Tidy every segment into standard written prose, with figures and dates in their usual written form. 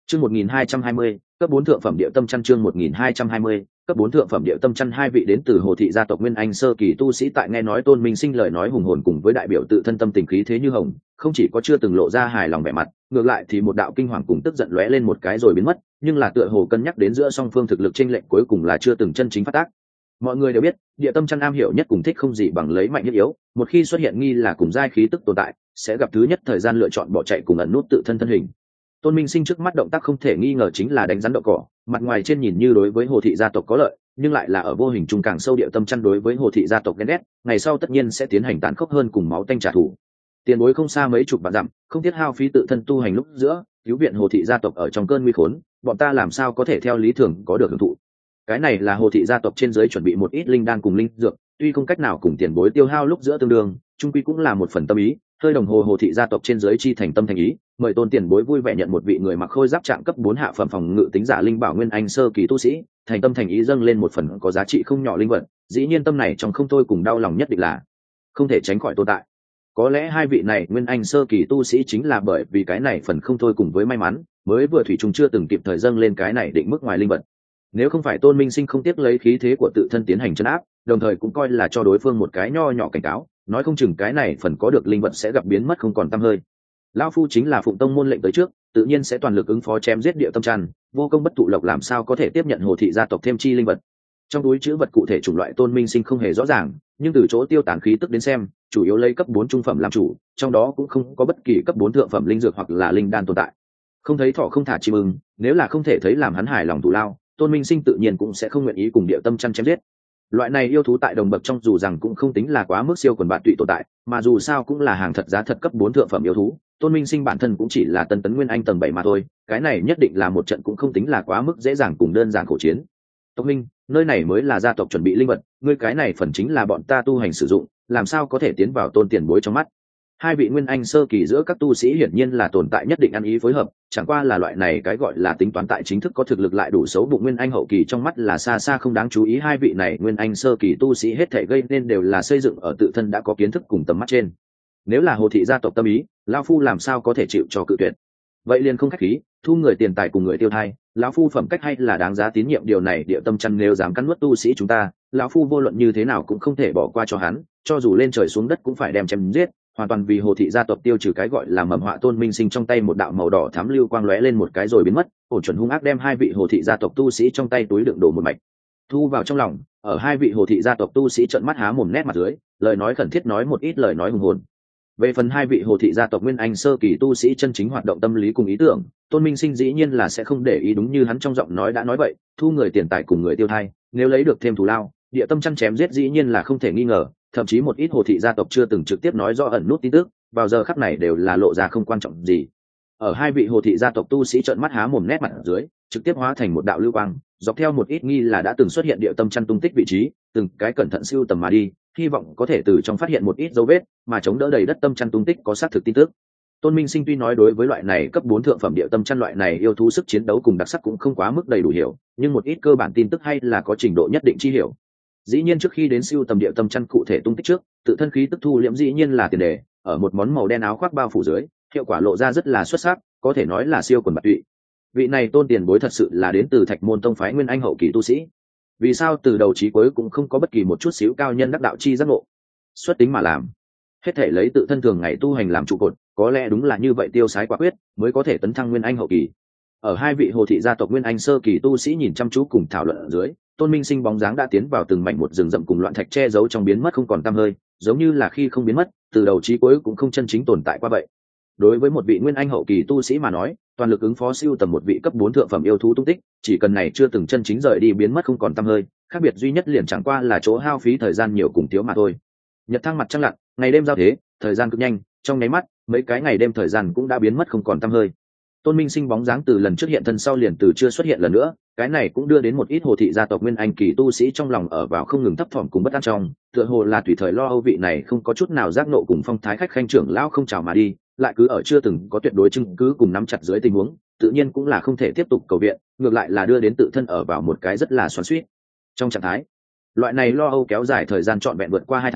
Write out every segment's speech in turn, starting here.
Chương 1220, cấp 4 thượng phẩm địa tâm chăn chương 1220, cấp 4 thượng phẩm địa tâm chăn. Hai vị đến từ Hồ thị gia tộc Nguyên Anh sơ kỳ tu sĩ tại nghe nói Tôn Minh Sinh lời nói hùng hồn cùng với đại biểu tự thân tâm tình khí thế như hồng, không chỉ có chưa từng lộ ra hài lòng vẻ mặt, ngược lại thì một đạo kinh hoàng cùng tức giận lóe lên một cái rồi biến mất, nhưng là tựa hồ cân nhắc đến giữa song phương thực lực chênh lệch cuối cùng là chưa từng chân chính phát tác. Mọi người đều biết, địa tâm chăn am hiểu nhất cùng thích không gì bằng lấy mạnh nhất yếu, một khi xuất hiện nghi là cùng giai khí tức tồn tại, sẽ gặp thứ nhất thời gian lựa chọn bỏ chạy cùng ẩn nút tự thân thân hình. Tôn Minh Sinh trước mắt động tác không thể nghi ngờ chính là đánh rắn đậu cỏ, mặt ngoài trên nhìn như đối với Hồ thị gia tộc có lợi, nhưng lại là ở vô hình trung càng sâu địa tâm chăn đối với Hồ thị gia tộc ghen ghét, ngày sau tất nhiên sẽ tiến hành tàn khốc hơn cùng máu tanh trả thù. Tiền bối không xa mấy chục vạn dặm, không tiếc hao phí tự thân tu hành lúc giữa, cứu viện Hồ thị gia tộc ở trong cơn nguy khốn, bọn ta làm sao có thể theo lý thường có được hưởng thụ. Cái này là Hồ thị gia tộc trên dưới chuẩn bị một ít linh đan cùng linh dược, tuy không cách nào cùng tiền bối tiêu hao lúc giữa tương đương, chung quy cũng là một phần tâm ý. Hơi đồng hồ Hồ thị gia tộc trên dưới chi thành tâm thành ý, mời Tôn tiền bối vui vẻ nhận một vị người mặc khôi giáp trạng cấp 4 hạ phẩm phòng ngự tính giả linh bảo Nguyên Anh sơ kỳ tu sĩ, thành tâm thành ý dâng lên một phần có giá trị không nhỏ linh vật, dĩ nhiên tâm này trong không thôi cùng đau lòng nhất định là không thể tránh khỏi tồn tại. Có lẽ hai vị này Nguyên Anh sơ kỳ tu sĩ chính là bởi vì cái này phần không thôi cùng với may mắn, mới vừa thủy trùng chưa từng kịp thời dâng lên cái này định mức ngoài linh vật. Nếu không phải Tôn Minh Sinh không tiếc lấy khí thế của tự thân tiến hành trấn áp, đồng thời cũng coi là cho đối phương một cái nho nhỏ cảnh cáo, nói không chừng cái này phần có được linh vật sẽ gặp biến mất không còn tăm hơi. Lão phu chính là phụng tông môn lệnh tới trước, tự nhiên sẽ toàn lực ứng phó chém giết địa tâm chăn, vô công bất thụ lộc làm sao có thể tiếp nhận Hồ thị gia tộc thêm chi linh vật. Trong túi chữ vật cụ thể chủng loại Tôn Minh Sinh không hề rõ ràng, nhưng từ chỗ tiêu tán khí tức đến xem, chủ yếu lấy cấp 4 trung phẩm làm chủ, trong đó cũng không có bất kỳ cấp 4 thượng phẩm linh dược hoặc là linh đan tồn tại. Không thấy thỏ không thả chim ưng, nếu là không thể thấy làm hắn hài lòng thù lao, Tôn Minh Sinh tự nhiên cũng sẽ không nguyện ý cùng địa tâm chăn chém giết. Loại này yêu thú tại đồng bậc trong dù rằng cũng không tính là quá mức siêu quần bạn tụy tồn tại, mà dù sao cũng là hàng thật giá thật cấp 4 thượng phẩm yêu thú. Tôn Minh Sinh bản thân cũng chỉ là tân tấn Nguyên Anh tầng 7 mà thôi, cái này nhất định là một trận cũng không tính là quá mức dễ dàng cùng đơn giản khổ chiến. Tộc Minh, nơi này mới là gia tộc chuẩn bị linh vật, ngươi cái này phần chính là bọn ta tu hành sử dụng, làm sao có thể tiến vào Tôn tiền bối trong mắt. Hai vị Nguyên Anh sơ kỳ giữa các tu sĩ hiển nhiên là tồn tại nhất định ăn ý phối hợp, chẳng qua là loại này cái gọi là tính toán tại chính thức có thực lực lại đủ xấu bụng Nguyên Anh hậu kỳ trong mắt là xa xa không đáng chú ý. Hai vị này Nguyên Anh sơ kỳ tu sĩ hết thảy gây nên đều là xây dựng ở tự thân đã có kiến thức cùng tầm mắt trên. Nếu là Hồ thị gia tộc tâm ý, lão phu làm sao có thể chịu cho cự tuyệt. Vậy liền không khách khí, thu người tiền tài cùng người tiêu thai, lão phu phẩm cách hay là đáng giá tín nhiệm, điều này địa tâm chăn nếu dám cắn nuốt tu sĩ chúng ta, lão phu vô luận như thế nào cũng không thể bỏ qua cho hắn, cho dù lên trời xuống đất cũng phải đem chém giết. Hoàn toàn vì Hồ thị gia tộc tiêu trừ cái gọi là mầm họa. Tôn Minh Sinh trong tay một đạo màu đỏ thắm lưu quang lóe lên một cái rồi biến mất, ổn chuẩn hung ác đem hai vị Hồ thị gia tộc tu sĩ trong tay túi đựng đổ một mạch thu vào trong lòng. Ở hai vị Hồ thị gia tộc tu sĩ trợn mắt há mồm nét mặt dưới, lời nói khẩn thiết nói một ít lời nói hùng hồn. Về phần hai vị Hồ thị gia tộc Nguyên Anh sơ kỳ tu sĩ chân chính hoạt động tâm lý cùng ý tưởng, Tôn Minh Sinh dĩ nhiên là sẽ không để ý, đúng như hắn trong giọng nói đã nói vậy, thu người tiền tài cùng người tiêu thai, nếu lấy được thêm thù lao, địa tâm chăn chém giết dĩ nhiên là không thể nghi ngờ. Thậm chí một ít Hồ thị gia tộc chưa từng trực tiếp nói rõ ẩn nút tin tức, vào giờ khắc này đều là lộ ra không quan trọng gì. Ở hai vị Hồ thị gia tộc tu sĩ trợn mắt há mồm nét mặt ở dưới, trực tiếp hóa thành một đạo lưu quang, dọc theo một ít nghi là đã từng xuất hiện địa tâm chăn tung tích vị trí, từng cái cẩn thận siêu tầm mà đi, hy vọng có thể từ trong phát hiện một ít dấu vết, mà chống đỡ đầy đất tâm chăn tung tích có xác thực tin tức. Tôn Minh Sinh tuy nói đối với loại này cấp 4 thượng phẩm địa tâm chăn loại này yêu thú sức chiến đấu cùng đặc sắc cũng không quá mức đầy đủ hiểu, nhưng một ít cơ bản tin tức hay là có trình độ nhất định chi hiểu. Dĩ nhiên trước khi đến siêu tầm địa tâm chăn cụ thể tung tích trước, tự thân khí tức thu liễm dĩ nhiên là tiền đề, ở một món màu đen áo khoác bao phủ dưới, hiệu quả lộ ra rất là xuất sắc, có thể nói là siêu quần bạt tụy. Vị này Tôn tiền bối thật sự là đến từ Thạch Môn tông phái Nguyên Anh hậu kỳ tu sĩ. Vì sao từ đầu chí cuối cũng không có bất kỳ một chút xíu cao nhân đắc đạo chi giác ngộ? Xuất tính mà làm, hết thể lấy tự thân thường ngày tu hành làm trụ cột, có lẽ đúng là như vậy tiêu sái quả quyết, mới có thể tấn thăng Nguyên Anh hậu kỳ. Ở hai vị Hồ thị gia tộc Nguyên Anh sơ kỳ tu sĩ nhìn chăm chú cùng thảo luận ở dưới, Tôn Minh Sinh bóng dáng đã tiến vào từng mảnh một rừng rậm cùng loạn thạch che giấu trong biến mất không còn tăm hơi, giống như là khi không biến mất, từ đầu chí cuối cũng không chân chính tồn tại qua vậy. Đối với một vị Nguyên Anh hậu kỳ tu sĩ mà nói, toàn lực ứng phó siêu tầm một vị cấp 4 thượng phẩm yêu thú tung tích, chỉ cần này chưa từng chân chính rời đi biến mất không còn tăm hơi, khác biệt duy nhất liền chẳng qua là chỗ hao phí thời gian nhiều cùng thiếu mà thôi. Nhật thăng mặt trăng lặn, ngày đêm giao thế, thời gian cực nhanh, trong nháy mắt, mấy cái ngày đêm thời gian cũng đã biến mất không còn tăm hơi. Tôn Minh Sinh bóng dáng từ lần trước hiện thân sau liền từ chưa xuất hiện lần nữa, cái này cũng đưa đến một ít Hồ thị gia tộc Nguyên Anh kỳ tu sĩ trong lòng ở vào không ngừng thấp thỏm cùng bất an trong, tựa hồ là tùy thời lo âu vị này không có chút nào giác nộ cùng phong thái khách khanh trưởng lão không chào mà đi, lại cứ ở chưa từng có tuyệt đối chứng cứ cùng nắm chặt dưới tình huống, tự nhiên cũng là không thể tiếp tục cầu viện, ngược lại là đưa đến tự thân ở vào một cái rất là xoắn xuýt trong trạng thái. Loại này lo âu kéo dài thời gian trọn vẹn vượt qua 2 tháng,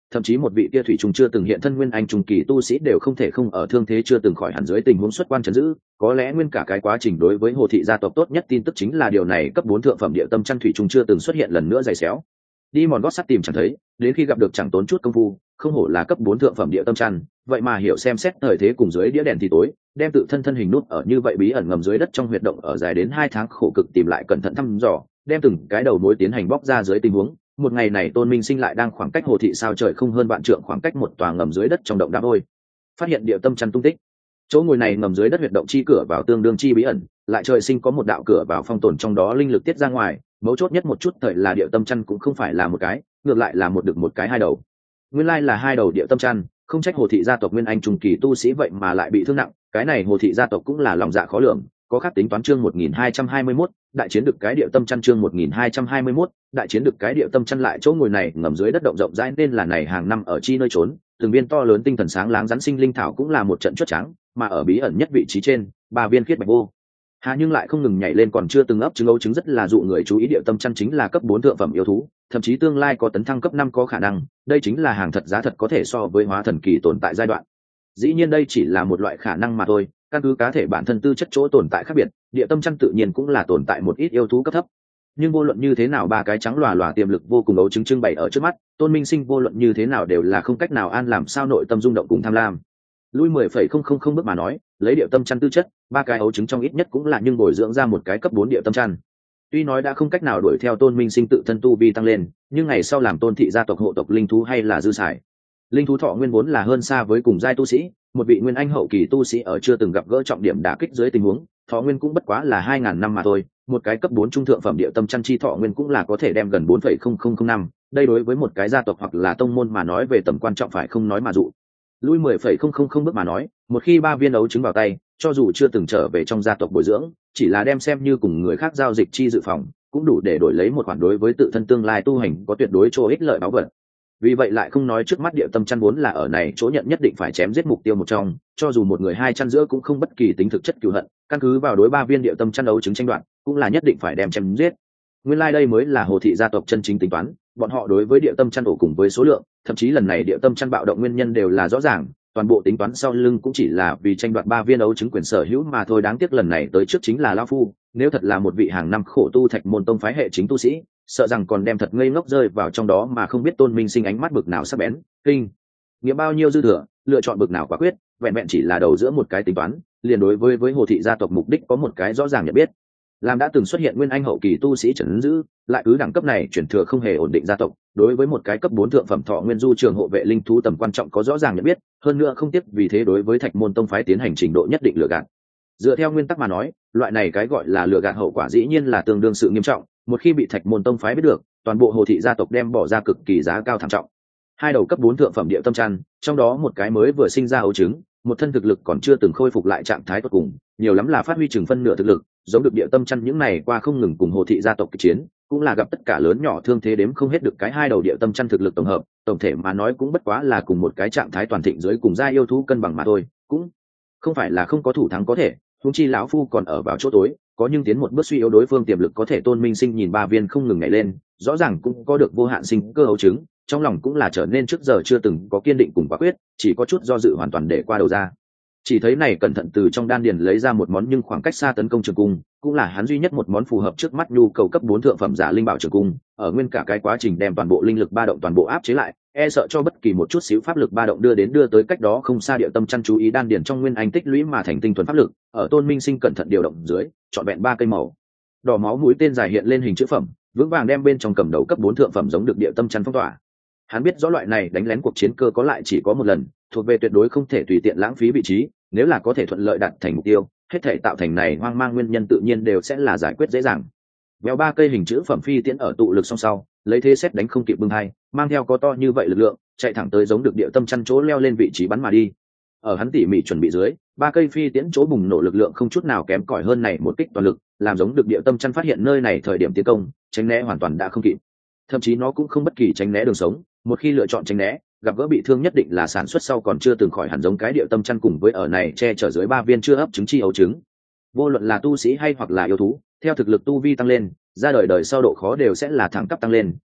thậm chí một vị kia thủy trùng chưa từng hiện thân nguyên anh trung kỳ tu sĩ đều không thể không ở thương thế chưa từng khỏi hẳn dưới tình huống xuất quan trấn giữ. Có lẽ nguyên cả cái quá trình đối với hồ thị gia tộc tốt nhất tin tức chính là điều này cấp 4 thượng phẩm địa tâm chăn thủy trùng chưa từng xuất hiện lần nữa dày xéo. Đi mòn gót sắt tìm chẳng thấy, đến khi gặp được chẳng tốn chút công phu, không hổ là cấp 4 thượng phẩm địa tâm chăn, vậy mà hiểu xem xét thời thế cùng dưới đĩa đèn thì tối, đem tự thân thân hình nút ở như vậy bí ẩn ngầm dưới đất trong huyệt động ở dài đến 2 tháng khổ cực tìm lại cẩn thận thăm dò, đem từng cái đầu mối tiến hành bóc ra dưới tình huống. Một ngày này Tôn Minh Sinh lại đang khoảng cách hồ thị sao trời không hơn vạn trượng, khoảng cách một tòa ngầm dưới đất trong động đá vôi, phát hiện địa tâm chăn tung tích. Chỗ ngồi này ngầm dưới đất huyệt động chi cửa vào tương đương chi bí ẩn, lại trời sinh có một đạo cửa vào phong tồn trong đó linh lực tiết ra ngoài, mấu chốt nhất một chút thời là địa tâm chăn cũng không phải là một cái, ngược lại là một được một cái hai đầu. Nguyên lai là hai đầu địa tâm chăn, không trách hồ thị gia tộc nguyên anh trung kỳ tu sĩ vậy mà lại bị thương nặng, cái này hồ thị gia tộc cũng là lòng dạ khó lường, có khác tính toán chương 1221, đại chiến được cái địa tâm chăn chương 1221, đại chiến được cái địa tâm chăn lại chỗ ngồi này ngầm dưới đất động rộng rãi nên là này hàng năm ở chi nơi trốn, từng viên to lớn tinh thần sáng láng rắn sinh linh thảo cũng là một trận chuất trắng, mà ở bí ẩn nhất vị trí trên, ba viên khiết bạch vô hà nhưng lại không ngừng nhảy lên còn chưa từng ấp trứng ấu trứng rất là dụ người chú ý. Địa tâm chăn chính là cấp 4 thượng phẩm yêu thú, thậm chí tương lai có tấn thăng cấp 5 có khả năng, đây chính là hàng thật giá thật có thể so với hóa thần kỳ tồn tại giai đoạn. Dĩ nhiên đây chỉ là một loại khả năng mà thôi, căn cứ cá thể bản thân tư chất chỗ tồn tại khác biệt, địa tâm chăn tự nhiên cũng là tồn tại một ít yêu thú cấp thấp. Nhưng vô luận như thế nào ba cái trắng lòa lòa tiềm lực vô cùng ấu trứng trưng bày ở trước mắt, Tôn Minh Sinh vô luận như thế nào đều là không cách nào an làm sao nội tâm rung động cùng tham lam. Lui 10,000 bước mà nói, lấy địa tâm chăn tư chất, ba cái ấu trứng trong ít nhất cũng là nhưng bồi dưỡng ra một cái cấp 4 địa tâm chăn. Tuy nói đã không cách nào đuổi theo Tôn Minh Sinh tự thân tu vi tăng lên, nhưng ngày sau làm Tôn thị gia tộc hộ tộc linh thú hay là dư xài. Linh thú thọ nguyên vốn là hơn xa với cùng giai tu sĩ, một vị nguyên anh hậu kỳ tu sĩ ở chưa từng gặp gỡ trọng điểm đả kích dưới tình huống, thọ nguyên cũng bất quá là 2000 năm mà thôi, một cái cấp 4 trung thượng phẩm địa tâm chăn chi thọ nguyên cũng là có thể đem gần 4,000 năm, đây đối với một cái gia tộc hoặc là tông môn mà nói về tầm quan trọng phải không nói mà dụ. Lui 10,000 bước mà nói, một khi ba viên ấu trứng vào tay, cho dù chưa từng trở về trong gia tộc bồi dưỡng, chỉ là đem xem như cùng người khác giao dịch chi dự phòng, cũng đủ để đổi lấy một khoản đối với tự thân tương lai tu hành có tuyệt đối chỗ ích lợi báo vật. Vì vậy lại không nói trước mắt địa tâm chăn vốn là ở này chỗ nhận nhất định phải chém giết mục tiêu một trong, cho dù một người hai chăn giữa cũng không bất kỳ tính thực chất cừu hận, căn cứ vào đối ba viên địa tâm chăn ấu trứng tranh đoạt, cũng là nhất định phải đem chém giết. Nguyên lai đây mới là hồ thị gia tộc chân chính tính toán, bọn họ đối với địa tâm chăn ổ cùng với số lượng, thậm chí lần này địa tâm chăn bạo động nguyên nhân đều là rõ ràng, toàn bộ tính toán sau lưng cũng chỉ là vì tranh đoạt ba viên ấu trứng quyền sở hữu mà thôi. Đáng tiếc lần này tới trước chính là lão phu, nếu thật là một vị hàng năm khổ tu Thạch Môn tông phái hệ chính tu sĩ, sợ rằng còn đem thật ngây ngốc rơi vào trong đó mà không biết Tôn Minh Sinh ánh mắt bực nào sắc bén, kinh nghiệm bao nhiêu dư thừa, lựa chọn bực nào quả quyết, vẹn vẹn chỉ là đầu giữa một cái tính toán, liền đối với hồ thị gia tộc mục đích có một cái rõ ràng nhận biết. Làm đã từng xuất hiện nguyên anh hậu kỳ tu sĩ trấn giữ, lại cứ đẳng cấp này chuyển thừa không hề ổn định gia tộc, đối với một cái cấp 4 thượng phẩm thọ nguyên du trường hộ vệ linh thú tầm quan trọng có rõ ràng nhận biết, hơn nữa không tiếc vì thế đối với Thạch Môn tông phái tiến hành trình độ nhất định lừa gạt. Dựa theo nguyên tắc mà nói, loại này cái gọi là lừa gạt hậu quả dĩ nhiên là tương đương sự nghiêm trọng, một khi bị Thạch Môn tông phái biết được, toàn bộ hồ thị gia tộc đem bỏ ra cực kỳ giá cao thảm trọng. Hai đầu cấp 4 thượng phẩm địa tâm chăn, trong đó một cái mới vừa sinh ra ấu trứng, một thân thực lực còn chưa từng khôi phục lại trạng thái tốt cùng, nhiều lắm là phát huy chừng phân nửa thực lực, giống được địa tâm chăn những này qua không ngừng cùng hồ thị gia tộc kịch chiến, cũng là gặp tất cả lớn nhỏ thương thế đếm không hết được cái hai đầu địa tâm chăn thực lực tổng hợp, tổng thể mà nói cũng bất quá là cùng một cái trạng thái toàn thịnh dưới cùng gia yêu thú cân bằng mà thôi, cũng không phải là không có thủ thắng có thể, huống chi lão phu còn ở vào chỗ tối, có nhưng tiến một bước suy yếu đối phương tiềm lực có thể. Tôn Minh Sinh nhìn ba viên không ngừng nhảy lên, rõ ràng cũng có được vô hạn sinh cơ ấu trứng, trong lòng cũng là trở nên trước giờ chưa từng có kiên định cùng quả quyết, chỉ có chút do dự hoàn toàn để qua đầu ra. Chỉ thấy này cẩn thận từ trong đan điền lấy ra một món nhưng khoảng cách xa tấn công trường cung, cũng là hắn duy nhất một món phù hợp trước mắt nhu cầu cấp 4 thượng phẩm giả linh bảo trường cung, ở nguyên cả cái quá trình đem toàn bộ linh lực ba động toàn bộ áp chế lại, e sợ cho bất kỳ một chút xíu pháp lực ba động đưa tới cách đó không xa địa tâm chăn chú ý đan điền trong nguyên anh tích lũy mà thành tinh thuần pháp lực, ở Tôn Minh Sinh cẩn thận điều động dưới, chọn vẹn ba cây màu đỏ máu mũi tên dài hiện lên hình chữ phẩm, vững vàng đem bên trong cầm đầu cấp 4 thượng phẩm giống được địa tâm chăn phong tỏa. Hắn biết rõ loại này đánh lén cuộc chiến cơ có lại chỉ có một lần, thuộc về tuyệt đối không thể tùy tiện lãng phí vị trí, nếu là có thể thuận lợi đạt thành mục tiêu, hết thể tạo thành này hoang mang nguyên nhân tự nhiên đều sẽ là giải quyết dễ dàng. Véo ba cây hình chữ phẩm phi tiễn ở tụ lực song sau, lấy thế xét đánh không kịp bưng hai, mang theo có to như vậy lực lượng, chạy thẳng tới giống được địa tâm chăn chỗ leo lên vị trí bắn mà đi. Ở hắn tỉ mỉ chuẩn bị dưới, ba cây phi tiễn chỗ bùng nổ lực lượng không chút nào kém cỏi hơn này một kích toàn lực, làm giống được địa tâm chăn phát hiện nơi này thời điểm tiến công, tránh né hoàn toàn đã không kịp. Thậm chí nó cũng không bất kỳ tránh né đường sống, một khi lựa chọn tránh né, gặp gỡ bị thương nhất định là sản xuất sau còn chưa từng khỏi hẳn giống cái địa tâm chăn cùng với ở này che chở dưới ba viên chưa ấp trứng chi ấu trứng. Vô luận là tu sĩ hay hoặc là yêu thú, theo thực lực tu vi tăng lên, ra đời đời sau độ khó đều sẽ là thẳng cấp tăng lên,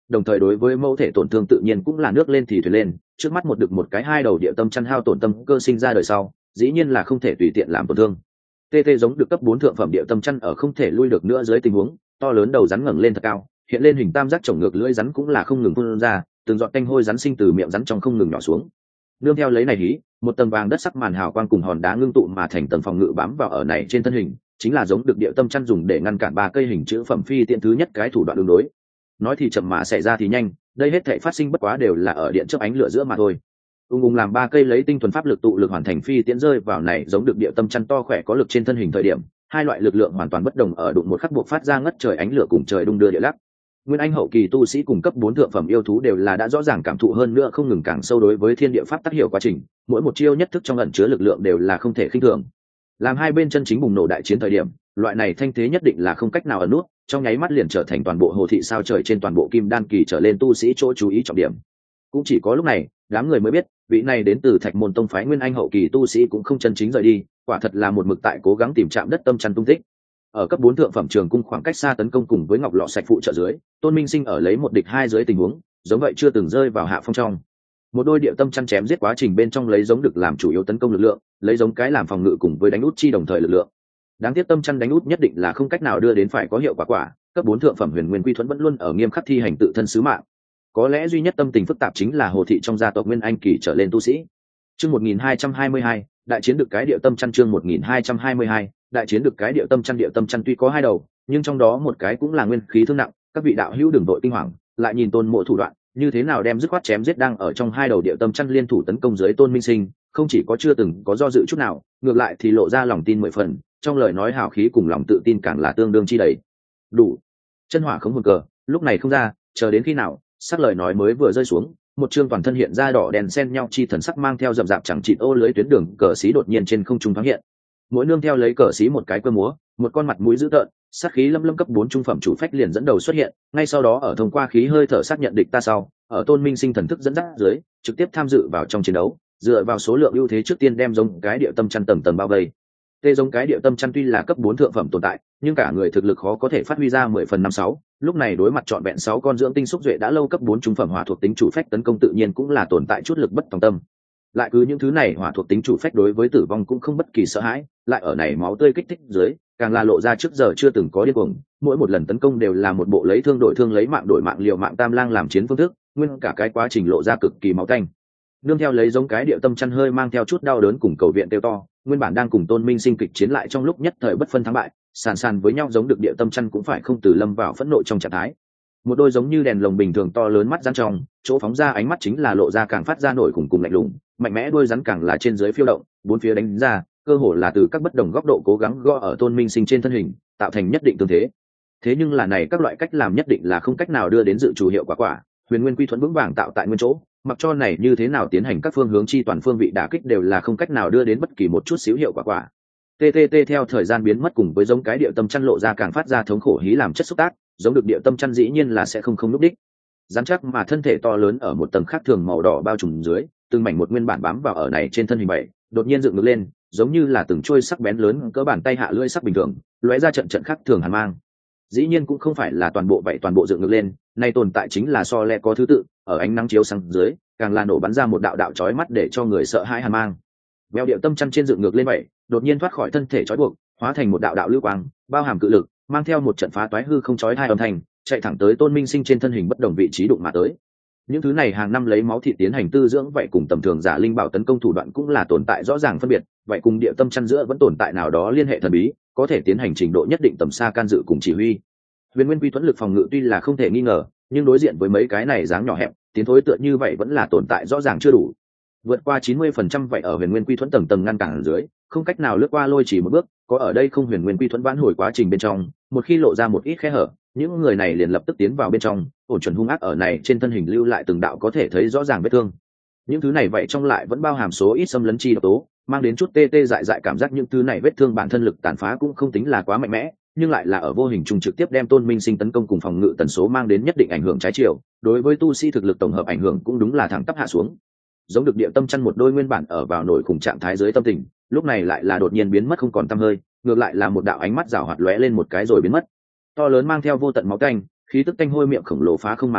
đồng thời đối với mẫu thể tổn thương tự nhiên cũng là nước lên thì thuyền lên. Trước mắt một đực một cái hai đầu địa tâm chăn hao tổn tâm cơ sinh ra đời sau, dĩ nhiên là không thể tùy tiện làm tổn thương. TT giống được cấp 4 thượng phẩm địa tâm chăn ở không thể lui được nữa dưới tình huống, to lớn đầu rắn ngẩng lên thật cao, hiện lên hình tam giác chổng ngược lưỡi rắn cũng là không ngừng phun ra, từng giọt tanh hôi rắn sinh từ miệng rắn trong không ngừng nhỏ xuống. Nương theo lấy này hí, một tầng vàng đất sắc màn hào quang cùng hòn đá ngưng tụ mà thành tầng phòng ngự bám vào ở này trên thân hình, chính là giống được địa tâm chăn dùng để ngăn cản ba cây hình chữ phẩm phi tiện thứ nhất cái thủ đoạn đường đối. Nói thì chậm mà xảy ra thì nhanh, đây hết thảy phát sinh bất quá đều là ở điện chớp ánh lửa giữa mà thôi. Ung làm ba cây lấy tinh thuần pháp lực tụ lực hoàn thành phi tiễn rơi vào này giống được địa tâm chăn to khỏe có lực trên thân hình thời điểm, hai loại lực lượng hoàn toàn bất đồng ở đụng một khắc buộc phát ra ngất trời ánh lửa cùng trời đung đưa địa lắc. Nguyên Anh hậu kỳ tu sĩ cùng cấp 4 thượng phẩm yêu thú đều là đã rõ ràng cảm thụ hơn nữa không ngừng càng sâu đối với thiên địa pháp tác hiểu quá trình, mỗi một chiêu nhất thức trong ẩn chứa lực lượng đều là không thể khinh thường. Làm hai bên chân chính bùng nổ đại chiến thời điểm, loại này thanh thế nhất định là không cách nào ẩn nút, trong nháy mắt liền trở thành toàn bộ hồ thị sao trời trên toàn bộ kim đan kỳ trở lên tu sĩ chỗ chú ý trọng điểm. Cũng chỉ có lúc này, đám người mới biết, vị này đến từ Thạch Môn tông phái Nguyên Anh hậu kỳ tu sĩ cũng không chân chính rời đi, quả thật là một mực tại cố gắng tìm chạm đất tâm chăn tung tích. Ở cấp 4 thượng phẩm trường cung khoảng cách xa tấn công cùng với ngọc lọ sạch phụ trợ dưới, Tôn Minh Sinh ở lấy một địch hai dưới tình huống, giống vậy chưa từng rơi vào hạ phong trong. Một đôi địa tâm chăn chém giết quá trình bên trong lấy giống được làm chủ yếu tấn công lực lượng, lấy giống cái làm phòng ngự cùng với đánh út chi đồng thời lực lượng. Đáng tiếc tâm chăn đánh út nhất định là không cách nào đưa đến phải có hiệu quả, cấp 4 thượng phẩm Huyền Nguyên Quy Thuẫn vẫn luôn ở nghiêm khắc thi hành tự thân sứ mạng. Có lẽ duy nhất tâm tình phức tạp chính là hồ thị trong gia tộc Nguyên Anh kỳ trở lên tu sĩ. Chương 1222, đại chiến được cái địa tâm chăn chương 1222, đại chiến được cái địa tâm chăn tuy có hai đầu, nhưng trong đó một cái cũng là nguyên khí thương nặng, các vị đạo hữu đừng vội kinh hoàng, lại nhìn Tôn Mộ thủ đoạn, như thế nào đem dứt khoát chém giết đang ở trong hai đầu địa tâm chăn liên thủ tấn công dưới Tôn Minh Sinh, không chỉ có chưa từng có do dự chút nào, ngược lại thì lộ ra lòng tin 10 phần, trong lời nói hào khí cùng lòng tự tin càng là tương đương chi đầy. Đủ. Chân hỏa không hồn cờ, lúc này không ra, chờ đến khi nào, sắc lời nói mới vừa rơi xuống, một chương toàn thân hiện ra đỏ đèn xen nhau chi thần sắc mang theo rậm rạp chẳng chịt ô lưới tuyến đường cờ xí đột nhiên trên không trung thoáng hiện. Mỗi nương theo lấy cờ xí một cái cơ múa, một con mặt mũi dữ tợn, sát khí lâm lâm cấp 4 trung phẩm chủ phách liền dẫn đầu xuất hiện, ngay sau đó ở thông qua khí hơi thở xác nhận địch ta sau, ở Tôn Minh Sinh thần thức dẫn dắt dưới, trực tiếp tham dự vào trong chiến đấu, dựa vào số lượng ưu thế trước tiên đem giống cái địa tâm chăn tầng tầng bao vây. Tê giống cái địa tâm chăn tuy là cấp 4 thượng phẩm tồn tại, nhưng cả người thực lực khó có thể phát huy ra 10 phần 5-6, lúc này đối mặt trọn vẹn 6 con dưỡng tinh xúc duệ đã lâu cấp 4 trung phẩm hỏa thuộc tính chủ phách tấn công tự nhiên cũng là tồn tại chút lực bất tòng tâm. Lại cứ những thứ này hỏa thuộc tính chủ phách đối với tử vong cũng không bất kỳ sợ hãi, lại ở này máu tươi kích thích dưới, càng là lộ ra trước giờ chưa từng có điên cuồng, mỗi một lần tấn công đều là một bộ lấy thương đổi thương lấy mạng đổi mạng liều mạng tam lang làm chiến phương thức, nguyên cả cái quá trình lộ ra cực kỳ máu tanh. Nương theo lấy giống cái địa tâm chăn hơi mang theo chút đau đớn cùng cầu viện kêu to, nguyên bản đang cùng Tôn Minh Sinh kịch chiến lại trong lúc nhất thời bất phân thắng bại, sàn sàn với nhau giống được địa tâm chăn cũng phải không từ lâm vào phẫn nộ trong trạng thái. Một đôi giống như đèn lồng bình thường to lớn mắt rắn trong, chỗ phóng ra ánh mắt chính là lộ ra càng phát ra nổi cùng lạnh lùng, mạnh mẽ đôi rắn càng là trên dưới phiêu động, bốn phía đánh ra, cơ hồ là từ các bất đồng góc độ cố gắng gõ ở Tôn Minh Sinh trên thân hình, tạo thành nhất định tương thế. Thế nhưng là này các loại cách làm nhất định là không cách nào đưa đến dự chủ hiệu quả. Huyền Nguyên Quy Thuẫn vững vàng tạo tại nguyên chỗ, mặc cho này như thế nào tiến hành các phương hướng chi toàn phương vị đả kích đều là không cách nào đưa đến bất kỳ một chút xíu hiệu quả. TTT theo thời gian biến mất cùng với giống cái địa tâm chăn lộ ra càng phát ra thống khổ hí làm chất xúc tác, giống được địa tâm chăn dĩ nhiên là sẽ không núp đích. Rắn chắc mà thân thể to lớn ở một tầng khác thường màu đỏ bao trùm dưới, từng mảnh một nguyên bản bám vào ở này trên thân hình bảy, đột nhiên dựng ngược lên, giống như là từng chuôi sắc bén lớn cỡ bàn tay hạ lưỡi sắc bình thường, lóe ra trận khác thường hàn mang. Dĩ nhiên cũng không phải là toàn bộ vậy toàn bộ dựng ngược lên, nay tồn tại chính là so le có thứ tự, ở ánh nắng chiếu sáng dưới, càng là nổ bắn ra một đạo đạo chói mắt để cho người sợ hãi hàn mang. Veo điệu tâm chăn trên dựng ngược lên vậy, đột nhiên thoát khỏi thân thể trói buộc, hóa thành một đạo đạo lưu quang, bao hàm cự lực, mang theo một trận phá toái hư không chói tai âm thanh, chạy thẳng tới Tôn Minh Sinh trên thân hình bất đồng vị trí đụng mà tới. Những thứ này hàng năm lấy máu thịt tiến hành tư dưỡng vậy cùng tầm thường giả linh bảo tấn công thủ đoạn cũng là tồn tại rõ ràng phân biệt, vậy cùng địa tâm chăn giữa vẫn tồn tại nào đó liên hệ thần bí, có thể tiến hành trình độ nhất định tầm xa can dự cùng chỉ huy. Huyền Nguyên Quy Thuẫn lực phòng ngự tuy là không thể nghi ngờ, nhưng đối diện với mấy cái này dáng nhỏ hẹp, tiến thối tựa như vậy vẫn là tồn tại rõ ràng chưa đủ. Vượt qua 90% vậy ở Huyền Nguyên Quy Thuẫn tầng tầng ngăn cản ở dưới, không cách nào lướt qua lôi chỉ một bước, có ở đây không Huyền Nguyên Quy Thuẫn vãn hồi quá trình bên trong, một khi lộ ra một ít khe hở, những người này liền lập tức tiến vào bên trong, ổn chuẩn hung ác ở này trên thân hình lưu lại từng đạo có thể thấy rõ ràng vết thương. Những thứ này vậy trong lại vẫn bao hàm số ít xâm lấn chi độc tố, mang đến chút tê tê dại dại cảm giác những thứ này vết thương bản thân lực tàn phá cũng không tính là quá mạnh mẽ, nhưng lại là ở vô hình trùng trực tiếp đem Tôn Minh Sinh tấn công cùng phòng ngự tần số mang đến nhất định ảnh hưởng trái chiều, đối với tu sĩ thực lực tổng hợp ảnh hưởng cũng đúng là thẳng tắp hạ xuống. Giống được địa tâm chăn một đôi nguyên bản ở vào nổi khủng trạng thái dưới tâm tình, lúc này lại là đột nhiên biến mất không còn tăm hơi, ngược lại là một đạo ánh mắt rảo hoạt lóe lên một cái rồi biến mất. To lớn mang theo vô tận máu tanh, khí tức tanh hôi miệng khổng lồ phá không mà tới,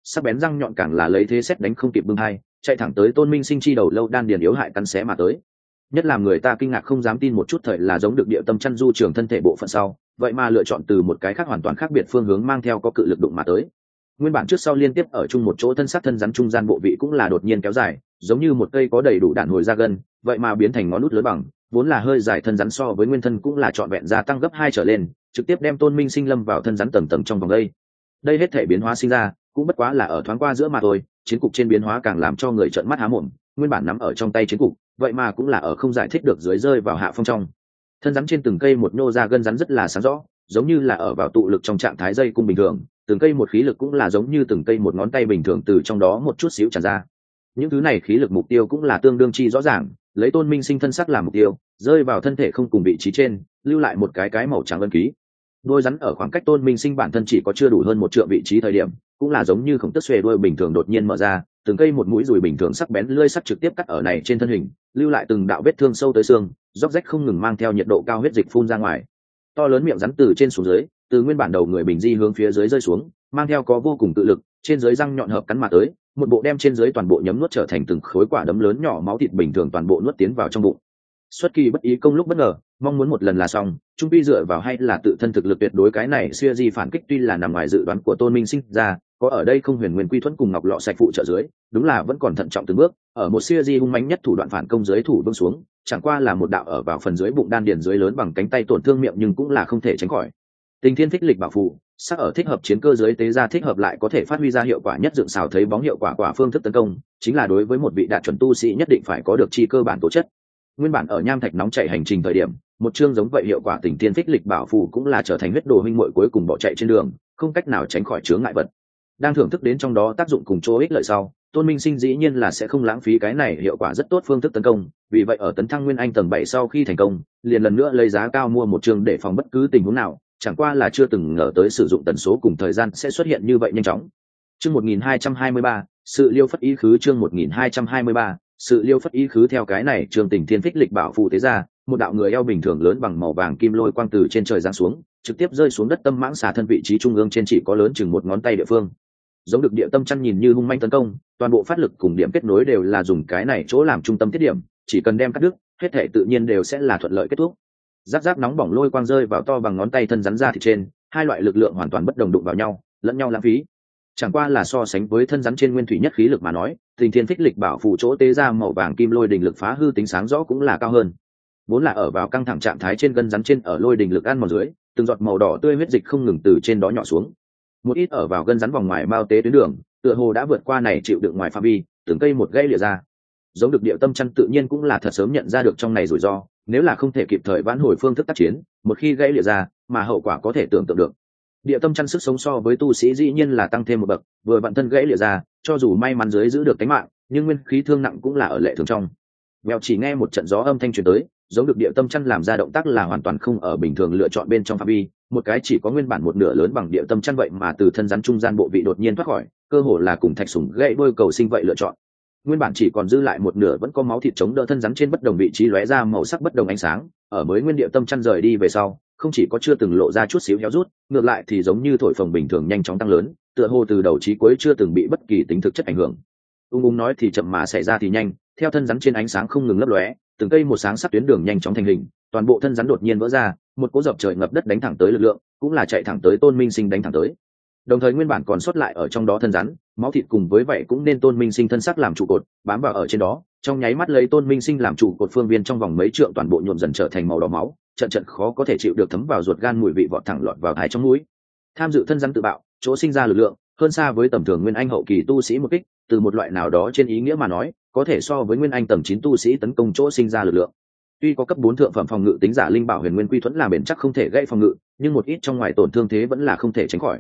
sắc bén răng nhọn càng là lấy thế xét đánh không kịp bưng hai, chạy thẳng tới Tôn Minh Sinh chi đầu lâu đan điền yếu hại cắn xé mà tới. Nhất là người ta kinh ngạc không dám tin một chút thời là giống được địa tâm chăn du trường thân thể bộ phận sau, vậy mà lựa chọn từ một cái khác hoàn toàn khác biệt phương hướng mang theo có cự lực đụng mà tới. Nguyên bản trước sau liên tiếp ở chung một chỗ thân xác thân rắn trung gian bộ vị cũng là đột nhiên kéo dài, giống như một cây có đầy đủ đạn hồi ra gân, vậy mà biến thành ngón nút lớn bằng, vốn là hơi dài thân rắn so với nguyên thân cũng là trọn vẹn gia tăng gấp 2 trở lên, trực tiếp đem Tôn Minh Sinh lâm vào thân rắn tầng tầng trong vòng đây. Đây hết thể biến hóa sinh ra, cũng bất quá là ở thoáng qua giữa mà thôi, chiến cục trên biến hóa càng làm cho người trợn mắt há mồm, nguyên bản nắm ở trong tay chiến cục, vậy mà cũng là ở không giải thích được dưới rơi vào hạ phong trong. Thân rắn trên từng cây một nhô ra gân rắn rất là sáng rõ, giống như là ở vào tụ lực trong trạng thái dây cung bình thường, từng cây một khí lực cũng là giống như từng cây một ngón tay bình thường từ trong đó một chút xíu tràn ra. Những thứ này khí lực mục tiêu cũng là tương đương chi rõ ràng, lấy Tôn Minh Sinh thân sắc làm mục tiêu, rơi vào thân thể không cùng vị trí trên, lưu lại một cái màu trắng ân ký. Đôi rắn ở khoảng cách Tôn Minh Sinh bản thân chỉ có chưa đủ hơn 1 trượng vị trí thời điểm, cũng là giống như khổng tức xuề đuôi bình thường đột nhiên mở ra, từng cây một mũi dùi bình thường sắc bén lưỡi sắc trực tiếp cắt ở này trên thân hình, lưu lại từng đạo vết thương sâu tới xương, róc rách không ngừng mang theo nhiệt độ cao huyết dịch phun ra ngoài. To lớn miệng rắn từ trên xuống dưới, từ nguyên bản đầu người bình di hướng phía dưới rơi xuống, mang theo có vô cùng tự lực, trên dưới răng nhọn hợp cắn mà tới, một bộ đem trên dưới toàn bộ nhấm nuốt trở thành từng khối quả đấm lớn nhỏ máu thịt bình thường toàn bộ nuốt tiến vào trong bụng. Xuất kỳ bất ý công lúc bất ngờ, mong muốn một lần là xong, trung pi dựa vào hay là tự thân thực lực tuyệt đối cái này siêu di phản kích tuy là nằm ngoài dự đoán của Tôn Minh Sinh ra, có ở đây không huyền nguyên quy thuẫn cùng ngọc lọ sạch phụ trợ dưới, đúng là vẫn còn thận trọng từng bước, ở một siêu di hung mãnh nhất thủ đoạn phản công dưới thủ vương xuống, chẳng qua là một đạo ở vào phần dưới bụng đan điền dưới lớn bằng cánh tay tổn thương miệng nhưng cũng là không thể tránh khỏi. Tình thiên phích lịch bảo phù, sắc ở thích hợp chiến cơ dưới tế ra thích hợp lại có thể phát huy ra hiệu quả nhất dựng xào thấy bóng hiệu quả phương thức tấn công, chính là đối với một vị đạt chuẩn tu sĩ nhất định phải có được chi cơ bản tố chất. Nguyên bản ở nham thạch nóng chảy hành trình thời điểm, một chương giống vậy hiệu quả tình thiên phích lịch bảo phù cũng là trở thành huyết đồ huynh muội cuối cùng bỏ chạy trên đường, không cách nào tránh khỏi chướng ngại vật. Đang thưởng thức đến trong đó tác dụng cùng chỗ ích lợi sau, Tôn Minh Sinh dĩ nhiên là sẽ không lãng phí cái này hiệu quả rất tốt phương thức tấn công, vì vậy ở tấn thăng nguyên anh tầng 7 sau khi thành công, liền lần nữa lấy giá cao mua một chương để phòng bất cứ tình huống nào, chẳng qua là chưa từng ngờ tới sử dụng tần số cùng thời gian sẽ xuất hiện như vậy nhanh chóng. Chương 1223, sự liêu phất ý khứ chương 1223, sự liêu phất ý khứ theo cái này trường tình thiên phích lịch bảo phù tế ra, một đạo người eo bình thường lớn bằng màu vàng kim lôi quang từ trên trời giáng xuống, trực tiếp rơi xuống đất tâm mãng xà thân vị trí trung ương trên chỉ có lớn chừng một ngón tay địa phương. Giống được địa tâm chăn nhìn như hung manh tấn công, toàn bộ phát lực cùng điểm kết nối đều là dùng cái này chỗ làm trung tâm tiết điểm, chỉ cần đem cắt đứt, hết thể tự nhiên đều sẽ là thuận lợi kết thúc. Giáp giáp nóng bỏng lôi quang rơi vào to bằng ngón tay thân rắn ra thịt trên, hai loại lực lượng hoàn toàn bất đồng đụng vào nhau, lẫn nhau lãng phí. Chẳng qua là so sánh với thân rắn trên nguyên thủy nhất khí lực mà nói, tình thiên phích lịch bảo phù chỗ tế ra màu vàng kim lôi đình lực phá hư tính sáng rõ cũng là cao hơn. Vốn là ở vào căng thẳng trạng thái trên gân rắn trên ở lôi đình lực ăn mòn dưới, từng giọt màu đỏ tươi huyết dịch không ngừng từ trên đó nhỏ xuống. Một ít ở vào gân rắn vòng ngoài bao tế tuyến đường, tựa hồ đã vượt qua này chịu đựng ngoài phạm vi, từng cây một gãy lìa ra. Giống được địa tâm chăn tự nhiên cũng là thật sớm nhận ra được trong này rủi ro, nếu là không thể kịp thời vãn hồi phương thức tác chiến, một khi gãy lìa ra, mà hậu quả có thể tưởng tượng được. Địa tâm chăn sức sống so với tu sĩ dĩ nhiên là tăng thêm một bậc, vừa vặn thân gãy lìa ra, cho dù may mắn dưới giữ được tính mạng, nhưng nguyên khí thương nặng cũng là ở lệ thường trong. Mèo chỉ nghe một trận gió âm thanh truyền tới, giống được địa tâm chăn làm ra động tác là hoàn toàn không ở bình thường lựa chọn bên trong phạm vi, một cái chỉ có nguyên bản một nửa lớn bằng địa tâm chăn vậy mà từ thân rắn trung gian bộ vị đột nhiên thoát khỏi, cơ hồ là cùng thạch sủng gãy đôi cầu sinh vậy lựa chọn. Nguyên bản chỉ còn dư lại một nửa vẫn có máu thịt chống đỡ thân rắn trên bất đồng vị trí lóe ra màu sắc bất đồng ánh sáng, ở mới nguyên địa tâm chăn rời đi về sau, không chỉ có chưa từng lộ ra chút xíu héo rút, ngược lại thì giống như thổi phồng bình thường nhanh chóng tăng lớn, tựa hồ từ đầu chí cuối chưa từng bị bất kỳ tính thực chất ảnh hưởng. Nói thì chậm mà xảy ra thì nhanh, theo thân rắn trên ánh sáng không ngừng lấp lóe, từng cây một sáng sắc tuyến đường nhanh chóng thành hình, toàn bộ thân rắn đột nhiên vỡ ra, một cỗ dập trời ngập đất đánh thẳng tới lực lượng, cũng là chạy thẳng tới Tôn Minh Sinh đánh thẳng tới. Đồng thời nguyên bản còn sót lại ở trong đó thân rắn, máu thịt cùng với vậy cũng nên Tôn Minh Sinh thân sắc làm trụ cột, bám vào ở trên đó, trong nháy mắt lấy Tôn Minh Sinh làm trụ cột phương viên trong vòng mấy trượng toàn bộ nhuộm dần trở thành màu đỏ máu, trận trận khó có thể chịu được thấm vào ruột gan mùi vị vọt thẳng lọt vào thái trong mũi. Tham dự thân rắn tự bạo, chỗ sinh ra lực lượng hơn xa với tầm thường nguyên anh hậu kỳ tu sĩ một kích, từ một loại nào đó trên ý nghĩa mà nói, có thể so với nguyên anh tầm 9 tu sĩ tấn công chỗ sinh ra lực lượng. Tuy có cấp 4 thượng phẩm phòng ngự tính giả linh bảo huyền nguyên quy thuẫn làm bền chắc không thể gây phòng ngự, nhưng một ít trong ngoài tổn thương thế vẫn là không thể tránh khỏi.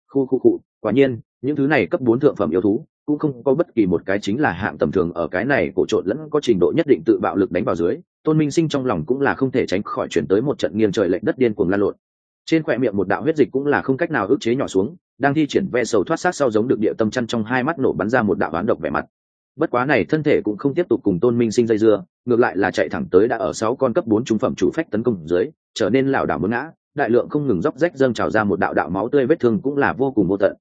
Quả nhiên, những thứ này cấp 4 thượng phẩm yêu thú cũng không có bất kỳ một cái chính là hạng tầm thường, ở cái này cổ trộn lẫn có trình độ nhất định tự bạo lực đánh vào dưới, Tôn Minh Sinh trong lòng cũng là không thể tránh khỏi chuyển tới một trận nghiêng trời lệch đất điên cuồng lan lộn. Trên khóe miệng một đạo huyết dịch cũng là không cách nào ức chế nhỏ xuống, đang thi triển ve sầu thoát xác sau giống được địa tâm chăn trong hai mắt nổ bắn ra một đạo oán độc vẻ mặt. Bất quá này thân thể cũng không tiếp tục cùng Tôn Minh Sinh dây dưa, ngược lại là chạy thẳng tới đã ở 6 con cấp 4 trung phẩm chủ phách tấn công dưới, trở nên lảo đảo muốn ngã, đại lượng không ngừng róc rách dâng trào ra một đạo đạo máu tươi, vết thương cũng là vô cùng vô tận.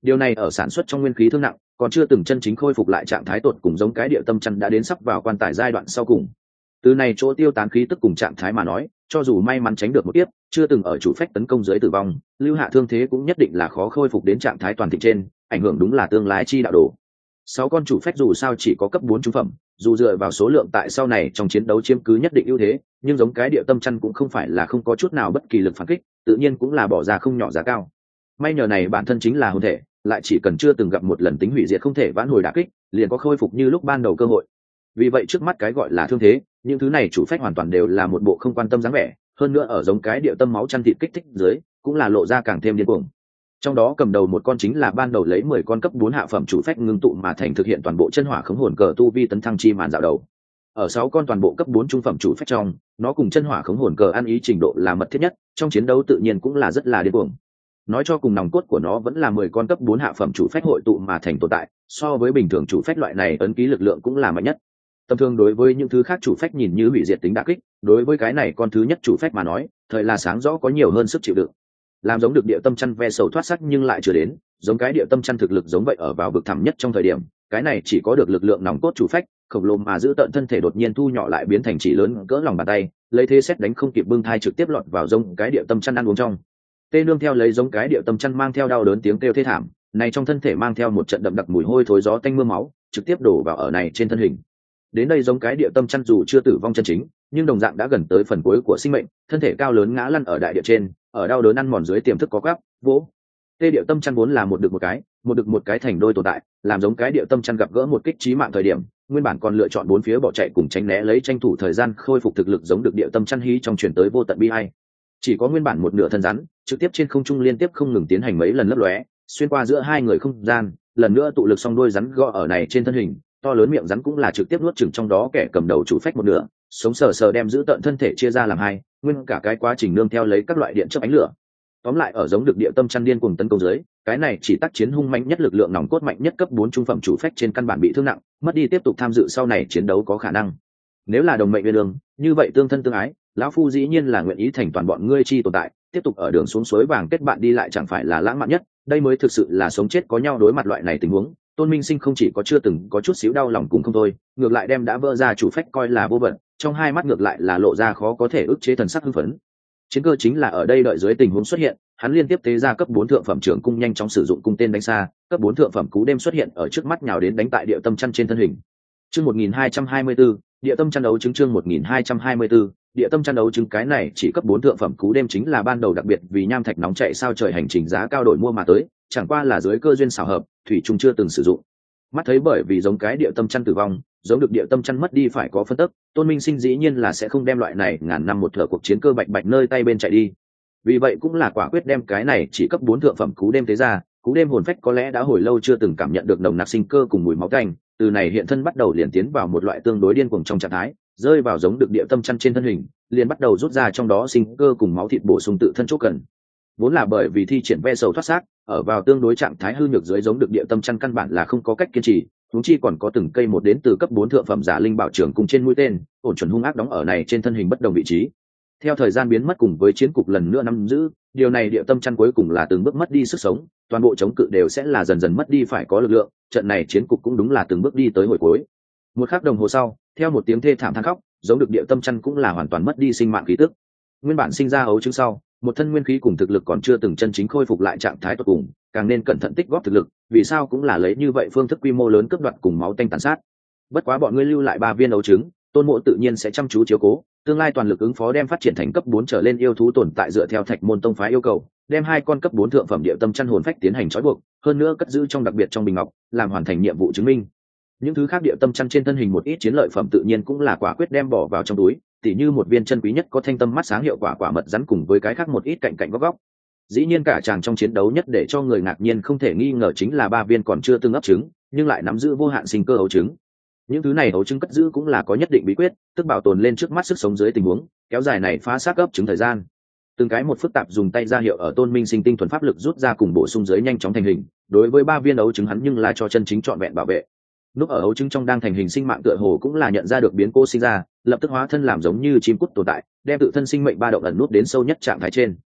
Điều này ở sản xuất trong nguyên khí thương nặng, còn chưa từng chân chính khôi phục lại trạng thái tột cùng giống cái địa tâm chăn đã đến sắp vào quan tài giai đoạn sau cùng. Từ này chỗ tiêu tán khí tức cùng trạng thái mà nói, cho dù may mắn tránh được một kiếp, chưa từng ở chủ phách tấn công dưới tử vong, lưu hạ thương thế cũng nhất định là khó khôi phục đến trạng thái toàn thịnh trên, ảnh hưởng đúng là tương lai chi đạo đồ. 6 con chủ phách dù sao chỉ có cấp 4 trung phẩm, dù dựa vào số lượng tại sau này trong chiến đấu chiếm cứ nhất định ưu thế, nhưng giống cái địa tâm chăn cũng không phải là không có chút nào bất kỳ lực phản kích, tự nhiên cũng là bỏ ra không nhỏ giá cao. May nhờ này bản thân chính là hồn thể, lại chỉ cần chưa từng gặp một lần tính hủy diệt không thể vãn hồi đả kích, liền có khôi phục như lúc ban đầu cơ hội. Vì vậy trước mắt cái gọi là thương thế, những thứ này chủ phách hoàn toàn đều là một bộ không quan tâm dáng vẻ, hơn nữa ở giống cái địa tâm máu chăn thịt kích thích dưới, cũng là lộ ra càng thêm điên cuồng. Trong đó cầm đầu một con chính là ban đầu lấy 10 con cấp 4 hạ phẩm chủ phách ngưng tụ mà thành thực hiện toàn bộ chân hỏa khống hồn cờ tu vi tấn thăng chi màn dạo đầu. Ở 6 con toàn bộ cấp 4 trung phẩm chủ phách trong, nó cùng chân hỏa khống hồn cờ ăn ý trình độ là mật thiết nhất, trong chiến đấu tự nhiên cũng là rất là điên cuồng. Nói cho cùng nòng cốt của nó vẫn là 10 con cấp 4 hạ phẩm chủ phách hội tụ mà thành tồn tại, so với bình thường chủ phách loại này ấn ký lực lượng cũng là mạnh nhất. Tầm thường đối với những thứ khác chủ phách nhìn như hủy diệt tính đả kích, đối với cái này con thứ nhất chủ phách mà nói, thời là sáng rõ có nhiều hơn sức chịu đựng. Làm giống được địa tâm chăn ve sầu thoát sắc nhưng lại chưa đến, giống cái địa tâm chăn thực lực giống vậy ở vào vực thẳm nhất trong thời điểm, cái này chỉ có được lực lượng nòng cốt chủ phách, khổng lồ mà giữ tận thân thể đột nhiên thu nhỏ lại biến thành chỉ lớn cỡ lòng bàn tay, lấy thế xét đánh không kịp bưng thai trực tiếp lọt vào giống cái địa tâm chăn ăn uống trong. Tê nương theo lấy giống cái địa tâm chăn mang theo đau đớn tiếng kêu thê thảm, này trong thân thể mang theo một trận đậm đặc mùi hôi thối gió tanh mưa máu, trực tiếp đổ vào ở này trên thân hình. Đến đây giống cái địa tâm chăn dù chưa tử vong chân chính, nhưng đồng dạng đã gần tới phần cuối của sinh mệnh, thân thể cao lớn ngã lăn ở đại địa trên, ở đau đớn ăn mòn dưới tiềm thức có gắp vỗ. Tê địa tâm chăn vốn là một được một cái thành đôi tồn tại, làm giống cái địa tâm chăn gặp gỡ một kích chí mạng thời điểm, nguyên bản còn lựa chọn bốn phía bỏ chạy cùng tránh né lấy tranh thủ thời gian khôi phục thực lực giống được địa tâm chăn hí trong chuyển tới vô tận bi ai. Chỉ có nguyên bản một nửa thân rắn, trực tiếp trên không trung liên tiếp không ngừng tiến hành mấy lần lấp lóe, xuyên qua giữa hai người không gian, lần nữa tụ lực xong đôi rắn gõ ở này trên thân hình, to lớn miệng rắn cũng là trực tiếp nuốt chửng trong đó kẻ cầm đầu chủ phách một nửa, sống sờ sờ đem giữ tận thân thể chia ra làm hai, nguyên cả cái quá trình nương theo lấy các loại điện chớp ánh lửa. Tóm lại ở giống được địa tâm chăn điên cùng tấn công dưới, cái này chỉ tác chiến hung mạnh nhất lực lượng nòng cốt mạnh nhất cấp 4 trung phẩm chủ phách trên căn bản bị thương nặng, mất đi tiếp tục tham dự sau này chiến đấu có khả năng. Nếu là đồng mệnh nguyên đường, như vậy tương thân tương ái, lão phu dĩ nhiên là nguyện ý thành toàn bọn ngươi chi tồn tại, tiếp tục ở đường xuống suối vàng kết bạn đi lại chẳng phải là lãng mạn nhất, đây mới thực sự là sống chết có nhau đối mặt loại này tình huống. Tôn Minh Sinh không chỉ có chưa từng có chút xíu đau lòng cùng không thôi, ngược lại đem đã vỡ ra chủ phách coi là vô vận, trong hai mắt ngược lại là lộ ra khó có thể ức chế thần sắc hưng phấn. Chiến cơ chính là ở đây đợi dưới tình huống xuất hiện, hắn liên tiếp tế ra cấp 4 thượng phẩm trưởng cung nhanh chóng sử dụng cung tên đánh xa, cấp 4 thượng phẩm cú đêm xuất hiện ở trước mắt nhào đến đánh tại địa tâm chăn trên thân hình. Chương 1224, địa tâm chăn đấu chứng chương 1224, địa tâm chăn đấu chứng cái này chỉ cấp 4 thượng phẩm cú đêm chính là ban đầu đặc biệt vì nham thạch nóng chạy sao trời hành trình giá cao đổi mua mà tới, chẳng qua là dưới cơ duyên xảo hợp, thủy trung chưa từng sử dụng. Mắt thấy bởi vì giống cái địa tâm chăn tử vong, giống được địa tâm chăn mất đi phải có phân tức, Tôn Minh Sinh dĩ nhiên là sẽ không đem loại này ngàn năm một thở cuộc chiến cơ bạch bạch nơi tay bên chạy đi. Vì vậy cũng là quả quyết đem cái này chỉ cấp 4 thượng phẩm cú đêm tế ra, cú đêm hồn phách có lẽ đã hồi lâu chưa từng cảm nhận được nồng nặc sinh cơ cùng mùi máu tanh, từ này hiện thân bắt đầu liền tiến vào một loại tương đối điên cuồng trong trạng thái, rơi vào giống được địa tâm chăn trên thân hình, liền bắt đầu rút ra trong đó sinh cơ cùng máu thịt bổ sung tự thân chỗ cần. Vốn là bởi vì thi triển ve sầu thoát xác, ở vào tương đối trạng thái hư nhược dưới giống được địa tâm chăn căn bản là không có cách kiên trì, huống chi còn có từng cây một đến từ cấp 4 thượng phẩm giả linh bảo trường cùng trên mũi tên, ổn chuẩn hung ác đóng ở này trên thân hình bất đồng vị trí. Theo thời gian biến mất cùng với chiến cục lần nữa nắm giữ, điều này địa tâm chăn cuối cùng là từng bước mất đi sức sống, toàn bộ chống cự đều sẽ là dần dần mất đi phải có lực lượng, trận này chiến cục cũng đúng là từng bước đi tới hồi cuối. Một khắc đồng hồ sau, theo một tiếng thê thảm than khóc, giống được địa tâm chăn cũng là hoàn toàn mất đi sinh mạng khí tức. Nguyên bản sinh ra ấu trứng sau, một thân nguyên khí cùng thực lực còn chưa từng chân chính khôi phục lại trạng thái tuyệt cùng, càng nên cẩn thận tích góp thực lực, vì sao cũng là lấy như vậy phương thức quy mô lớn cướp đoạt cùng máu tanh tàn sát. Bất quá bọn ngươi lưu lại 3 viên ấu trứng, Tôn Mộ tự nhiên sẽ chăm chú chiếu cố, tương lai toàn lực ứng phó đem phát triển thành cấp 4 trở lên yêu thú tồn tại dựa theo Thạch Môn Tông phái yêu cầu, đem 2 con cấp 4 thượng phẩm địa tâm chăn hồn phách tiến hành trói buộc, hơn nữa cất giữ trong đặc biệt trong bình ngọc, làm hoàn thành nhiệm vụ chứng minh. Những thứ khác địa tâm chăn trên thân hình một ít chiến lợi phẩm tự nhiên cũng là quả quyết đem bỏ vào trong túi, tỉ như một viên chân quý nhất có thanh tâm mắt sáng hiệu quả mật rắn cùng với cái khác một ít cạnh cạnh góc góc. Dĩ nhiên cả chàng trong chiến đấu nhất để cho người ngạc nhiên không thể nghi ngờ chính là 3 viên còn chưa tương ấp trứng, nhưng lại nắm giữ vô hạn sinh cơ ấu trứng. Những thứ này ấu trứng cất giữ cũng là có nhất định bí quyết, tức bảo tồn lên trước mắt sức sống dưới tình huống, kéo dài này phá xác ấp trứng thời gian. Từng cái một phức tạp dùng tay ra hiệu ở Tôn Minh Sinh tinh thuần pháp lực rút ra cùng bổ sung dưới nhanh chóng thành hình, đối với 3 viên ấu trứng hắn nhưng là cho chân chính trọn vẹn bảo vệ. Lúc ở ấu trứng trong đang thành hình sinh mạng tựa hồ cũng là nhận ra được biến cố sinh ra, lập tức hóa thân làm giống như chim cút tồn tại, đem tự thân sinh mệnh ba động ẩn nút đến sâu nhất trạng thái trên.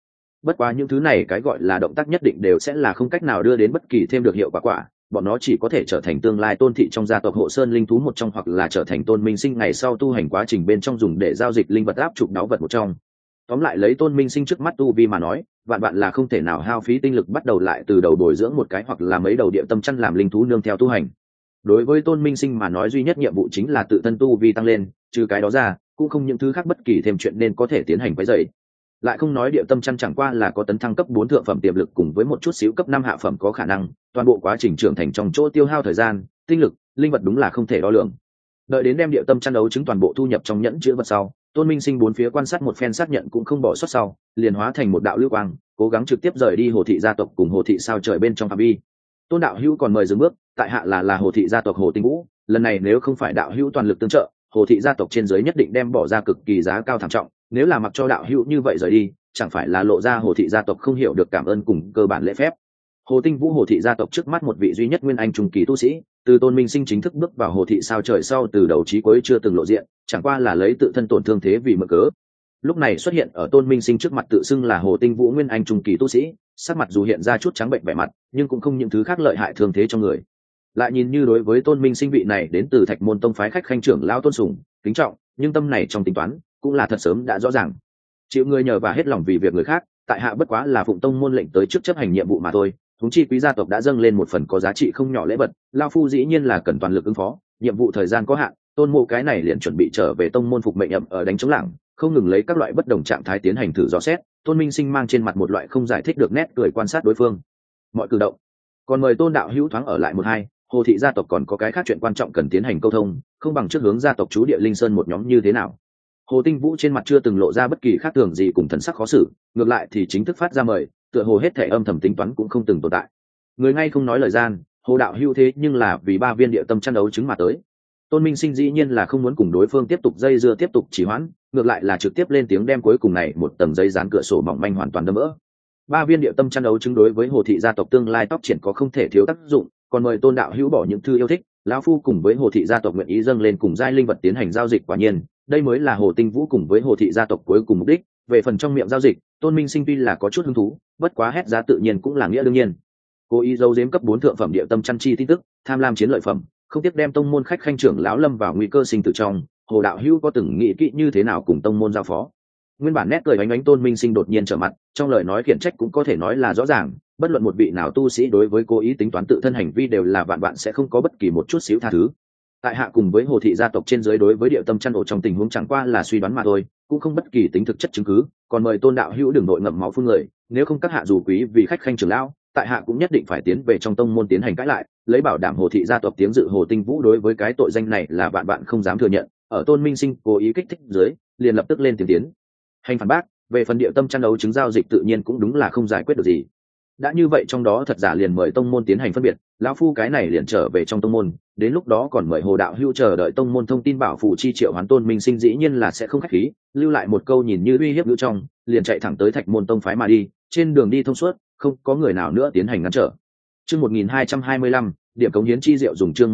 Bất quá những thứ này cái gọi là động tác nhất định đều sẽ là không cách nào đưa đến bất kỳ thêm được hiệu quả, bọn nó chỉ có thể trở thành tương lai tôn thị trong gia tộc hộ sơn linh thú một trong, hoặc là trở thành tôn minh sinh ngày sau tu hành quá trình bên trong dùng để giao dịch linh vật áp trục đáo vật một trong. Tóm lại lấy tôn minh sinh trước mắt tu vi mà nói, vạn bạn là không thể nào hao phí tinh lực bắt đầu lại từ đầu bồi dưỡng một cái hoặc là mấy đầu địa tâm chăn làm linh thú nương theo tu hành. Đối với tôn minh sinh mà nói duy nhất nhiệm vụ chính là tự thân tu vi tăng lên, trừ cái đó ra cũng không những thứ khác bất kỳ thêm chuyện nên có thể tiến hành quấy dậy. Lại không nói địa tâm chăn chẳng qua là có tấn thăng cấp 4 thượng phẩm tiềm lực cùng với một chút xíu cấp 5 hạ phẩm có khả năng, toàn bộ quá trình trưởng thành trong chỗ tiêu hao thời gian, tinh lực, linh vật đúng là không thể đo lường. Đợi đến đem địa tâm chăn đấu chứng toàn bộ thu nhập trong nhẫn chứa vật sau, tôn minh sinh bốn phía quan sát một phen xác nhận cũng không bỏ sót sau, liền hóa thành một đạo lưu quang, cố gắng trực tiếp rời đi hồ thị gia tộc cùng hồ thị sao trời bên trong phạm vi. Tôn đạo hữu còn mời dừng bước, tại hạ là hồ thị gia tộc Hồ Tinh Vũ, lần này nếu không phải đạo hữu toàn lực tương trợ, hồ thị gia tộc trên dưới nhất định đem bỏ ra cực kỳ giá cao thảm trọng, nếu là mặc cho đạo hữu như vậy rời đi, chẳng phải là lộ ra hồ thị gia tộc không hiểu được cảm ơn cùng cơ bản lễ phép. Hồ Tinh Vũ hồ thị gia tộc trước mắt một vị duy nhất nguyên anh trung kỳ tu sĩ, từ tôn minh sinh chính thức bước vào hồ thị sao trời sau từ đầu chí cuối chưa từng lộ diện, chẳng qua là lấy tự thân tổn thương thế vì mượn cớ. Lúc này xuất hiện ở tôn minh sinh trước mặt tự xưng là hồ tinh vũ nguyên anh trung kỳ tu sĩ, sắc mặt dù hiện ra chút trắng bệnh vẻ mặt nhưng cũng không những thứ khác lợi hại thương thế trong người. Lại nhìn như đối với tôn minh sinh vị này đến từ thạch môn tông phái khách khanh trưởng lao tôn sùng kính trọng, nhưng tâm này trong tính toán cũng là thật sớm đã rõ ràng. Chịu người nhờ và hết lòng vì việc người khác, tại hạ bất quá là phụng tông môn lệnh tới trước chấp hành nhiệm vụ mà thôi. Huống chi quý gia tộc đã dâng lên một phần có giá trị không nhỏ lễ vật, lao phu dĩ nhiên là cần toàn lực ứng phó, nhiệm vụ thời gian có hạn, tôn mộ cái này liền chuẩn bị trở về tông môn phục mệnh ậm ở đánh chống lảng, không ngừng lấy các loại bất đồng trạng thái tiến hành thử dò xét. Tôn minh sinh mang trên mặt một loại không giải thích được nét cười quan sát đối phương mọi cử động. Còn mời tôn đạo hữu thoáng ở lại một hai, hồ thị gia tộc còn có cái khác chuyện quan trọng cần tiến hành câu thông, không bằng trước hướng gia tộc chú địa linh sơn một nhóm như thế nào. Hồ Tinh Vũ trên mặt chưa từng lộ ra bất kỳ khác thường gì cùng thần sắc khó xử, ngược lại thì chính thức phát ra mời, tựa hồ hết thể âm thầm tính toán cũng không từng tồn tại. Người ngay không nói lời gian, hồ đạo hưu thế nhưng là vì 3 viên địa tâm chăn đấu chứng mà tới. Tôn minh sinh dĩ nhiên là không muốn cùng đối phương tiếp tục dây dưa tiếp tục trì hoãn, ngược lại là trực tiếp lên tiếng đem cuối cùng này một tầng dây dán cửa sổ mỏng manh hoàn toàn đâm vỡ. 3 viên địa tâm chăn đấu chứng đối với hồ thị gia tộc tương lai tóc triển có không thể thiếu tác dụng, còn mời tôn đạo hữu bỏ những thư yêu thích, lão phu cùng với hồ thị gia tộc nguyện ý dâng lên cùng giai linh vật tiến hành giao dịch. Quả nhiên đây mới là hồ tinh vũ cùng với hồ thị gia tộc cuối cùng mục đích. Về phần trong miệng giao dịch, tôn minh sinh tuy là có chút hứng thú, bất quá hét giá tự nhiên cũng là nghĩa đương nhiên. Cố ý giấu giếm cấp 4 thượng phẩm địa tâm chăn chi tin tức, tham lam chiến lợi phẩm, không tiếc đem tông môn khách khanh trưởng lão lâm vào nguy cơ sinh tử trong. Hồ đạo hữu có từng nghĩ kỹ như thế nào cùng tông môn giao phó? Nguyên bản nét cười ánh ánh tôn minh sinh đột nhiên trở mặt, trong lời nói khiển trách cũng có thể nói là rõ ràng, bất luận một vị nào tu sĩ đối với cố ý tính toán tự thân hành vi đều là vạn vạn sẽ không có bất kỳ một chút xíu tha thứ. Tại hạ cùng với hồ thị gia tộc trên dưới đối với địa tâm chăn ổ trong tình huống chẳng qua là suy đoán mà thôi, cũng không bất kỳ tính thực chất chứng cứ, còn mời tôn đạo hữu đừng nội ngậm máu phun người, nếu không các hạ dù quý vì khách khanh trưởng lão, tại hạ cũng nhất định phải tiến về trong tông môn tiến hành cãi lại, lấy bảo đảm hồ thị gia tộc tiếng dự hồ tinh vũ đối với cái tội danh này là vạn vạn không dám thừa nhận. Ở tôn minh sinh cố ý kích thích dưới, liền lập tức lên tiếng tiến hành phản bác. Về phần địa tâm chăn đấu chứng giao dịch tự nhiên cũng đúng là không giải quyết được gì. Đã như vậy trong đó thật giả liền mời tông môn tiến hành phân biệt, lão phu cái này liền trở về trong tông môn, đến lúc đó còn mời hồ đạo hưu chờ đợi tông môn thông tin bảo phụ chi triệu hoán. Tôn minh sinh dĩ nhiên là sẽ không khách khí, lưu lại một câu nhìn như uy hiếp ngữ trong, liền chạy thẳng tới thạch môn tông phái mà đi. Trên đường đi thông suốt, không có người nào nữa tiến hành ngăn trở. Chương 1225, điểm cống hiến chi diệu dùng. Chương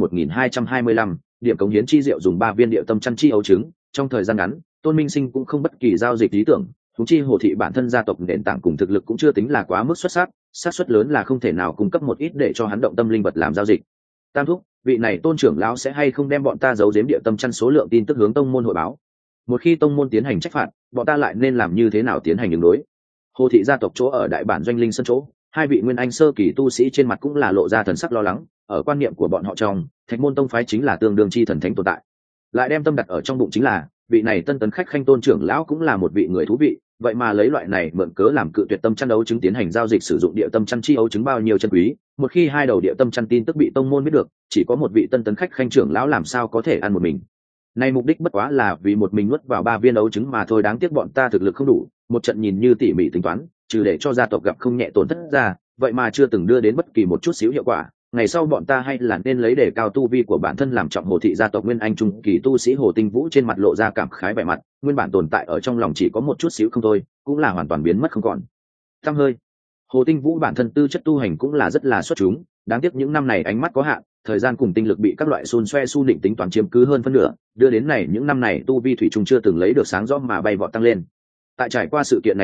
1225, điểm cống hiến chi diệu dùng. 3 viên địa tâm chăn chi ấu trứng, trong thời gian ngắn tôn minh sinh cũng không bất kỳ giao dịch lý tưởng. Thú chi hồ thị bản thân gia tộc nền tảng cùng thực lực cũng chưa tính là quá mức xuất sắc, xác suất lớn là không thể nào cung cấp một ít để cho hắn động tâm linh vật làm giao dịch. Tam thúc, vị này tôn trưởng lão sẽ hay không đem bọn ta giấu giếm địa tâm chăn số lượng tin tức hướng tông môn hội báo? Một khi tông môn tiến hành trách phạt, bọn ta lại nên làm như thế nào tiến hành ứng đối? Hồ thị gia tộc chỗ ở đại bản doanh linh sân chỗ, 2 vị nguyên anh sơ kỳ tu sĩ trên mặt cũng là lộ ra thần sắc lo lắng. Ở quan niệm của bọn họ trong, thạch môn tông phái chính là tương đương chi thần thánh tồn tại, lại đem tâm đặt ở trong bụng chính là vị này tân tấn khách khanh tôn trưởng lão cũng là một vị người thú vị, vậy mà lấy loại này mượn cớ làm cự tuyệt tâm chăn đấu chứng tiến hành giao dịch sử dụng địa tâm chăn chi ấu chứng bao nhiêu chân quý. Một khi 2 đầu địa tâm chăn tin tức bị tông môn biết được, chỉ có một vị tân tấn khách khanh trưởng lão làm sao có thể ăn một mình. Nay mục đích bất quá là vì một mình nuốt vào 3 viên ấu chứng mà thôi, đáng tiếc bọn ta thực lực không đủ, một trận nhìn như tỉ mỉ tính toán, trừ để cho gia tộc gặp không nhẹ tổn thất ra, vậy mà chưa từng đưa đến bất kỳ một chút xíu hiệu quả. Ngày sau bọn ta hay là nên lấy đề cao tu vi của bản thân làm trọng. Hồ thị gia tộc nguyên anh trung kỳ tu sĩ Hồ Tinh Vũ trên mặt lộ ra cảm khái vẻ mặt, nguyên bản tồn tại ở trong lòng chỉ có một chút xíu không thôi, cũng là hoàn toàn biến mất không còn tăm hơi. Hồ Tinh Vũ bản thân tư chất tu hành cũng là rất là xuất chúng, đáng tiếc những năm này ánh mắt có hạn, thời gian cùng tinh lực bị các loại xôn xoe su định tính toán chiếm cứ hơn phân nửa, đưa đến này những năm này tu vi thủy chung chưa từng lấy được sáng rõ mà bay vọt tăng lên. Tại trải qua sự kiện này sau,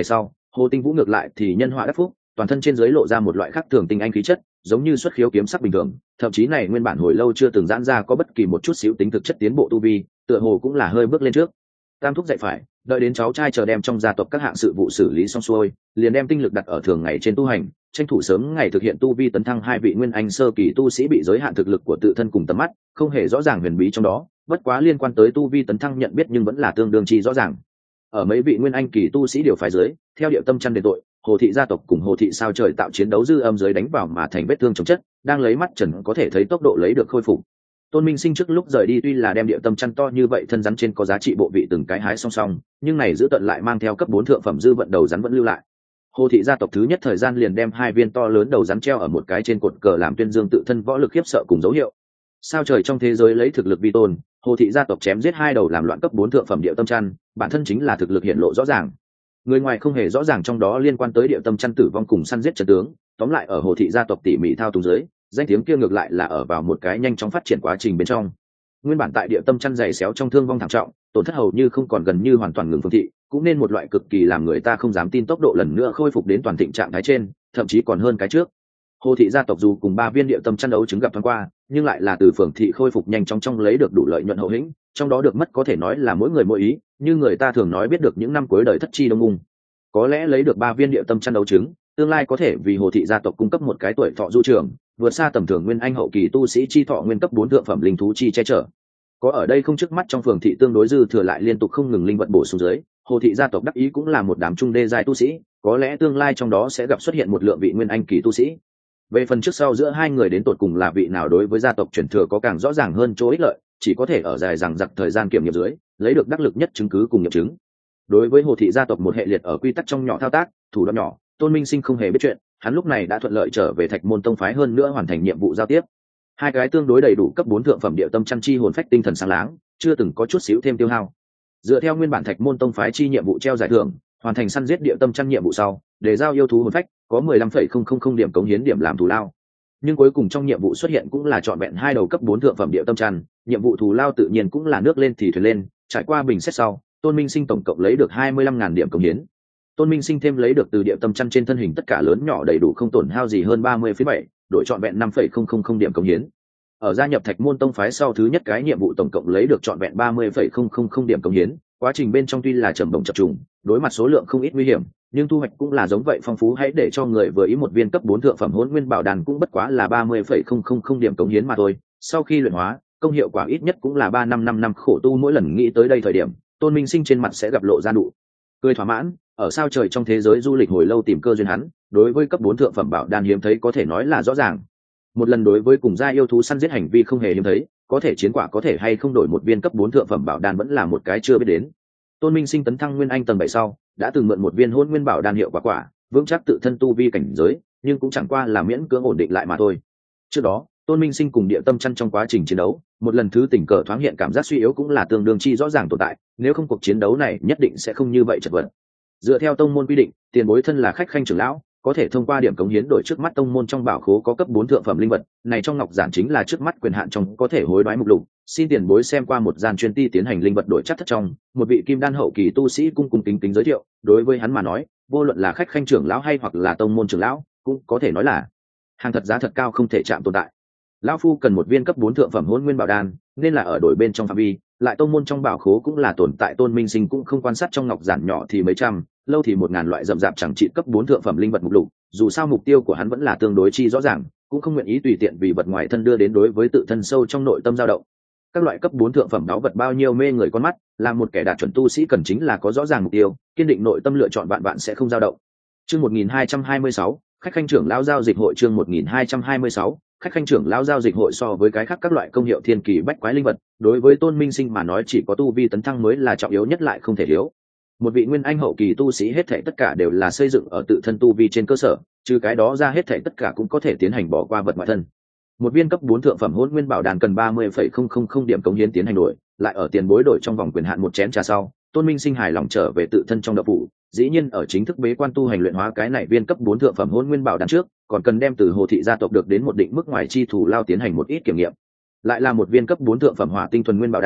Hồ Tinh Vũ ngược lại thì nhân họa đắc phúc, toàn thân trên dưới lộ ra một loại khác thường tinh anh khí chất, giống như xuất khiếu kiếm sắc bình thường, thậm chí này nguyên bản hồi lâu chưa từng giãn ra có bất kỳ một chút xíu tính thực chất tiến bộ tu vi, tựa hồ cũng là hơi bước lên trước. Tam thúc dạy phải, đợi đến cháu trai chờ đem trong gia tộc các hạng sự vụ xử lý xong xuôi, liền đem tinh lực đặt ở thường ngày trên tu hành, tranh thủ sớm ngày thực hiện tu vi tấn thăng. Hai vị nguyên anh sơ kỳ tu sĩ bị giới hạn thực lực của tự thân cùng tầm mắt, không hề rõ ràng huyền bí trong đó, bất quá liên quan tới tu vi tấn thăng nhận biết nhưng vẫn là tương đương chi rõ ràng. Ở mấy vị nguyên anh kỳ tu sĩ điều phái dưới, theo điệu tâm chăn đền tội, Hồ thị gia tộc cùng Hồ thị sao trời tạo chiến đấu dư âm dưới đánh vào mà thành vết thương chống chất, đang lấy mắt trần có thể thấy tốc độ lấy được khôi phục. Tôn Minh Sinh trước lúc rời đi tuy là đem điệu tâm chăn to như vậy thân rắn trên có giá trị bộ vị từng cái hái song song, nhưng này giữ tận lại mang theo cấp 4 thượng phẩm dư vận đầu rắn vẫn lưu lại. Hồ thị gia tộc thứ nhất thời gian liền đem 2 viên to lớn đầu rắn treo ở một cái trên cột cờ làm tuyên dương tự thân võ lực khiếp sợ cùng dấu hiệu. Sao trời trong thế giới lấy thực lực vi tôn, Hồ thị gia tộc chém giết 2 đầu làm loạn cấp 4 thượng phẩm điệu tâm chăn, bản thân chính là thực lực hiện lộ rõ ràng. Người ngoài không hề rõ ràng trong đó liên quan tới điệu tâm chăn tử vong cùng săn giết trận tướng, tóm lại ở Hồ thị gia tộc tỉ mỉ thao túng dưới, danh tiếng kia ngược lại là ở vào một cái nhanh chóng phát triển quá trình bên trong. Nguyên bản tại điệu tâm chăn dày xéo trong thương vong thảm trọng, tổn thất hầu như không còn, gần như hoàn toàn ngừng phương thị, cũng nên một loại cực kỳ làm người ta không dám tin tốc độ lần nữa khôi phục đến toàn thịnh trạng thái trên, thậm chí còn hơn cái trước. Hồ thị gia tộc dù cùng 3 viên điệu tâm chăn đấu chứng gặp thoáng qua, nhưng lại là từ phường thị khôi phục nhanh chóng trong lấy được đủ lợi nhuận hậu hĩnh, trong đó được mất có thể nói là mỗi người mỗi ý, như người ta thường nói biết được những năm cuối đời thất chi đông ung. Có lẽ lấy được 3 viên điệu tâm chăn đấu chứng, tương lai có thể vì Hồ thị gia tộc cung cấp một cái tuổi thọ du trường, vượt xa tầm thường nguyên anh hậu kỳ tu sĩ chi thọ nguyên cấp 4 thượng phẩm linh thú chi che chở. Có ở đây không trước mắt trong phường thị tương đối dư thừa lại liên tục không ngừng linh vật bổ sung dưới, Hồ thị gia tộc đắc ý cũng là một đám trung đê giai tu sĩ, có lẽ tương lai trong đó sẽ gặp xuất hiện một lượng vị nguyên anh kỳ tu sĩ. Về phần trước sau giữa hai người đến tột cùng là vị nào đối với gia tộc truyền thừa có càng rõ ràng hơn chỗ ích lợi, chỉ có thể ở dài dằng dặc thời gian kiểm nghiệm dưới, lấy được đắc lực nhất chứng cứ cùng nghiệm chứng. Đối với Hồ thị gia tộc một hệ liệt ở quy tắc trong nhỏ thao tác, thủ đoạn nhỏ, Tôn Minh Sinh không hề biết chuyện, hắn lúc này đã thuận lợi trở về Thạch Môn tông phái, hơn nữa hoàn thành nhiệm vụ giao tiếp. 2 cái tương đối đầy đủ cấp 4 thượng phẩm điệu tâm chăn chi hồn phách tinh thần sáng láng, chưa từng có chút xíu thêm tiêu hao. Dựa theo nguyên bản Thạch Môn tông phái chi nhiệm vụ treo giải thưởng, hoàn thành săn giết điệu tâm chăn nhiệm vụ sau, để giao yêu thú hồn phách, có 15,000 điểm cống hiến điểm làm thù lao. Nhưng cuối cùng trong nhiệm vụ xuất hiện cũng là trọn vẹn 2 đầu cấp 4 thượng phẩm điệu tâm chăn, nhiệm vụ thù lao tự nhiên cũng là nước lên thì thuyền lên, trải qua bình xét sau, Tôn Minh Sinh tổng cộng lấy được 25.000 điểm cống hiến. Tôn Minh Sinh thêm lấy được từ điệu tâm chăn trên thân hình tất cả lớn nhỏ đầy đủ không tổn hao gì hơn 30,7, đổi trọn vẹn 5,000 điểm cống hiến. Ở gia nhập Thạch Môn tông phái sau thứ nhất cái nhiệm vụ tổng cộng lấy được trọn vẹn 30,000 điểm cống hiến, quá trình bên trong tuy là trầm bổng chập trùng, đối mặt số lượng không ít nguy hiểm, nhưng thu hoạch cũng là giống vậy phong phú. Hãy để cho người vừa ý một viên cấp 4 thượng phẩm hỗn nguyên bảo đàn cũng bất quá là 30,000 điểm cống hiến mà thôi, sau khi luyện hóa, công hiệu quả ít nhất cũng là 3 năm khổ tu. Mỗi lần nghĩ tới đây thời điểm, Tôn Minh Sinh trên mặt sẽ gặp lộ ra nụ cười thỏa mãn. Ở sao trời trong thế giới du lịch hồi lâu tìm cơ duyên hắn, đối với cấp 4 thượng phẩm bảo đan hiếm thấy có thể nói là rõ ràng. Một lần đối với cùng gia yêu thú săn giết hành vi không hề hiếm thấy, có thể chiến quả có thể hay không đổi một viên cấp 4 thượng phẩm bảo đan vẫn là một cái chưa biết đến. Tôn Minh Sinh tấn thăng nguyên anh tầng 7 sau, đã từng mượn một viên hỗn nguyên bảo đan hiệu quả, vững chắc tự thân tu vi cảnh giới, nhưng cũng chẳng qua là miễn cưỡng ổn định lại mà thôi. Trước đó, Tôn Minh Sinh cùng địa tâm chăn trong quá trình chiến đấu, một lần thứ tình cờ thoáng hiện cảm giác suy yếu cũng là tương đương chi rõ ràng tồn tại, nếu không cuộc chiến đấu này nhất định sẽ không như vậy chật vật. Dựa theo tông môn quy định, tiền bối thân là khách khanh trưởng lão, có thể thông qua điểm cống hiến đổi trước mắt tông môn trong bảo khố có cấp 4 thượng phẩm linh vật, này trong ngọc giản chính là trước mắt quyền hạn trong có thể hối đoái mục lục, xin tiền bối xem qua một gian chuyên ti tiến hành linh vật đổi chắc thất trong, một vị kim đan hậu kỳ tu sĩ cung kính giới thiệu, đối với hắn mà nói, vô luận là khách khanh trưởng lão hay hoặc là tông môn trưởng lão, cũng có thể nói là hàng thật giá thật cao không thể chạm tồn tại. Lão phu cần một viên cấp 4 thượng phẩm hỗn nguyên bảo đan, nên là ở đổi bên trong phạm vi, lại tông môn trong bảo khố cũng là tồn tại. Tôn Minh Sinh cũng không quan sát trong ngọc giản nhỏ thì mấy trăm, lâu thì 1000 loại rậm rạp chẳng trị cấp 4 thượng phẩm linh vật mục lục, dù sao mục tiêu của hắn vẫn là tương đối chi rõ ràng, cũng không nguyện ý tùy tiện vì vật ngoài thân đưa đến đối với tự thân sâu trong nội tâm dao động. Các loại cấp 4 thượng phẩm báu vật bao nhiêu mê người con mắt, làm một kẻ đạt chuẩn tu sĩ cần chính là có rõ ràng mục tiêu, kiên định nội tâm lựa chọn, bạn sẽ không dao động. Chương 1226, khách khanh trưởng lão giao dịch hội. Chương 1226, khách khanh trưởng lão giao dịch hội. So với cái khác các loại công hiệu thiên kỳ bách quái linh vật, đối với Tôn Minh Sinh mà nói chỉ có tu vi tấn thăng mới là trọng yếu nhất lại không thể thiếu. Một vị nguyên anh hậu kỳ tu sĩ hết thảy tất cả đều là xây dựng ở tự thân tu vi trên cơ sở, trừ cái đó ra hết thảy tất cả cũng có thể tiến hành bỏ qua vật ngoại thân. Một viên cấp 4 thượng phẩm hỗn nguyên bảo đàn cần 30,000 điểm cống hiến tiến hành đổi, lại ở tiền bối đổi trong vòng quyền hạn một chén trà sau, Tôn Minh Sinh hài lòng trở về tự thân trong đạo phủ. Dĩ nhiên ở chính thức bế quan tu hành luyện hóa cái này viên cấp 4 thượng phẩm hỗn nguyên bảo đan trước, còn cần đem từ Hồ thị gia tộc được đến một định mức ngoài chi thủ lao tiến hành một ít kiểm nghiệm. Lại là một viên cấp 4 thượng phẩm hỏa tinh thuần nguyên bảo đan,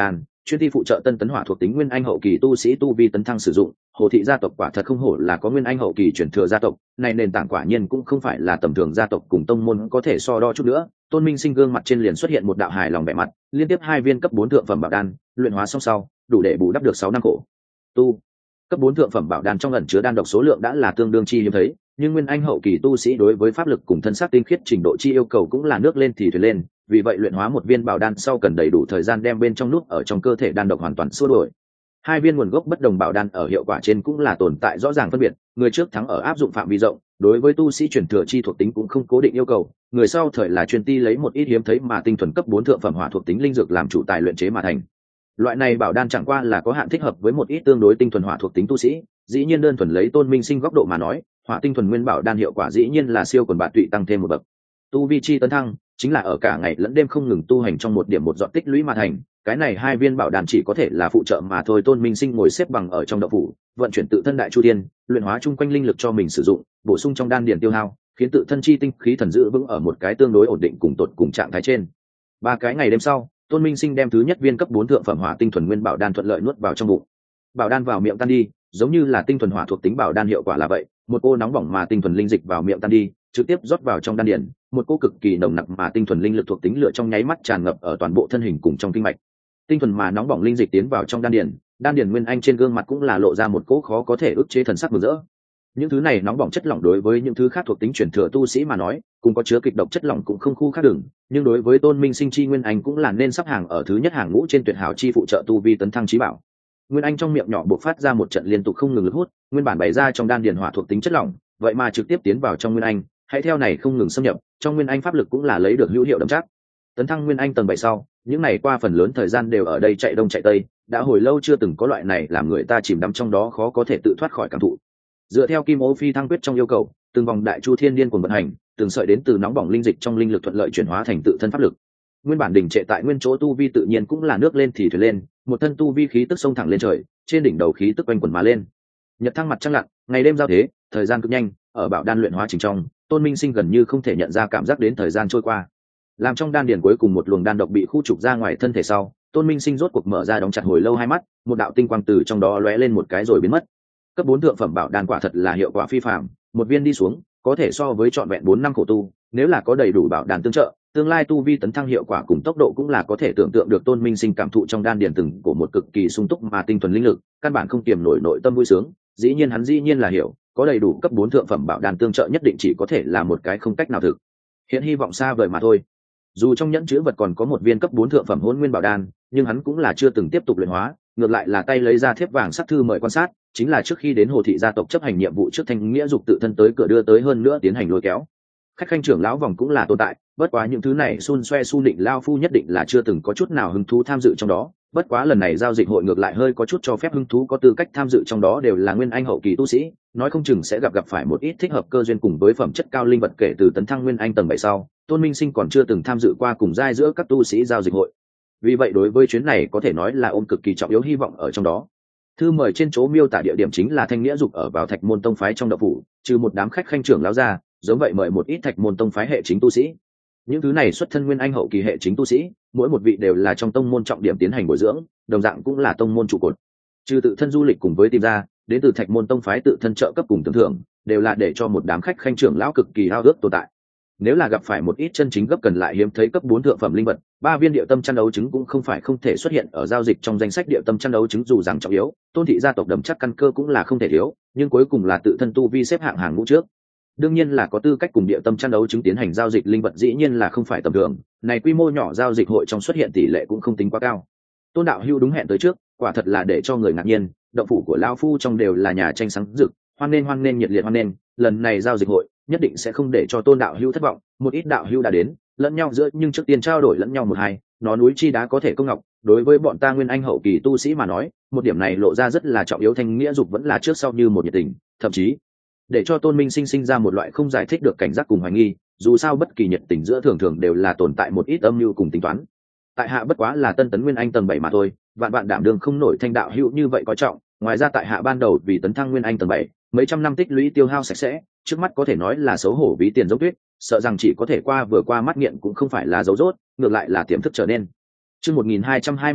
chuyên ty phụ trợ tân tấn hỏa thuộc tính nguyên anh hậu kỳ tu sĩ tu vi tấn thăng sử dụng. Hồ thị gia tộc quả thật không hổ là có nguyên anh hậu kỳ truyền thừa gia tộc, này nền tảng quả nhiên cũng không phải là tầm thường gia tộc cùng tông môn có thể so đo chút nữa. Tôn Minh Sinh gương mặt trên liền xuất hiện một đạo hài lòng vẻ mặt, liên tiếp 2 viên cấp 4 thượng phẩm bảo đan, luyện hóa xong sau, đủ để bù đắp được 6 năm khổ tu. Cấp 4 thượng phẩm bảo đan trong ẩn chứa đan độc số lượng đã là tương đương chi hiếm thấy, nhưng nguyên anh hậu kỳ tu sĩ đối với pháp lực cùng thân xác tinh khiết trình độ chi yêu cầu cũng là nước lên thì thuyền lên, vì vậy luyện hóa một viên bảo đan sau cần đầy đủ thời gian đem bên trong nút ở trong cơ thể đan độc hoàn toàn xua đuổi. 2 viên nguồn gốc bất đồng bảo đan ở hiệu quả trên cũng là tồn tại rõ ràng phân biệt, người trước thắng ở áp dụng phạm vi rộng, đối với tu sĩ truyền thừa chi thuộc tính cũng không cố định yêu cầu, người sau thời là chuyên ti lấy một ít hiếm thấy mà tinh thuần cấp 4 thượng phẩm hỏa thuộc tính linh dược làm chủ tài luyện chế mà thành. Loại này bảo đan chẳng qua là có hạn thích hợp với một ít tương đối tinh thuần hỏa thuộc tính tu sĩ, dĩ nhiên đơn thuần lấy Tôn Minh Sinh góc độ mà nói, hỏa tinh thuần nguyên bảo đan hiệu quả dĩ nhiên là siêu quần bạt tụy tăng thêm một bậc. Tu vi chi tấn thăng chính là ở cả ngày lẫn đêm không ngừng tu hành trong một điểm một dọn tích lũy mà thành, cái này 2 viên bảo đan chỉ có thể là phụ trợ mà thôi. Tôn Minh Sinh ngồi xếp bằng ở trong động phủ, vận chuyển tự thân đại chu thiên, luyện hóa chung quanh linh lực cho mình sử dụng, bổ sung trong đan điền tiêu hao, khiến tự thân chi tinh khí thần giữ vững ở một cái tương đối ổn định cùng tột cùng trạng thái trên. 3 cái ngày đêm sau, Tôn Minh Sinh đem thứ nhất viên cấp 4 thượng phẩm hỏa tinh thuần nguyên bảo đan thuận lợi nuốt vào trong bụng. Bảo đan vào miệng tan đi, giống như là tinh thuần hỏa thuộc tính bảo đan hiệu quả là vậy, một cô nóng bỏng mà tinh thuần linh dịch vào miệng tan đi, trực tiếp rót vào trong đan điền, một cô cực kỳ nồng nặc mà tinh thuần linh lực thuộc tính lửa trong nháy mắt tràn ngập ở toàn bộ thân hình cùng trong kinh mạch. Tinh thuần mà nóng bỏng linh dịch tiến vào trong đan điền nguyên anh trên gương mặt cũng là lộ ra một cỗ khó có thể ức chế thần sắc mừng rỡ. Những thứ này nóng bỏng chất lỏng đối với những thứ khác thuộc tính truyền thừa tu sĩ mà nói, cũng có chứa kịch độc chất lỏng cũng không khu khác đường, nhưng đối với Tôn Minh Sinh chi nguyên anh cũng là nên sắp hàng ở thứ nhất hàng ngũ trên tuyệt hảo chi phụ trợ tu vi tấn thăng chí bảo. Nguyên anh trong miệng nhỏ bộc phát ra một trận liên tục không ngừng lực hút, nguyên bản bày ra trong đan điền hỏa thuộc tính chất lỏng, vậy mà trực tiếp tiến vào trong nguyên anh, hãy theo này không ngừng xâm nhập, trong nguyên anh pháp lực cũng là lấy được hữu hiệu đậm chắc. Tấn thăng nguyên anh tầng 7 sau, những này qua phần lớn thời gian đều ở đây chạy đông chạy tây, đã hồi lâu chưa từng có loại này làm người ta chìm đắm trong đó khó có thể tự thoát khỏi cảm thụ. Dựa theo Kim Ô Phi thăng quyết trong yêu cầu, từng vòng đại chu thiên điên cuồng vận hành, từng sợi đến từ nóng bỏng linh dịch trong linh lực thuận lợi chuyển hóa thành tự thân pháp lực. Nguyên bản đỉnh trệ tại nguyên chỗ tu vi tự nhiên cũng là nước lên thì thuyền lên, một thân tu vi khí tức sông thẳng lên trời, trên đỉnh đầu khí tức quanh quẩn mà lên. Nhật thăng mặt trăng lặn, ngày đêm giao thế, thời gian cực nhanh, ở bảo đan luyện hóa trình trong, Tôn Minh Sinh gần như không thể nhận ra cảm giác đến thời gian trôi qua. Làm trong đan điền cuối cùng một luồng đan độc bị khu trục ra ngoài thân thể sau, Tôn Minh Sinh rốt cuộc mở ra đóng chặt hồi lâu hai mắt, một đạo tinh quang từ trong đó lóe lên một cái rồi biến mất. Cấp 4 thượng phẩm bảo đan quả thật là hiệu quả phi phàm, một viên đi xuống, có thể so với trọn vẹn 4 năm khổ tu, nếu là có đầy đủ bảo đan tương trợ, tương lai tu vi tấn thăng hiệu quả cùng tốc độ cũng là có thể tưởng tượng được. Tôn Minh Sinh cảm thụ trong đan điền từng của một cực kỳ sung túc mà tinh thuần linh lực, căn bản không kiềm nổi nội tâm vui sướng, dĩ nhiên là hiểu, có đầy đủ cấp 4 thượng phẩm bảo đan tương trợ nhất định chỉ có thể là một cái không cách nào thực hiện hy vọng xa vời mà thôi. Dù trong nhẫn chứa vật còn có một viên cấp 4 thượng phẩm hỗn nguyên bảo đan, nhưng hắn cũng là chưa từng tiếp tục luyện hóa, ngược lại là tay lấy ra thiếp vàng sắc thư mời quan sát, chính là trước khi đến Hồ thị gia tộc chấp hành nhiệm vụ trước Thanh Nghĩa dục tự thân tới cửa đưa tới, hơn nữa tiến hành lôi kéo. Khách khanh trưởng lão vòng cũng là tồn tại, bất quá những thứ này xun xoe su nịnh lao phu nhất định là chưa từng có chút nào hứng thú tham dự trong đó. Bất quá lần này giao dịch hội ngược lại hơi có chút cho phép hứng thú, có tư cách tham dự trong đó đều là nguyên anh hậu kỳ tu sĩ, nói không chừng sẽ gặp phải một ít thích hợp cơ duyên cùng với phẩm chất cao linh vật. Kể từ tấn thăng nguyên anh tầng 7 sau, Tôn Minh Sinh còn chưa từng tham dự qua cùng giai giữa các tu sĩ giao dịch hội, vì vậy đối với chuyến này có thể nói là ôm cực kỳ trọng yếu hy vọng ở trong đó. Thư mời trên chỗ miêu tả địa điểm chính là Thanh Nghĩa dục ở vào Thạch Môn tông phái trong đạo phủ, trừ một đám khách khanh trưởng lão ra, giống vậy mời một ít Thạch Môn tông phái hệ chính tu sĩ. Những thứ này xuất thân nguyên anh hậu kỳ hệ chính tu sĩ, mỗi một vị đều là trong tông môn trọng điểm tiến hành bồi dưỡng, đồng dạng cũng là tông môn trụ cột. Trừ tự thân du lịch cùng với tìm ra, đến từ Thạch Môn tông phái tự thân trợ cấp cùng tưởng thưởng, đều là để cho một đám khách khanh trưởng lão cực kỳ hao ước tồn tại. Nếu là gặp phải một ít chân chính gấp cần lại hiếm thấy cấp 4 thượng phẩm linh vật, 3 viên điệu tâm chăn đấu trứng cũng không phải không thể xuất hiện ở giao dịch trong danh sách. Điệu tâm chăn đấu trứng dù rằng trọng yếu, Tôn thị gia tộc đầm chắc căn cơ cũng là không thể thiếu, nhưng cuối cùng là tự thân tu vi xếp hạng hàng ngũ trước. Đương nhiên là có tư cách cùng điệu tâm chăn đấu trứng tiến hành giao dịch linh vật dĩ nhiên là không phải tầm thường, này quy mô nhỏ giao dịch hội trong xuất hiện tỷ lệ cũng không tính quá cao. Tôn đạo hưu đúng hẹn tới trước, quả thật là để cho người ngạc nhiên, động phủ của lão phu trong đều là nhà tranh sáng rực, hoan nên nhiệt liệt hoan nên, lần này giao dịch hội nhất định sẽ không để cho Tôn đạo hưu thất vọng. Một ít đạo hưu đã đến lẫn nhau giữa, nhưng trước tiên trao đổi lẫn nhau một hai, nó núi chi đá có thể công ngọc, đối với bọn ta nguyên anh hậu kỳ tu sĩ mà nói, một điểm này lộ ra rất là trọng yếu. Thanh Nghĩa dục vẫn là trước sau như một nhiệt tình, thậm chí để cho Tôn Minh Sinh sinh ra một loại không giải thích được cảnh giác cùng hoài nghi, dù sao bất kỳ nhiệt tình giữa thường đều là tồn tại một ít âm mưu cùng tính toán. Tại hạ bất quá là tân tấn nguyên anh tầng 7 mà thôi, vạn đảm đương không nổi Thanh đạo hữu như vậy coi trọng. Ngoài ra tại hạ ban đầu vì tấn thăng nguyên anh tầng 7, mấy trăm năm tích lũy tiêu hao sạch sẽ, trước mắt có thể nói là xấu hổ ví tiền giống tuyết, sợ rằng chỉ có thể qua vừa qua mắt nghiện cũng không phải là dấu rốt, ngược lại là tiềm thức trở nên. Chương 1227,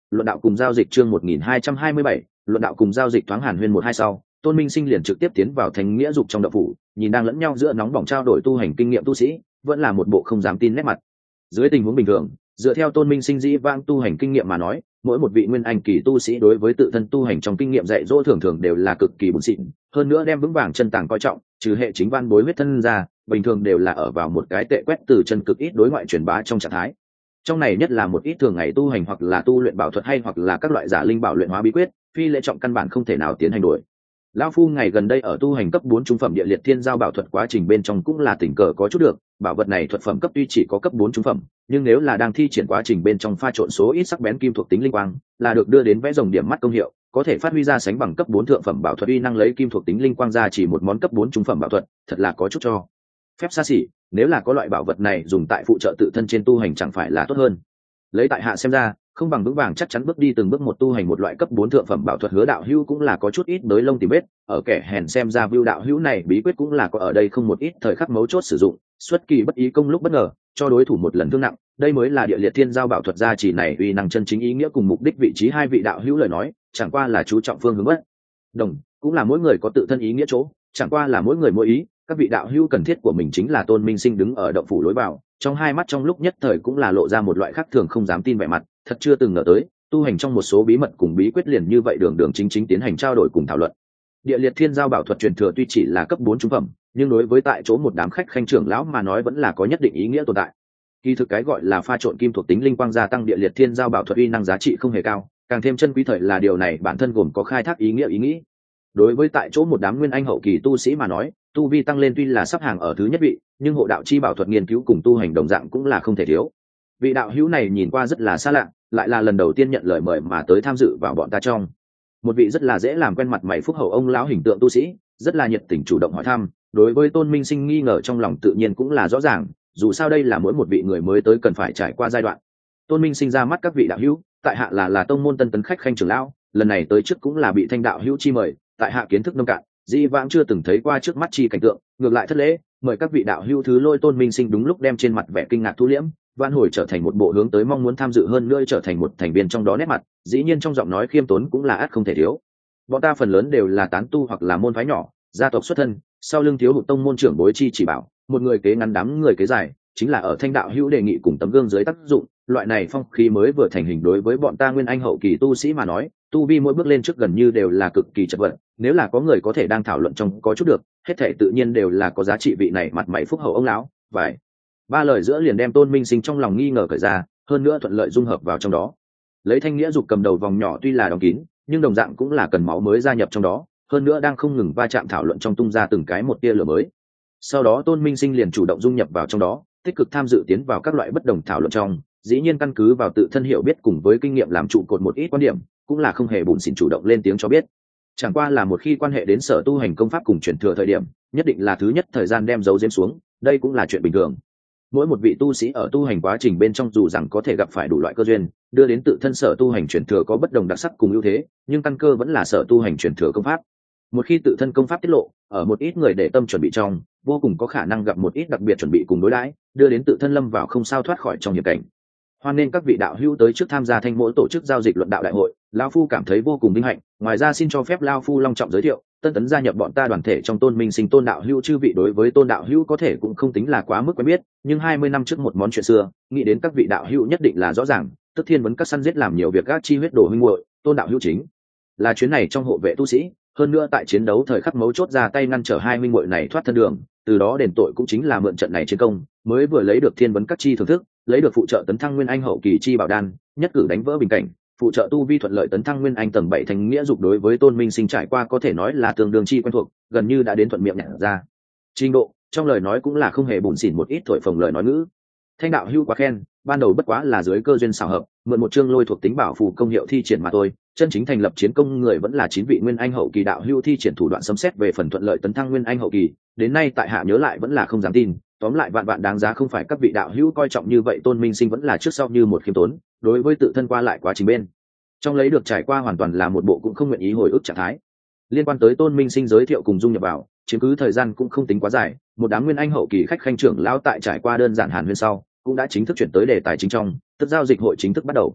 luận đạo cùng giao dịch chương 1227, luận đạo cùng giao dịch thoáng hàn huyên một hai sau, Tôn Minh Sinh liền trực tiếp tiến vào Thánh Nghĩa Dục trong đạo phủ, nhìn đang lẫn nhau giữa nóng bỏng trao đổi tu hành kinh nghiệm tu sĩ, vẫn là một bộ không dám tin nét mặt. Dưới tình huống bình thường, dựa theo Tôn Minh Sinh dĩ vãng tu hành kinh nghiệm mà nói, mỗi một vị nguyên anh kỳ tu sĩ đối với tự thân tu hành trong kinh nghiệm dạy dỗ thường thường đều là cực kỳ bùn xịn, hơn nữa đem vững vàng chân tàng coi trọng, trừ hệ chính văn bối huyết thân ra, bình thường đều là ở vào một cái tệ quét từ chân cực ít đối ngoại truyền bá trong trạng thái. Trong này nhất là một ít thường ngày tu hành hoặc là tu luyện bảo thuật hay hoặc là các loại giả linh bảo luyện hóa bí quyết, phi lễ trọng căn bản không thể nào tiến hành đổi. Lão phu ngày gần đây ở tu hành cấp 4 trung phẩm địa liệt thiên giao bảo thuật quá trình bên trong cũng là tình cờ có chút được, bảo vật này thuật phẩm cấp tuy chỉ có cấp 4 trung phẩm, nhưng nếu là đang thi triển quá trình bên trong pha trộn số ít sắc bén kim thuộc tính linh quang, là được đưa đến vẽ rồng điểm mắt công hiệu, có thể phát huy ra sánh bằng cấp 4 thượng phẩm bảo thuật uy năng lấy kim thuộc tính linh quang ra chỉ một món cấp 4 trung phẩm bảo thuật, thật là có chút cho phép xa xỉ, nếu là có loại bảo vật này dùng tại phụ trợ tự thân trên tu hành chẳng phải là tốt hơn. Lấy tại hạ xem ra, không bằng vững vàng chắc chắn bước đi từng bước một tu hành một loại cấp 4 thượng phẩm bảo thuật. Hứa đạo hữu cũng là có chút ít bới lông tìm vết, ở kẻ hèn xem ra Vưu đạo hữu này bí quyết cũng là có ở đây không một ít thời khắc mấu chốt sử dụng, xuất kỳ bất ý công lúc bất ngờ, cho đối thủ một lần thương nặng, đây mới là địa liệt thiên giao bảo thuật gia chỉ này uy năng chân chính ý nghĩa cùng mục đích. Vị trí hai vị đạo hữu lời nói, chẳng qua là chú trọng phương hướng bất đồng, cũng là mỗi người có tự thân ý nghĩa chỗ, chẳng qua là mỗi người mỗi ý, các vị đạo hữu cần thiết của mình chính là Tôn Minh Sinh đứng ở động phủ lối vào, trong hai mắt trong lúc nhất thời cũng là lộ ra một loại khác thường không dám tin vẻ mặt, thật chưa từng ngờ tới tu hành trong một số bí mật cùng bí quyết liền như vậy đường đường chính chính tiến hành trao đổi cùng thảo luận. Địa liệt thiên giao bảo thuật truyền thừa tuy chỉ là cấp 4 trung phẩm, nhưng đối với tại chỗ một đám khách khanh trưởng lão mà nói vẫn là có nhất định ý nghĩa tồn tại. Kỳ thực cái gọi là pha trộn kim thuộc tính linh quang gia tăng địa liệt thiên giao bảo thuật uy năng giá trị không hề cao, càng thêm chân quý thời là điều này bản thân gồm có khai thác ý nghĩa ý nghĩ. Đối với tại chỗ một đám nguyên anh hậu kỳ tu sĩ mà nói, tu vi tăng lên tuy là sắp hàng ở thứ nhất vị, nhưng hộ đạo chi bảo thuật nghiên cứu cùng tu hành đồng dạng cũng là không thể thiếu. Vị đạo hữu này nhìn qua rất là xa lạ, lại là lần đầu tiên nhận lời mời mà tới tham dự vào bọn ta trong. Một vị rất là dễ làm quen mặt mày phúc hậu ông lão hình tượng tu sĩ, rất là nhiệt tình chủ động hỏi thăm, đối với Tôn Minh Sinh nghi ngờ trong lòng tự nhiên cũng là rõ ràng, dù sao đây là mỗi một vị người mới tới cần phải trải qua giai đoạn. Tôn Minh Sinh ra mắt các vị đạo hữu, tại hạ là tông môn tân tấn khách khanh trưởng lão, lần này tới trước cũng là bị Thanh đạo hữu chi mời, tại hạ kiến thức nông cạn, di vãng chưa từng thấy qua trước mắt chi cảnh tượng, ngược lại thất lễ, mời các vị đạo hữu thứ lôi. Tôn Minh Sinh đúng lúc đem trên mặt vẻ kinh ngạc thu liễm, vãn hồi trở thành một bộ hướng tới mong muốn tham dự hơn nữa trở thành một thành viên trong đó nét mặt, dĩ nhiên trong giọng nói khiêm tốn cũng là ắt không thể thiếu. Bọn ta phần lớn đều là tán tu hoặc là môn phái nhỏ, gia tộc xuất thân, sau lưng thiếu hụt tông môn trưởng bối chi chỉ bảo, một người kế ngắn đám người kế dài, chính là ở Thanh đạo hữu đề nghị cùng tấm gương dưới tác dụng, loại này phong khí mới vừa thành hình đối với bọn ta nguyên anh hậu kỳ tu sĩ mà nói, tu vi mỗi bước lên trước gần như đều là cực kỳ chật vật, nếu là có người có thể đang thảo luận trong có chút được, hết thể tự nhiên đều là có giá trị. Vị này mặt mày phúc hậu ông lão, vài ba lời giữa liền đem Tôn Minh Sinh trong lòng nghi ngờ cởi ra, hơn nữa thuận lợi dung hợp vào trong đó. Lấy Thanh Nghĩa Dục cầm đầu vòng nhỏ tuy là đóng kín, nhưng đồng dạng cũng là cần máu mới gia nhập trong đó, hơn nữa đang không ngừng va chạm thảo luận trong tung ra từng cái một tia lửa mới. Sau đó Tôn Minh Sinh liền chủ động dung nhập vào trong đó, tích cực tham dự tiến vào các loại bất đồng thảo luận trong, dĩ nhiên căn cứ vào tự thân hiểu biết cùng với kinh nghiệm làm trụ cột một ít quan điểm, cũng là không hề bủn xỉn chủ động lên tiếng cho biết. Chẳng qua là một khi quan hệ đến sở tu hành công pháp cùng truyền thừa thời điểm, nhất định là thứ nhất thời gian đem dấu diếm xuống, đây cũng là chuyện bình thường. Mỗi một vị tu sĩ ở tu hành quá trình bên trong dù rằng có thể gặp phải đủ loại cơ duyên, đưa đến tự thân sở tu hành truyền thừa có bất đồng đặc sắc cùng ưu thế, nhưng căn cơ vẫn là sở tu hành truyền thừa công pháp. Một khi tự thân công pháp tiết lộ, ở một ít người để tâm chuẩn bị trong, vô cùng có khả năng gặp một ít đặc biệt chuẩn bị cùng đối đãi, đưa đến tự thân lâm vào không sao thoát khỏi trong hiểm cảnh. Hoan nên các vị đạo hữu tới trước tham gia Thanh Mỗi tổ chức giao dịch luận đạo đại hội, lão phu cảm thấy vô cùng vinh hạnh. Ngoài ra xin cho phép lão phu long trọng giới thiệu, tân tấn gia nhập bọn ta đoàn thể trong Tôn Minh Sinh Tôn đạo hữu. Chư vị đối với Tôn đạo hữu có thể cũng không tính là quá mức quen biết, nhưng 20 năm trước một món chuyện xưa, nghĩ đến các vị đạo hữu nhất định là rõ ràng. Tức Thiên vấn các săn giết làm nhiều việc gác chi huyết đồ huynh muội, Tôn đạo hữu chính là chuyến này trong hộ vệ tu sĩ, hơn nữa tại chiến đấu thời khắc mấu chốt ra tay ngăn trở hai huynh muội này thoát thân đường, từ đó đền tội cũng chính là mượn trận này chiến công, mới vừa lấy được Thiên vấn các chi thưởng thức, lấy được phụ trợ tấn thăng nguyên anh hậu kỳ chi bảo đan, nhất cử đánh vỡ bình cảnh, phụ trợ tu vi thuận lợi tấn thăng nguyên anh tầng 7. Thanh Nghĩa Dục đối với Tôn Minh Sinh trải qua có thể nói là tương đương chi quen thuộc, gần như đã đến thuận miệng nhận ra trình độ, trong lời nói cũng là không hề bủn xỉn một ít thổi phồng lời nói ngữ. Thanh đạo hữu quá khen, ban đầu bất quá là dưới cơ duyên xảo hợp, mượn một chương lôi thuộc tính bảo phù công hiệu thi triển mà thôi, chân chính thành lập chiến công người vẫn là 9 vị nguyên anh hậu kỳ đạo hữu thi triển thủ đoạn sấm xét về phần thuận lợi tấn thăng nguyên anh hậu kỳ, đến nay tại hạ nhớ lại vẫn là không dám tin. Tóm lại vạn vạn đáng giá không phải các vị đạo hữu coi trọng như vậy. Tôn Minh Sinh vẫn là trước sau như một khiêm tốn, đối với tự thân qua lại quá trình bên trong lấy được trải qua hoàn toàn là một bộ cũng không nguyện ý hồi ức trạng thái. Liên quan tới Tôn Minh Sinh giới thiệu cùng dung nhập vào, chiếm cứ thời gian cũng không tính quá dài, một đám nguyên anh hậu kỳ khách khanh trưởng lão tại trải qua đơn giản hàn huyên sau, cũng đã chính thức chuyển tới đề tài chính trong, tức giao dịch hội chính thức bắt đầu.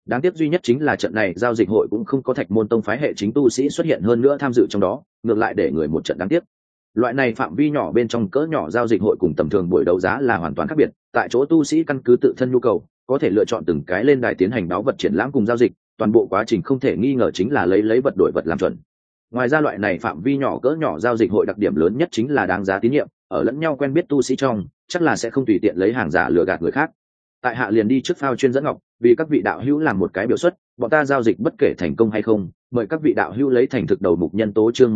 Đáng tiếc duy nhất chính là trận này giao dịch hội cũng không có Thạch Môn Tông phái hệ chính tu sĩ xuất hiện hơn nữa tham dự trong đó, ngược lại để người một trận đáng tiếc. Loại này phạm vi nhỏ bên trong cỡ nhỏ giao dịch hội cùng tầm thường buổi đấu giá là hoàn toàn khác biệt, tại chỗ tu sĩ căn cứ tự thân nhu cầu, có thể lựa chọn từng cái lên đài tiến hành báo vật triển lãm cùng giao dịch, toàn bộ quá trình không thể nghi ngờ chính là lấy vật đổi vật làm chuẩn. Ngoài ra loại này phạm vi nhỏ cỡ nhỏ giao dịch hội đặc điểm lớn nhất chính là đáng giá tín nhiệm, ở lẫn nhau quen biết tu sĩ trong, chắc là sẽ không tùy tiện lấy hàng giả lừa gạt người khác. Tại hạ liền đi trước phao chuyên dẫn ngọc, vì các vị đạo hữu làm một cái biểu xuất, bọn ta giao dịch bất kể thành công hay không, mời các vị đạo hữu lấy thành thực đầu mục nhân tố chương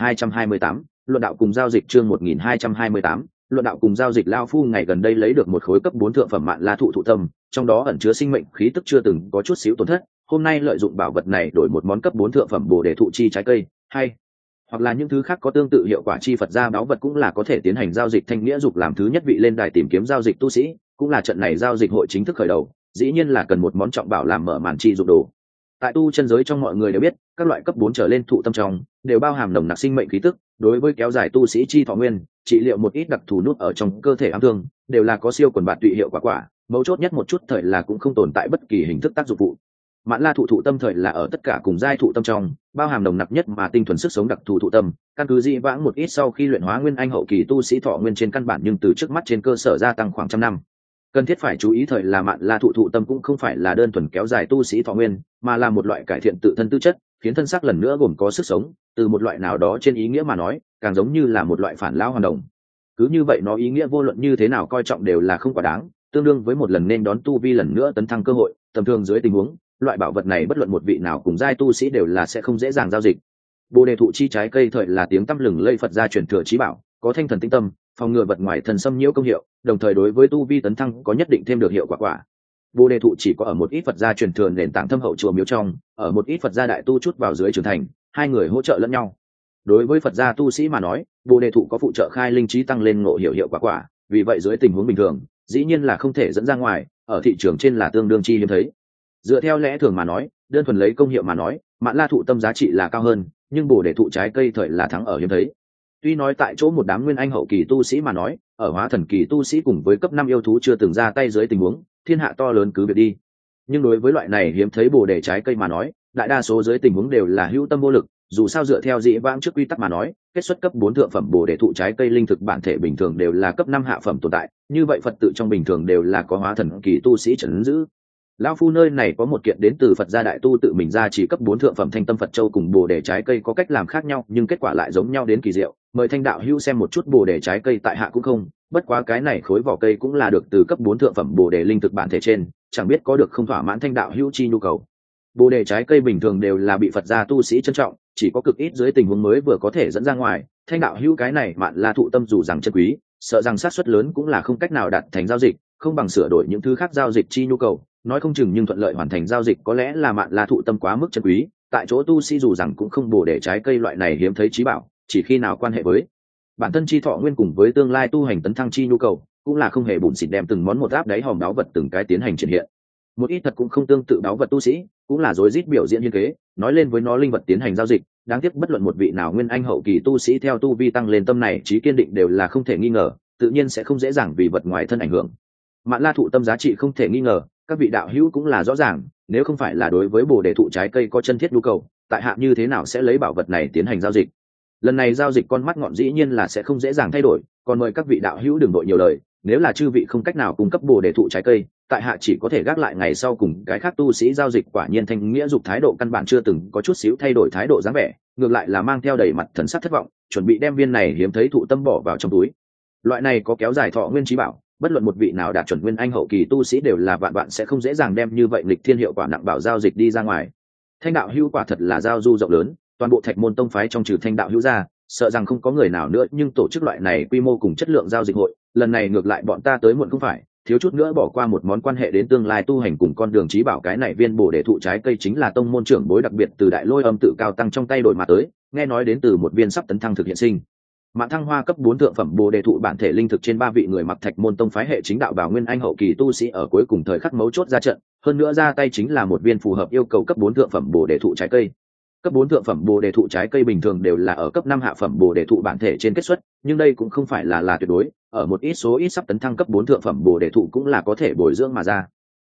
1228, luận đạo cùng giao dịch chương 1228, luận đạo cùng giao dịch. Lao phu ngày gần đây lấy được một khối cấp 4 thượng phẩm mạn la thụ thụ tâm, trong đó ẩn chứa sinh mệnh khí tức chưa từng có chút xíu tổn thất, hôm nay lợi dụng bảo vật này đổi một món cấp 4 thượng phẩm bồ đề thụ chi trái cây, hay hoặc là những thứ khác có tương tự hiệu quả chi Phật gia báu vật cũng là có thể tiến hành giao dịch. Thanh nghĩa dục làm thứ nhất vị lên đài tìm kiếm giao dịch tu sĩ, cũng là trận này giao dịch hội chính thức khởi đầu, dĩ nhiên là cần một món trọng bảo làm mở màn chi dục đồ. Tại tu chân giới trong mọi người đều biết, các loại cấp 4 trở lên thụ tâm trong đều bao hàm nồng nặc sinh mệnh khí tức, đối với kéo dài tu sĩ chi thọ nguyên, trị liệu một ít đặc thù nút ở trong cơ thể ám thương, đều là có siêu quần bạt tụy hiệu quả. Mấu chốt nhất một chút thời là cũng không tồn tại bất kỳ hình thức tác dụng phụ. Mạn la thụ thụ tâm thời là ở tất cả cùng giai thụ tâm trong bao hàm nồng nặc nhất mà tinh thuần sức sống đặc thù thụ tâm, căn cứ dị vãng một ít sau khi luyện hóa nguyên anh hậu kỳ tu sĩ thọ nguyên trên căn bản nhưng từ trước mắt trên cơ sở gia tăng khoảng 100 năm. Cần thiết phải chú ý thời là mạn la thụ thụ tâm cũng không phải là đơn thuần kéo dài tu sĩ thọ nguyên, mà là một loại cải thiện tự thân tư chất, khiến thân xác lần nữa gồm có sức sống, từ một loại nào đó trên ý nghĩa mà nói, càng giống như là một loại phản lão hoàn đồng. Cứ như vậy nó ý nghĩa vô luận như thế nào coi trọng đều là không quá đáng, tương đương với một lần nên đón tu vi lần nữa tấn thăng cơ hội, tầm thường dưới tình huống loại bảo vật này bất luận một vị nào cùng giai tu sĩ đều là sẽ không dễ dàng giao dịch. Bồ đề thụ chi trái cây thời là tiếng tăm lừng lây Phật gia truyền thừa chí bảo, có thanh thần tinh tâm, phòng ngừa vật ngoài thân xâm nhiễu công hiệu, đồng thời đối với tu vi tấn thăng có nhất định thêm được hiệu quả. Bồ đề thụ chỉ có ở một ít Phật gia truyền thừa nền tảng thâm hậu chùa miếu trong, ở một ít Phật gia đại tu chút vào dưới trưởng thành, hai người hỗ trợ lẫn nhau. Đối với Phật gia tu sĩ mà nói, bồ đề thụ có phụ trợ khai linh trí tăng lên ngộ hiểu hiệu quả, vì vậy dưới tình huống bình thường, dĩ nhiên là không thể dẫn ra ngoài, ở thị trường trên là tương đương chi hiếm thấy. Dựa theo lẽ thường mà nói, đơn thuần lấy công hiệu mà nói, mạn la thụ tâm giá trị là cao hơn, nhưng bồ đề thụ trái cây thời là thắng ở hiếm thấy. Tuy nói tại chỗ một đám nguyên anh hậu kỳ tu sĩ mà nói, ở hóa thần kỳ tu sĩ cùng với cấp 5 yêu thú chưa từng ra tay dưới tình huống, thiên hạ to lớn cứ việc đi. Nhưng đối với loại này hiếm thấy bồ đề trái cây mà nói, đại đa số dưới tình huống đều là hữu tâm vô lực, dù sao dựa theo dĩ vãng trước quy tắc mà nói, kết xuất cấp 4 thượng phẩm bồ đề thụ trái cây linh thực bản thể bình thường đều là cấp 5 hạ phẩm tồn tại, như vậy Phật tự trong bình thường đều là có hóa thần kỳ tu sĩ trấn giữ. Lão phu nơi này có một kiện đến từ Phật gia đại tu tự mình ra chỉ cấp 4 thượng phẩm thanh tâm Phật châu cùng bồ đề trái cây có cách làm khác nhau, nhưng kết quả lại giống nhau đến kỳ diệu, mời thanh đạo hữu xem một chút. Bồ đề trái cây tại hạ cũng không, bất quá cái này khối vỏ cây cũng là được từ cấp 4 thượng phẩm bồ đề linh thực bản thể trên, chẳng biết có được không thỏa mãn thanh đạo hữu chi nhu cầu. Bồ đề trái cây bình thường đều là bị Phật gia tu sĩ trân trọng, chỉ có cực ít dưới tình huống mới vừa có thể dẫn ra ngoài, thanh đạo hữu cái này mạn la thụ tâm dù rằng chân quý, sợ rằng xác suất lớn cũng là không cách nào đạt thành giao dịch, không bằng sửa đổi những thứ khác giao dịch chi nhu cầu, nói không chừng nhưng thuận lợi hoàn thành giao dịch. Có lẽ là mạn la thụ tâm quá mức chân quý, tại chỗ tu sĩ dù rằng cũng không bồ đề trái cây loại này hiếm thấy chí bảo, chỉ khi nào quan hệ với bản thân chi thọ nguyên cùng với tương lai tu hành tấn thăng chi nhu cầu, cũng là không hề bủn xỉn đem từng món một áp đáy hòm đáo vật từng cái tiến hành triển hiện. Một ít thật cũng không tương tự đáo vật tu sĩ, cũng là rối rít biểu diễn hiên kế, nói lên với nó linh vật tiến hành giao dịch. Đáng tiếc bất luận một vị nào nguyên anh hậu kỳ tu sĩ theo tu vi tăng lên tâm này trí kiên định đều là không thể nghi ngờ, tự nhiên sẽ không dễ dàng vì vật ngoài thân ảnh hưởng. Mạn la thụ tâm giá trị không thể nghi ngờ, các vị đạo hữu cũng là rõ ràng, nếu không phải là đối với bồ đề thụ trái cây có chân thiết nhu cầu, tại hạ như thế nào sẽ lấy bảo vật này tiến hành giao dịch. Lần này giao dịch con mắt ngọn dĩ nhiên là sẽ không dễ dàng thay đổi, còn mời các vị đạo hữu đừng đội nhiều lời, nếu là chư vị không cách nào cung cấp bồ đề thụ trái cây, tại hạ chỉ có thể gác lại ngày sau cùng cái khác tu sĩ giao dịch. Quả nhiên thanh nghĩa dục thái độ căn bản chưa từng có chút xíu thay đổi thái độ dáng vẻ, ngược lại là mang theo đầy mặt thần sắc thất vọng, chuẩn bị đem viên này hiếm thấy thụ tâm bỏ vào trong túi. Loại này có kéo dài thọ nguyên chí bảo, bất luận một vị nào đạt chuẩn nguyên anh hậu kỳ tu sĩ đều là vạn sẽ không dễ dàng đem như vậy lịch thiên hiệu quả nặng bảo giao dịch đi ra ngoài. Thanh đạo hữu quả thật là giao du rộng lớn, toàn bộ Thạch Môn Tông phái trong trừ thanh đạo hữu ra, sợ rằng không có người nào nữa nhưng tổ chức loại này quy mô cùng chất lượng giao dịch hội, lần này ngược lại bọn ta tới muộn không phải, thiếu chút nữa bỏ qua một món quan hệ đến tương lai tu hành cùng con đường chí bảo. Cái này viên bồ đề thụ trái cây chính là tông môn trưởng bối đặc biệt từ Đại Lôi Âm tự cao tăng trong tay đổi mà tới, nghe nói đến từ một viên sắp tấn thăng thực hiện sinh mạn thăng hoa cấp 4 thượng phẩm bồ đề thụ bản thể linh thực trên 3 vị người mặc Thạch Môn Tông phái hệ chính đạo bảo nguyên anh hậu kỳ tu sĩ ở cuối cùng thời khắc mấu chốt ra trận, hơn nữa ra tay chính là một viên phù hợp yêu cầu cấp 4 thượng phẩm bồ đề thụ trái cây. Cấp 4 thượng phẩm bồ đề thụ trái cây bình thường đều là ở cấp 5 hạ phẩm bồ đề thụ bản thể trên kết xuất, nhưng đây cũng không phải là tuyệt đối, ở một ít số ít sắp tấn thăng cấp 4 thượng phẩm bồ đề thụ cũng là có thể bồi dưỡng mà ra.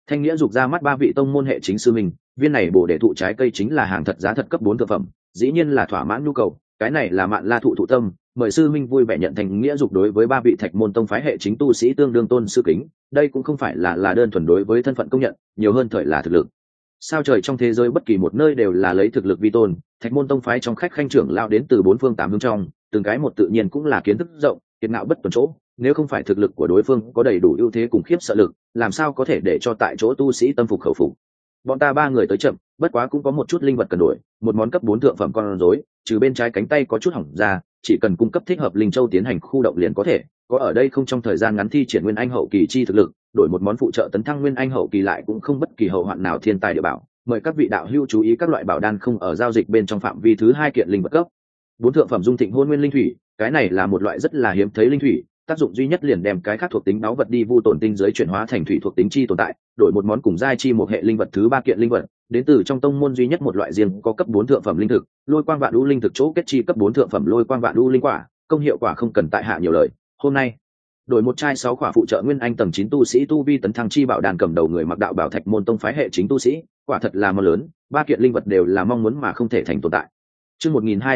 Thanh nghĩa dục ra mắt ba vị tông môn hệ chính sư mình, viên này bổ để thụ trái cây chính là hàng thật giá thật cấp 4 thượng phẩm, dĩ nhiên là thỏa mãn nhu cầu, cái này là Mạn La thụ thụ tâm, mời sư minh vui vẻ nhận Thanh nghĩa dục đối với ba vị Thạch môn tông phái hệ chính tu sĩ tương đương tôn sư kính, đây cũng không phải là đơn thuần đối với thân phận công nhận, nhiều hơn thời là thực lực. Sao trời trong thế giới bất kỳ một nơi đều là lấy thực lực vi tôn, Thạch môn tông phái trong khách khanh trưởng lao đến từ bốn phương tám hướng trong, từng cái một tự nhiên cũng là kiến thức rộng, kiệt ngạo bất tuần chỗ, nếu không phải thực lực của đối phương có đầy đủ ưu thế cùng khiếp sợ lực, làm sao có thể để cho tại chỗ tu sĩ tâm phục khẩu phục. Bọn ta ba người tới chậm, bất quá cũng có một chút linh vật cần đổi, một món cấp 4 thượng phẩm con rối, trừ bên trái cánh tay có chút hỏng ra, chỉ cần cung cấp thích hợp linh châu tiến hành khu động liền có thể, có ở đây không trong thời gian ngắn thi triển nguyên anh hậu kỳ chi thực lực, đổi một món phụ trợ tấn thăng nguyên anh hậu kỳ lại cũng không bất kỳ hậu hoạn nào thiên tài địa bảo. Mời các vị đạo hữu chú ý các loại bảo đan không ở giao dịch bên trong phạm vi thứ 2 kiện linh vật cấp 4 thượng phẩm dung thịnh hôn nguyên linh thủy, cái này là một loại rất là hiếm thấy linh thủy, tác dụng duy nhất liền đem cái khác thuộc tính báu vật đi vu tổn tinh giới chuyển hóa thành thủy thuộc tính chi tồn tại, đổi một món cùng giai chi một hệ linh vật thứ 3 kiện linh vật, đến từ trong tông môn duy nhất một loại riêng có cấp 4 thượng phẩm linh thực, lôi quang vạn u linh thực chỗ kết chi cấp 4 thượng phẩm lôi quang vạn u linh quả, công hiệu quả không cần tại hạ nhiều lời. Hôm nay đổi một chai 6 quả phụ trợ nguyên anh tầng 9 tu sĩ tu vi tấn thăng chi bảo đàn cầm đầu người mặc đạo bảo Thạch môn tông phái hệ chính tu sĩ, quả thật là mơ lớn, 3 kiện linh vật đều là mong muốn mà không thể thành tồn tại. Chương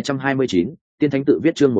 1229, Tiên Thánh tự viết chương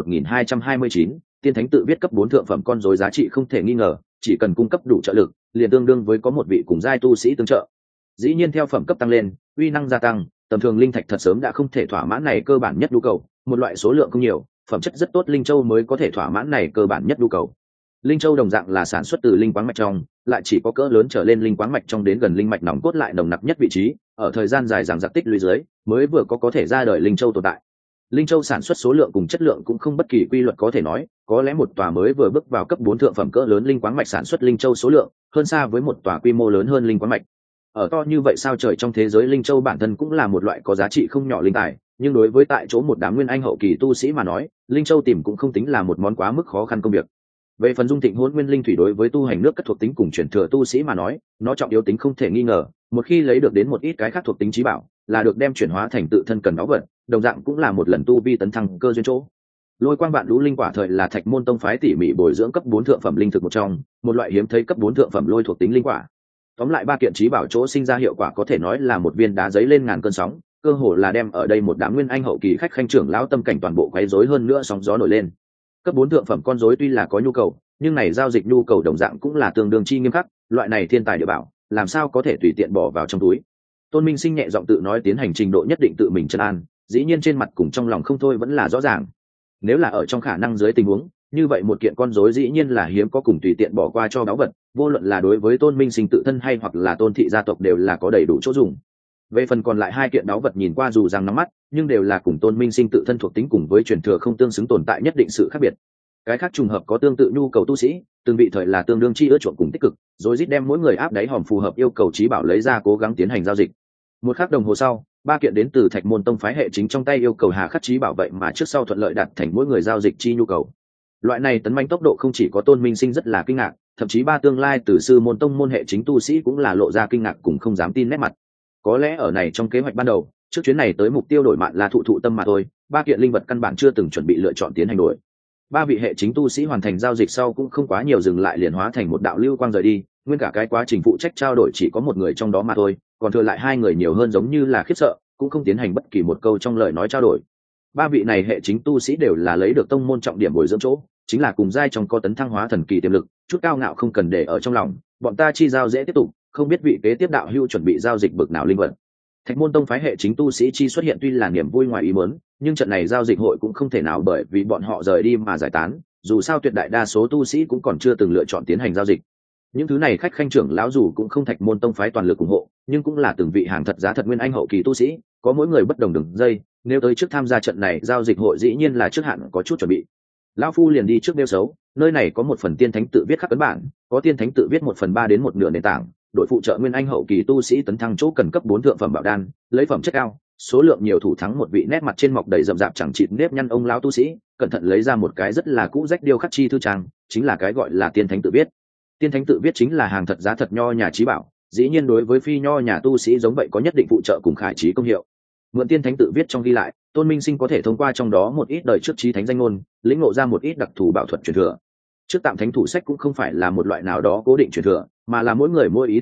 1229, Tiên Thánh tự viết cấp 4 thượng phẩm con rối giá trị không thể nghi ngờ, chỉ cần cung cấp đủ trợ lực, liền tương đương với có một vị cùng giai tu sĩ tương trợ. Dĩ nhiên theo phẩm cấp tăng lên, uy năng gia tăng, tầm thường linh thạch thật sớm đã không thể thỏa mãn này cơ bản nhất nhu cầu, một loại số lượng không nhiều, phẩm chất rất tốt linh châu mới có thể thỏa mãn này cơ bản nhất nhu cầu. Linh châu đồng dạng là sản xuất từ linh quáng mạch trong, lại chỉ có cỡ lớn trở lên linh quáng mạch trong đến gần linh mạch nòng cốt lại nồng nặc nhất vị trí, ở thời gian dài dằng dặc tích lũy dưới, mới vừa có thể ra đời linh châu tồn tại. Linh châu sản xuất số lượng cùng chất lượng cũng không bất kỳ quy luật có thể nói, có lẽ một tòa mới vừa bước vào cấp 4 thượng phẩm cỡ lớn linh quáng mạch sản xuất linh châu số lượng hơn xa với một tòa quy mô lớn hơn linh quáng mạch. Ở to như vậy sao trời trong thế giới linh châu bản thân cũng là một loại có giá trị không nhỏ linh tài, nhưng đối với tại chỗ một đám nguyên anh hậu kỳ tu sĩ mà nói, linh châu tìm cũng không tính là một món quá mức khó khăn công việc. Về phần dung thịnh hôn nguyên linh thủy đối với tu hành nước cất thuộc tính cùng chuyển thừa tu sĩ mà nói, nó trọng yếu tính không thể nghi ngờ, một khi lấy được đến một ít cái khác thuộc tính trí bảo, là được đem chuyển hóa thành tự thân cần báu vật, đồng dạng cũng là một lần tu vi tấn thăng cơ duyên chỗ. Lôi quang vạn lũ linh quả thời là Thạch môn tông phái tỉ mỉ bồi dưỡng cấp 4 thượng phẩm linh thực một trong, một loại hiếm thấy cấp 4 thượng phẩm lôi thuộc tính linh quả. Tóm lại 3 kiện trí bảo chỗ sinh ra hiệu quả có thể nói là một viên đá giấy lên ngàn cơn sóng, cơ hồ là đem ở đây một đám nguyên anh hậu kỳ khách khanh trưởng lão tâm cảnh toàn bộ quấy rối hơn nữa sóng gió nổi lên. Cấp 4 thượng phẩm con rối tuy là có nhu cầu, nhưng này giao dịch nhu cầu đồng dạng cũng là tương đương chi nghiêm khắc, loại này thiên tài địa bảo, làm sao có thể tùy tiện bỏ vào trong túi. Tôn Minh Sinh nhẹ giọng tự nói tiến hành trình độ nhất định tự mình trấn an, dĩ nhiên trên mặt cùng trong lòng không thôi vẫn là rõ ràng. Nếu là ở trong khả năng dưới tình huống, như vậy một kiện con rối dĩ nhiên là hiếm có cùng tùy tiện bỏ qua cho báu vật, vô luận là đối với Tôn Minh Sinh tự thân hay hoặc là Tôn thị gia tộc đều là có đầy đủ chỗ dùng. Về phần còn lại 2 kiện báu vật nhìn qua dù rằng nóng mắt, nhưng đều là cùng Tôn Minh Sinh tự thân thuộc tính cùng với truyền thừa không tương xứng tồn tại nhất định sự khác biệt. Cái khác trùng hợp có tương tự nhu cầu tu sĩ, từng vị thời là tương đương chi ưa chuộng cùng tích cực, rồi rít đem mỗi người áp đáy hòm phù hợp yêu cầu trí bảo lấy ra cố gắng tiến hành giao dịch. Một khắc đồng hồ sau, 3 kiện đến từ Thạch môn tông phái hệ chính trong tay yêu cầu hà khắc trí bảo vậy mà trước sau thuận lợi đạt thành mỗi người giao dịch chi nhu cầu. Loại này tấn manh tốc độ không chỉ có Tôn Minh Sinh rất là kinh ngạc, thậm chí 3 tương lai từ sư môn tông môn hệ chính tu sĩ cũng là lộ ra kinh ngạc cùng không dám tin nét mặt. Có lẽ ở này trong kế hoạch ban đầu, trước chuyến này tới mục tiêu đổi Mạn La thụ tâm mà thôi, 3 kiện linh vật căn bản chưa từng chuẩn bị lựa chọn tiến hành đổi. 3 vị hệ chính tu sĩ hoàn thành giao dịch sau cũng không quá nhiều dừng lại liền hóa thành một đạo lưu quang rời đi, nguyên cả cái quá trình phụ trách trao đổi chỉ có một người trong đó mà thôi, còn thừa lại 2 người nhiều hơn giống như là khiếp sợ, cũng không tiến hành bất kỳ một câu trong lời nói trao đổi. 3 vị này hệ chính tu sĩ đều là lấy được tông môn trọng điểm bồi dưỡng chỗ, chính là cùng giai trong có tấn thăng hóa thần kỳ tiềm lực, chút cao ngạo không cần để ở trong lòng, bọn ta chi giao dễ tiếp tục, không biết vị kế tiếp đạo hữu chuẩn bị giao dịch bực nào linh vật. Thạch môn tông phái hệ chính tu sĩ chi xuất hiện tuy là niềm vui ngoài ý muốn, nhưng trận này giao dịch hội cũng không thể nào bởi vì bọn họ rời đi mà giải tán, dù sao tuyệt đại đa số tu sĩ cũng còn chưa từng lựa chọn tiến hành giao dịch. Những thứ này khách khanh trưởng lão dù cũng không Thạch môn tông phái toàn lực ủng hộ, nhưng cũng là từng vị hàng thật giá thật nguyên anh hậu kỳ tu sĩ, có mỗi người bất đồng đường dây, nếu tới trước tham gia trận này giao dịch hội dĩ nhiên là trước hạn có chút chuẩn bị. Lão phu liền đi trước nêu xấu, nơi này có một phần tiên thánh tự viết khắc ấn bản, có tiên thánh tự viết 1/3 đến 1/2 nền tảng, đội phụ trợ nguyên anh hậu kỳ tu sĩ tấn thăng chỗ cần cấp 4 thượng phẩm bảo đan, lấy phẩm chất cao, số lượng nhiều thủ thắng một vị nét mặt trên mọc đầy rậm rạp chẳng chịt nếp nhăn ông lão tu sĩ, cẩn thận lấy ra một cái rất là cũ rách điêu khắc chi thư trang, chính là cái gọi là tiên thánh tự viết. Tiên thánh tự viết chính là hàng thật giá thật nho nhà trí bảo, dĩ nhiên đối với phi nho nhà tu sĩ giống vậy có nhất định phụ trợ cùng khải trí công hiệu. Mượn tiên thánh tự viết trong ghi lại, Tôn Minh Sinh có thể thông qua trong đó một ít đời trước trí thánh danh ngôn, lĩnh ngộ ra một ít đặc thù bảo thuật truyền thừa. Trước tạm thánh thủ sách cũng không phải là một loại nào đó cố định truyền thừa, mà là mỗi người mỗi ý tồn tại,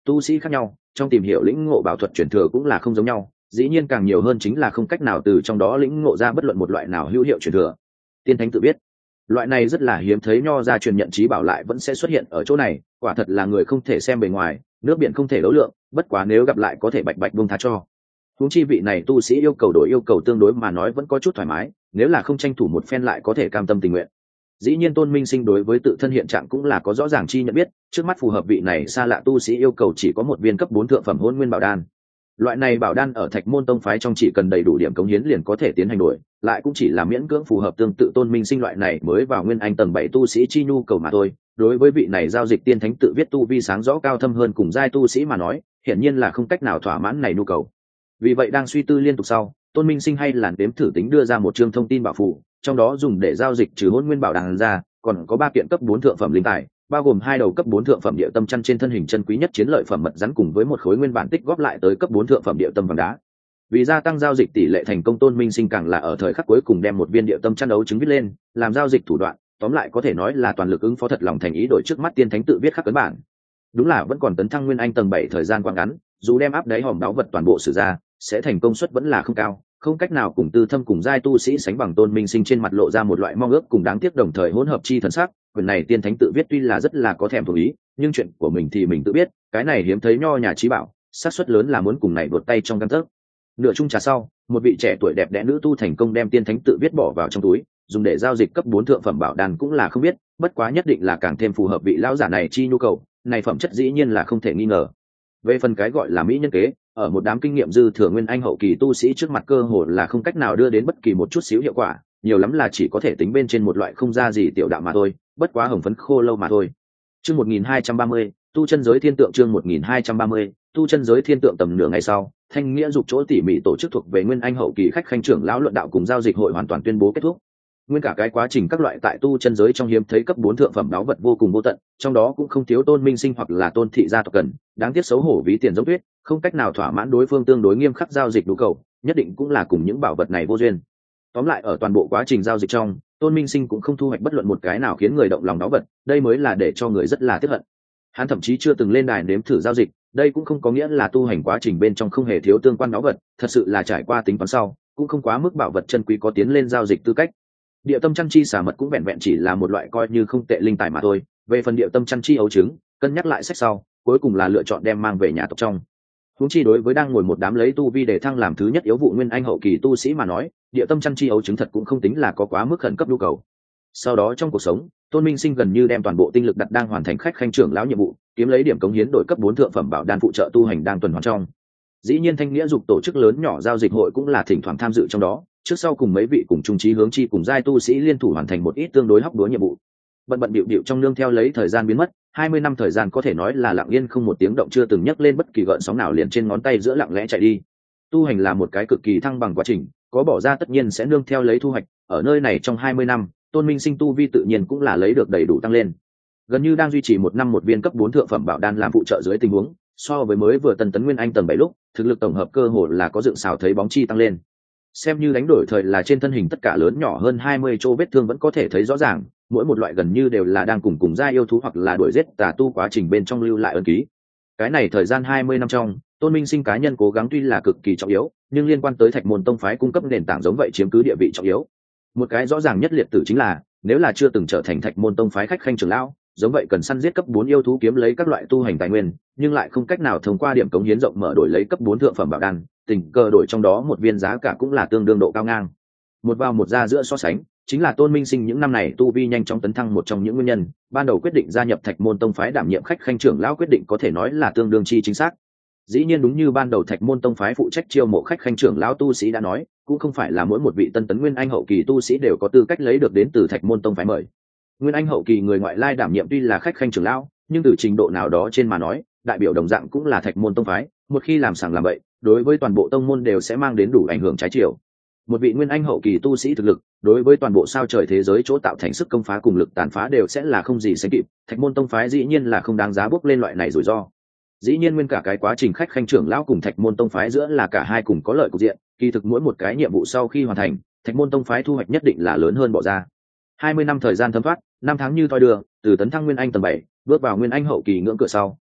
tu sĩ khác nhau, trong tìm hiểu lĩnh ngộ bảo thuật truyền thừa cũng là không giống nhau, dĩ nhiên càng nhiều hơn chính là không cách nào từ trong đó lĩnh ngộ ra bất luận một loại nào hữu hiệu truyền thừa. Tiên thánh tự biết, loại này rất là hiếm thấy, nho ra truyền nhận trí bảo lại vẫn sẽ xuất hiện ở chỗ này, quả thật là người không thể xem bề ngoài, nước biển không thể đấu lượng, bất quá nếu gặp lại có thể bạch bạch buông tha cho. Huống chi vị này tu sĩ yêu cầu đổi yêu cầu tương đối mà nói vẫn có chút thoải mái, nếu là không tranh thủ một phen lại có thể cam tâm tình nguyện. Dĩ nhiên Tôn Minh Sinh đối với tự thân hiện trạng cũng là có rõ ràng chi nhận biết, trước mắt phù hợp vị này xa lạ tu sĩ yêu cầu chỉ có một viên cấp 4 thượng phẩm hôn nguyên bảo đan. Loại này bảo đan ở Thạch Môn tông phái trong chỉ cần đầy đủ điểm cống hiến liền có thể tiến hành đổi, lại cũng chỉ là miễn cưỡng phù hợp tương tự Tôn Minh Sinh loại này mới vào nguyên anh tầng 7 tu sĩ chi nhu cầu mà thôi. Đối với vị này giao dịch tiên thánh tự viết tu vi sáng rõ cao thâm hơn cùng giai tu sĩ mà nói, hiển nhiên là không cách nào thỏa mãn này nhu cầu. Vì vậy đang suy tư liên tục sau, Tôn Minh Sinh hay là đếm thử tính đưa ra một chương thông tin bảo phù, trong đó dùng để giao dịch trừ hôn nguyên bảo đan ra, còn có 3 kiện cấp 4 thượng phẩm linh tài, bao gồm 2 đầu cấp 4 thượng phẩm địa tâm chăn trên thân hình chân quý nhất chiến lợi phẩm mật rắn cùng với một khối nguyên bản tích góp lại tới cấp 4 thượng phẩm địa tâm vàng đá. Vì gia tăng giao dịch tỷ lệ thành công, Tôn Minh Sinh càng là ở thời khắc cuối cùng đem một viên địa tâm chăn đấu chứng viết lên, làm giao dịch thủ đoạn, tóm lại có thể nói là toàn lực ứng phó, thật lòng thành ý đổi trước mắt tiên thánh tự viết khắc ấn bản. Đúng là vẫn còn tấn thăng nguyên anh tầng 7 thời gian quá ngắn, dù đem áp đáy hòm báu vật toàn bộ sử ra, sẽ thành công suất vẫn là không cao, không cách nào cùng tư thâm cùng giai tu sĩ sánh bằng. Tôn Minh Sinh trên mặt lộ ra một loại mong ước cùng đáng tiếc đồng thời hỗn hợp chi thần sắc, quyển này tiên thánh tự viết tuy là rất là có thèm thuồng ý, nhưng chuyện của mình thì mình tự biết, cái này hiếm thấy nho nhà trí bảo, xác suất lớn là muốn cùng này đột tay trong căn tấc. Nửa chung trà sau, một vị trẻ tuổi đẹp đẽ nữ tu thành công đem tiên thánh tự viết bỏ vào trong túi, dùng để giao dịch cấp 4 thượng phẩm bảo đan cũng là không biết, bất quá nhất định là càng thêm phù hợp vị lão giả này chi nhu cầu, này phẩm chất dĩ nhiên là không thể nghi ngờ. Về phần cái gọi là mỹ nhân kế, ở một đám kinh nghiệm dư thừa nguyên anh hậu kỳ tu sĩ trước mặt cơ hồ là không cách nào đưa đến bất kỳ một chút xíu hiệu quả, nhiều lắm là chỉ có thể tính bên trên một loại không ra gì tiểu đạo mà thôi, bất quá hồng phấn khô lâu mà thôi. Chương 1230, tu chân giới thiên tượng. Chương 1230, tu chân giới thiên tượng. Tầm nửa ngày sau, Thanh Nghĩa dục chỗ tỉ mỉ tổ chức thuộc về nguyên anh hậu kỳ khách khanh trưởng lão luận đạo cùng giao dịch hội hoàn toàn tuyên bố kết thúc. Nguyên cả cái quá trình các loại tại tu chân giới trong hiếm thấy cấp 4 thượng phẩm báu vật vô cùng vô tận, trong đó cũng không thiếu Tôn Minh Sinh hoặc là Tôn thị gia tộc cần, đáng tiếc xấu hổ ví tiền giống tuyết, không cách nào thỏa mãn đối phương tương đối nghiêm khắc giao dịch đủ cầu, nhất định cũng là cùng những bảo vật này vô duyên. Tóm lại ở toàn bộ quá trình giao dịch trong, Tôn Minh Sinh cũng không thu hoạch bất luận một cái nào khiến người động lòng báu vật, đây mới là để cho người rất là tiếc hận. Hắn thậm chí chưa từng lên đài nếm thử giao dịch, đây cũng không có nghĩa là tu hành quá trình bên trong không hề thiếu tương quan báu vật, thật sự là trải qua tính toán sau, cũng không quá mức bảo vật chân quý có tiến lên giao dịch tư cách. Địa tâm chăn chi xả mật cũng vẹn vẹn chỉ là một loại coi như không tệ linh tài mà thôi. Về phần địa tâm chăn chi ấu trứng, cân nhắc lại sách sau, cuối cùng là lựa chọn đem mang về nhà tộc trong. Huống chi đối với đang ngồi một đám lấy tu vi để thăng làm thứ nhất yếu vụ nguyên anh hậu kỳ tu sĩ mà nói, địa tâm chăn chi ấu trứng thật cũng không tính là có quá mức khẩn cấp nhu cầu. Sau đó trong cuộc sống, Tôn Minh Sinh gần như đem toàn bộ tinh lực đặt đang hoàn thành khách khanh trưởng lão nhiệm vụ, kiếm lấy điểm cống hiến đổi cấp 4 thượng phẩm bảo đan phụ trợ tu hành đang tuần hoàn trong. Dĩ nhiên Thanh Nghĩa dục tổ chức lớn nhỏ giao dịch hội cũng là thỉnh thoảng tham dự trong đó, trước sau cùng mấy vị cùng chung chí hướng chi cùng giai tu sĩ liên thủ hoàn thành một ít tương đối hóc búa nhiệm vụ. Bận bịu trong nương theo lấy thời gian biến mất, 20 năm thời gian có thể nói là lặng yên không một tiếng động, chưa từng nhấc lên bất kỳ gợn sóng nào, liền trên ngón tay giữa lặng lẽ chạy đi. Tu hành là một cái cực kỳ thăng bằng quá trình, có bỏ ra tất nhiên sẽ nương theo lấy thu hoạch, ở nơi này trong 20 năm, Tôn Minh Sinh tu vi tự nhiên cũng là lấy được đầy đủ tăng lên. Gần như đang duy trì một năm một viên cấp 4 thượng phẩm bảo đan làm phụ trợ dưới tình huống, so với mới vừa tấn nguyên anh tầng 7 lúc, thực lực tổng hợp cơ hồ là có dựng xào thấy bóng chi tăng lên. Xem như đánh đổi thời là trên thân hình tất cả lớn nhỏ hơn 20 chỗ vết thương vẫn có thể thấy rõ ràng, mỗi một loại gần như đều là đang cùng giai yêu thú hoặc là đuổi giết tà tu quá trình bên trong lưu lại ấn ký. Cái này thời gian 20 năm trong, Tôn Minh Sinh cá nhân cố gắng tuy là cực kỳ trọng yếu, nhưng liên quan tới Thạch Môn tông phái cung cấp nền tảng giống vậy chiếm cứ địa vị trọng yếu. Một cái rõ ràng nhất liệt tử chính là, nếu là chưa từng trở thành Thạch Môn tông phái khách khanh trưởng lão, giống vậy cần săn giết cấp 4 yêu thú kiếm lấy các loại tu hành tài nguyên, nhưng lại không cách nào thông qua điểm cống hiến rộng mở đổi lấy cấp 4 thượng phẩm bảo đan, tình cờ đổi trong đó một viên giá cả cũng là tương đương độ cao ngang. Một vào một ra giữa so sánh, chính là Tôn Minh Sinh những năm này tu vi nhanh chóng tấn thăng một trong những nguyên nhân, ban đầu quyết định gia nhập Thạch Môn tông phái đảm nhiệm khách khanh trưởng lão quyết định có thể nói là tương đương chi chính xác. Dĩ nhiên đúng như ban đầu Thạch Môn tông phái phụ trách chiêu mộ khách khanh trưởng lão tu sĩ đã nói, cũng không phải là mỗi một vị tân tấn nguyên anh hậu kỳ tu sĩ đều có tư cách lấy được đến từ Thạch Môn tông phái mời. Nguyên anh hậu kỳ người ngoại lai đảm nhiệm tuy là khách khanh trưởng lão, nhưng từ trình độ nào đó trên mà nói, đại biểu đồng dạng cũng là Thạch Môn tông phái, một khi làm sàng làm bậy, đối với toàn bộ tông môn đều sẽ mang đến đủ ảnh hưởng trái chiều. Một vị nguyên anh hậu kỳ tu sĩ thực lực, đối với toàn bộ sao trời thế giới chỗ tạo thành sức công phá cùng lực tàn phá đều sẽ là không gì sánh kịp, Thạch Môn tông phái dĩ nhiên là không đáng giá bước lên loại này rủi ro. Dĩ nhiên nguyên cả cái quá trình khách khanh trưởng lão cùng Thạch Môn tông phái giữa là cả hai cùng có lợi cục diện, kỳ thực mỗi một cái nhiệm vụ sau khi hoàn thành, Thạch Môn tông phái thu hoạch nhất định là lớn hơn bỏ ra. 20 năm thời gian thấm thoát, năm tháng như thoi đưa, từ tấn thăng nguyên anh tầng 7, bước vào nguyên anh hậu kỳ ngưỡng cửa sau,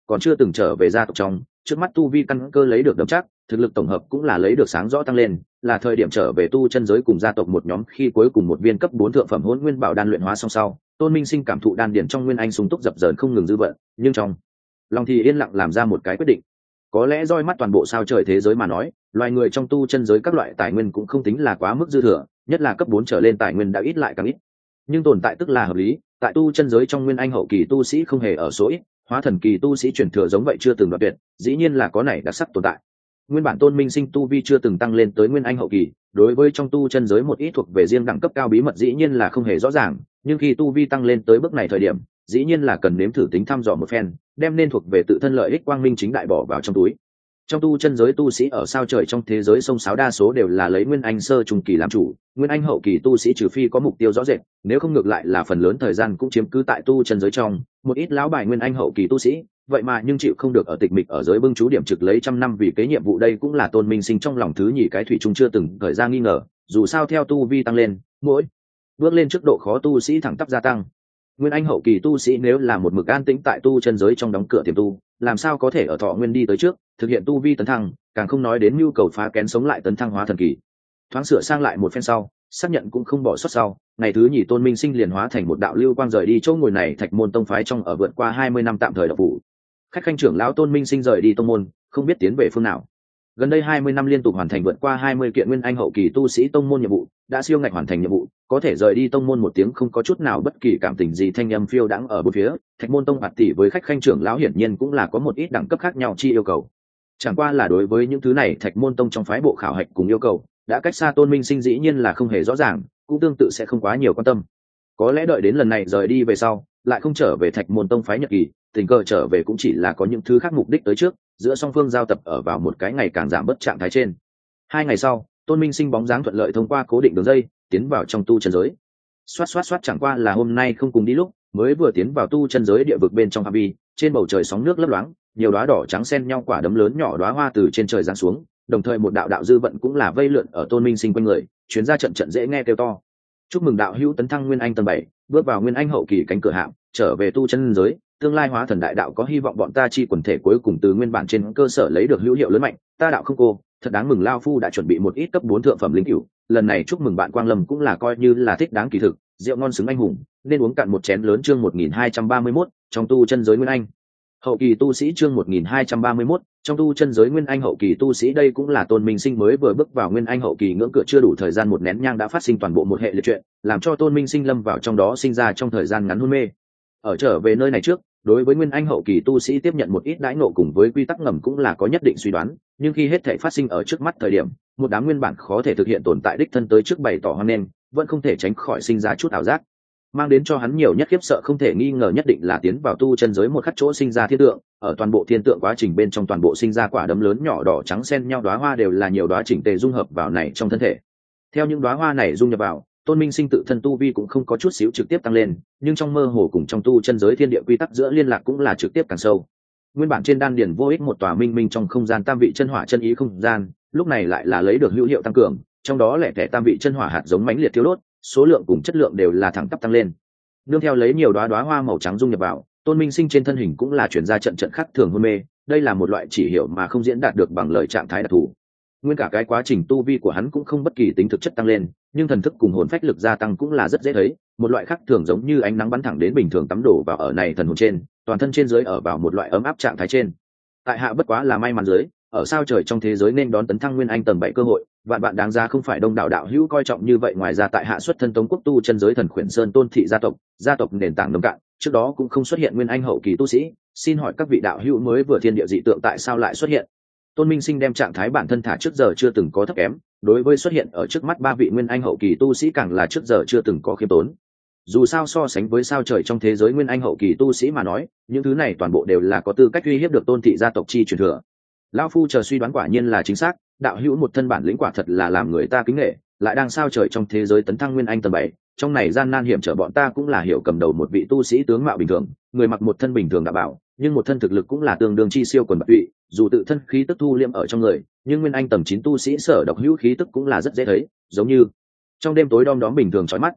còn chưa từng trở về gia tộc trong, trước mắt tu vi căn cơ lấy được đậm chắc, thực lực tổng hợp cũng là lấy được sáng rõ tăng lên, là thời điểm trở về tu chân giới cùng gia tộc một nhóm. Khi cuối cùng một viên cấp 4 thượng phẩm hỗn nguyên bảo đan luyện hóa xong sau, Tôn Minh Sinh cảm thụ đan điền trong nguyên anh sung túc dập dờn không ngừng dư vận, nhưng trong lòng thì yên lặng làm ra một cái quyết định. Có lẽ roi mắt toàn bộ sao trời thế giới mà nói, loài người trong tu chân giới các loại tài nguyên cũng không tính là quá mức dư thừa, nhất là cấp 4 trở lên tài nguyên đã ít lại càng ít. Nhưng tồn tại tức là hợp lý, tại tu chân giới trong nguyên anh hậu kỳ tu sĩ không hề ở số ít, hóa thần kỳ tu sĩ truyền thừa giống vậy chưa từng đoạt tuyệt, dĩ nhiên là có này đặc sắc tồn tại. Nguyên bản Tôn Minh Sinh tu vi chưa từng tăng lên tới nguyên anh hậu kỳ, đối với trong tu chân giới một ít thuộc về riêng đẳng cấp cao bí mật dĩ nhiên là không hề rõ ràng, nhưng khi tu vi tăng lên tới bước này thời điểm, dĩ nhiên là cần nếm thử tính thăm dò một phen, đem nên thuộc về tự thân lợi ích quang minh chính đại bỏ vào trong túi. Trong tu chân giới tu sĩ ở sao trời trong thế giới sông sáo đa số đều là lấy nguyên anh sơ trung kỳ làm chủ, nguyên anh hậu kỳ tu sĩ trừ phi có mục tiêu rõ rệt, nếu không ngược lại là phần lớn thời gian cũng chiếm cứ tại tu chân giới trong. Một ít lão bài nguyên anh hậu kỳ tu sĩ vậy mà nhưng chịu không được ở tịch mịch ở giới bưng chú điểm trực lấy trăm năm vì cái nhiệm vụ, đây cũng là Tôn Minh Sinh trong lòng thứ nhì cái thủy chung chưa từng khởi ra nghi ngờ. Dù sao theo tu vi tăng lên, mỗi bước lên trước độ khó tu sĩ thẳng tắp gia tăng. Nguyên anh hậu kỳ tu sĩ nếu là một mực an tĩnh tại tu chân giới trong đóng cửa tiềm tu, làm sao có thể ở thọ nguyên đi tới trước thực hiện tu vi tấn thăng, càng không nói đến nhu cầu phá kén sống lại tấn thăng hóa thần kỳ. Thoáng sửa sang lại một phen sau, xác nhận cũng không bỏ sót sau, ngày thứ nhì Tôn Minh Sinh liền hóa thành một đạo lưu quang rời đi chỗ ngồi này Thạch Môn tông phái trong ở vượt qua 20 năm tạm thời độc phủ. Khách khanh trưởng lão Tôn Minh Sinh rời đi tông môn, không biết tiến về phương nào. Gần đây 20 năm liên tục hoàn thành vượt qua 20 kiện nguyên anh hậu kỳ tu sĩ tông môn nhiệm vụ, đã siêu ngạch hoàn thành nhiệm vụ, có thể rời đi tông môn một tiếng không có chút nào bất kỳ cảm tình gì. Thanh âm phiêu đãng ở bốn phía, Thạch Môn tông bạt tỷ với khách khanh trưởng lão hiển nhiên cũng là có một ít đẳng cấp khác nhau chi yêu cầu. Chẳng qua là đối với những thứ này Thạch Môn tông trong phái bộ khảo hạch cùng yêu cầu, đã cách xa Tôn Minh Sinh dĩ nhiên là không hề rõ ràng, cũng tương tự sẽ không quá nhiều quan tâm. Có lẽ đợi đến lần này rời đi về sau, lại không trở về Thạch Môn tông phái nhật kỳ, tình cờ trở về cũng chỉ là có những thứ khác mục đích tới trước, giữa song phương giao tập ở vào một cái ngày càng giảm bớt trạng thái trên. 2 ngày sau, Tôn Minh Sinh bóng dáng thuận lợi thông qua cố định đường dây tiến vào trong tu chân giới. Xoát, chẳng qua là hôm nay không cùng đi lúc, mới vừa tiến vào tu chân giới địa vực bên trong phạm vi, trên bầu trời sóng nước lấp loáng, nhiều đóa đỏ trắng xen nhau quả đấm lớn nhỏ đóa hoa từ trên trời giáng xuống, đồng thời một đạo đạo dư vận cũng là vây lượn ở Tôn Minh Sinh quanh người, chuyến ra trận trận dễ nghe kêu to. Chúc mừng đạo hữu tấn thăng nguyên anh tầng 7, bước vào nguyên anh hậu kỳ cánh cửa hạm, trở về tu chân giới, tương lai hóa thần đại đạo có hy vọng bọn ta chi quần thể cuối cùng từ nguyên bản trên cơ sở lấy được hữu hiệu lớn mạnh, ta đạo không cô, thật đáng mừng. Lao phu đã chuẩn bị một ít cấp 4 thượng phẩm linh cửu, lần này chúc mừng bạn Quang Lâm cũng là coi như là thích đáng kỳ thực, rượu ngon xứng anh hùng, nên uống cạn một chén lớn. Chương 1231, trong tu chân giới nguyên anh hậu kỳ tu sĩ. Chương 1231, trong tu chân giới nguyên anh hậu kỳ tu sĩ. Đây cũng là Tôn Minh Sinh mới vừa bước vào nguyên anh hậu kỳ ngưỡng cửa chưa đủ thời gian, một nén nhang đã phát sinh toàn bộ một hệ liệt chuyện, làm cho Tôn Minh Sinh lâm vào trong đó sinh ra trong thời gian ngắn hôn mê. Ở trở về nơi này trước, đối với nguyên anh hậu kỳ tu sĩ tiếp nhận một ít đãi ngộ cùng với quy tắc ngầm cũng là có nhất định suy đoán, nhưng khi hết thể phát sinh ở trước mắt thời điểm, một đám nguyên bản khó thể thực hiện tồn tại đích thân tới trước bày tỏ hoan nghênh, vẫn không thể tránh khỏi sinh ra chút ảo giác. Mang đến cho hắn nhiều nhất khiếp sợ không thể nghi ngờ nhất định là tiến vào tu chân giới một khắc chỗ sinh ra thiên tượng, ở toàn bộ thiên tượng quá trình bên trong toàn bộ sinh ra quả đấm lớn nhỏ đỏ trắng xen nhau đóa hoa đều là nhiều đóa chỉnh tề dung hợp vào này trong thân thể. Theo những đóa hoa này dung nhập vào, Tôn Minh Sinh tự thân tu vi cũng không có chút xíu trực tiếp tăng lên, nhưng trong mơ hồ cùng trong tu chân giới thiên địa quy tắc giữa liên lạc cũng là trực tiếp càng sâu. Nguyên bản trên đan điền vô ích một tòa minh minh trong không gian tam vị chân hỏa chân ý không gian, lúc này lại là lấy được hữu hiệu tăng cường, trong đó lẻ tẻ tam vị chân hỏa hạt giống mãnh liệt thiếu đốt, số lượng cùng chất lượng đều là thẳng tắp tăng lên. Nương theo lấy nhiều đóa hoa màu trắng dung nhập vào, Tôn Minh Sinh trên thân hình cũng là chuyển ra trận trận khắc thường hôn mê, đây là một loại chỉ hiểu mà không diễn đạt được bằng lời trạng thái đặc thù. Nguyên cả cái quá trình tu vi của hắn cũng không bất kỳ tính thực chất tăng lên, nhưng thần thức cùng hồn phách lực gia tăng cũng là rất dễ thấy, một loại khắc thường giống như ánh nắng bắn thẳng đến bình thường tắm đổ vào ở này thần hồn trên, toàn thân trên dưới ở vào một loại ấm áp trạng thái trên. Tại hạ bất quá là may mắn dưới, ở sao trời trong thế giới nên đón tấn thăng nguyên anh tầng 7 cơ hội, vạn bạn đáng ra không phải đông đảo đạo hữu coi trọng như vậy. Ngoài ra tại hạ xuất thân Tống quốc tu chân giới Thần Khuyển Sơn Tôn thị gia tộc nền tảng nông cạn, trước đó cũng không xuất hiện nguyên anh hậu kỳ tu sĩ, xin hỏi các vị đạo hữu mới vừa thiên địa dị tượng tại sao lại xuất hiện? Tôn Minh Sinh đem trạng thái bản thân thả trước giờ chưa từng có thấp kém, đối với xuất hiện ở trước mắt 3 vị nguyên anh hậu kỳ tu sĩ càng là trước giờ chưa từng có khiêm tốn. Dù sao so sánh với sao trời trong thế giới nguyên anh hậu kỳ tu sĩ mà nói, những thứ này toàn bộ đều là có tư cách uy hiếp được Tôn thị gia tộc chi truyền thừa. Lão phu chờ suy đoán quả nhiên là chính xác, đạo hữu một thân bản lĩnh quả thật là làm người ta kính nể, lại đang sao trời trong thế giới tấn thăng nguyên anh tầng 7, trong này gian nan hiểm trở bọn ta cũng là hiểu cầm đầu một vị tu sĩ tướng mạo bình thường, người mặc một thân bình thường đã bảo, nhưng một thân thực lực cũng là tương đương chi siêu quần bạc tụy, dù tự thân khí tức thu liêm ở trong người, nhưng nguyên anh tầng 9 tu sĩ sở độc hữu khí tức cũng là rất dễ thấy, giống như trong đêm tối đom đóm bình thường chói mắt.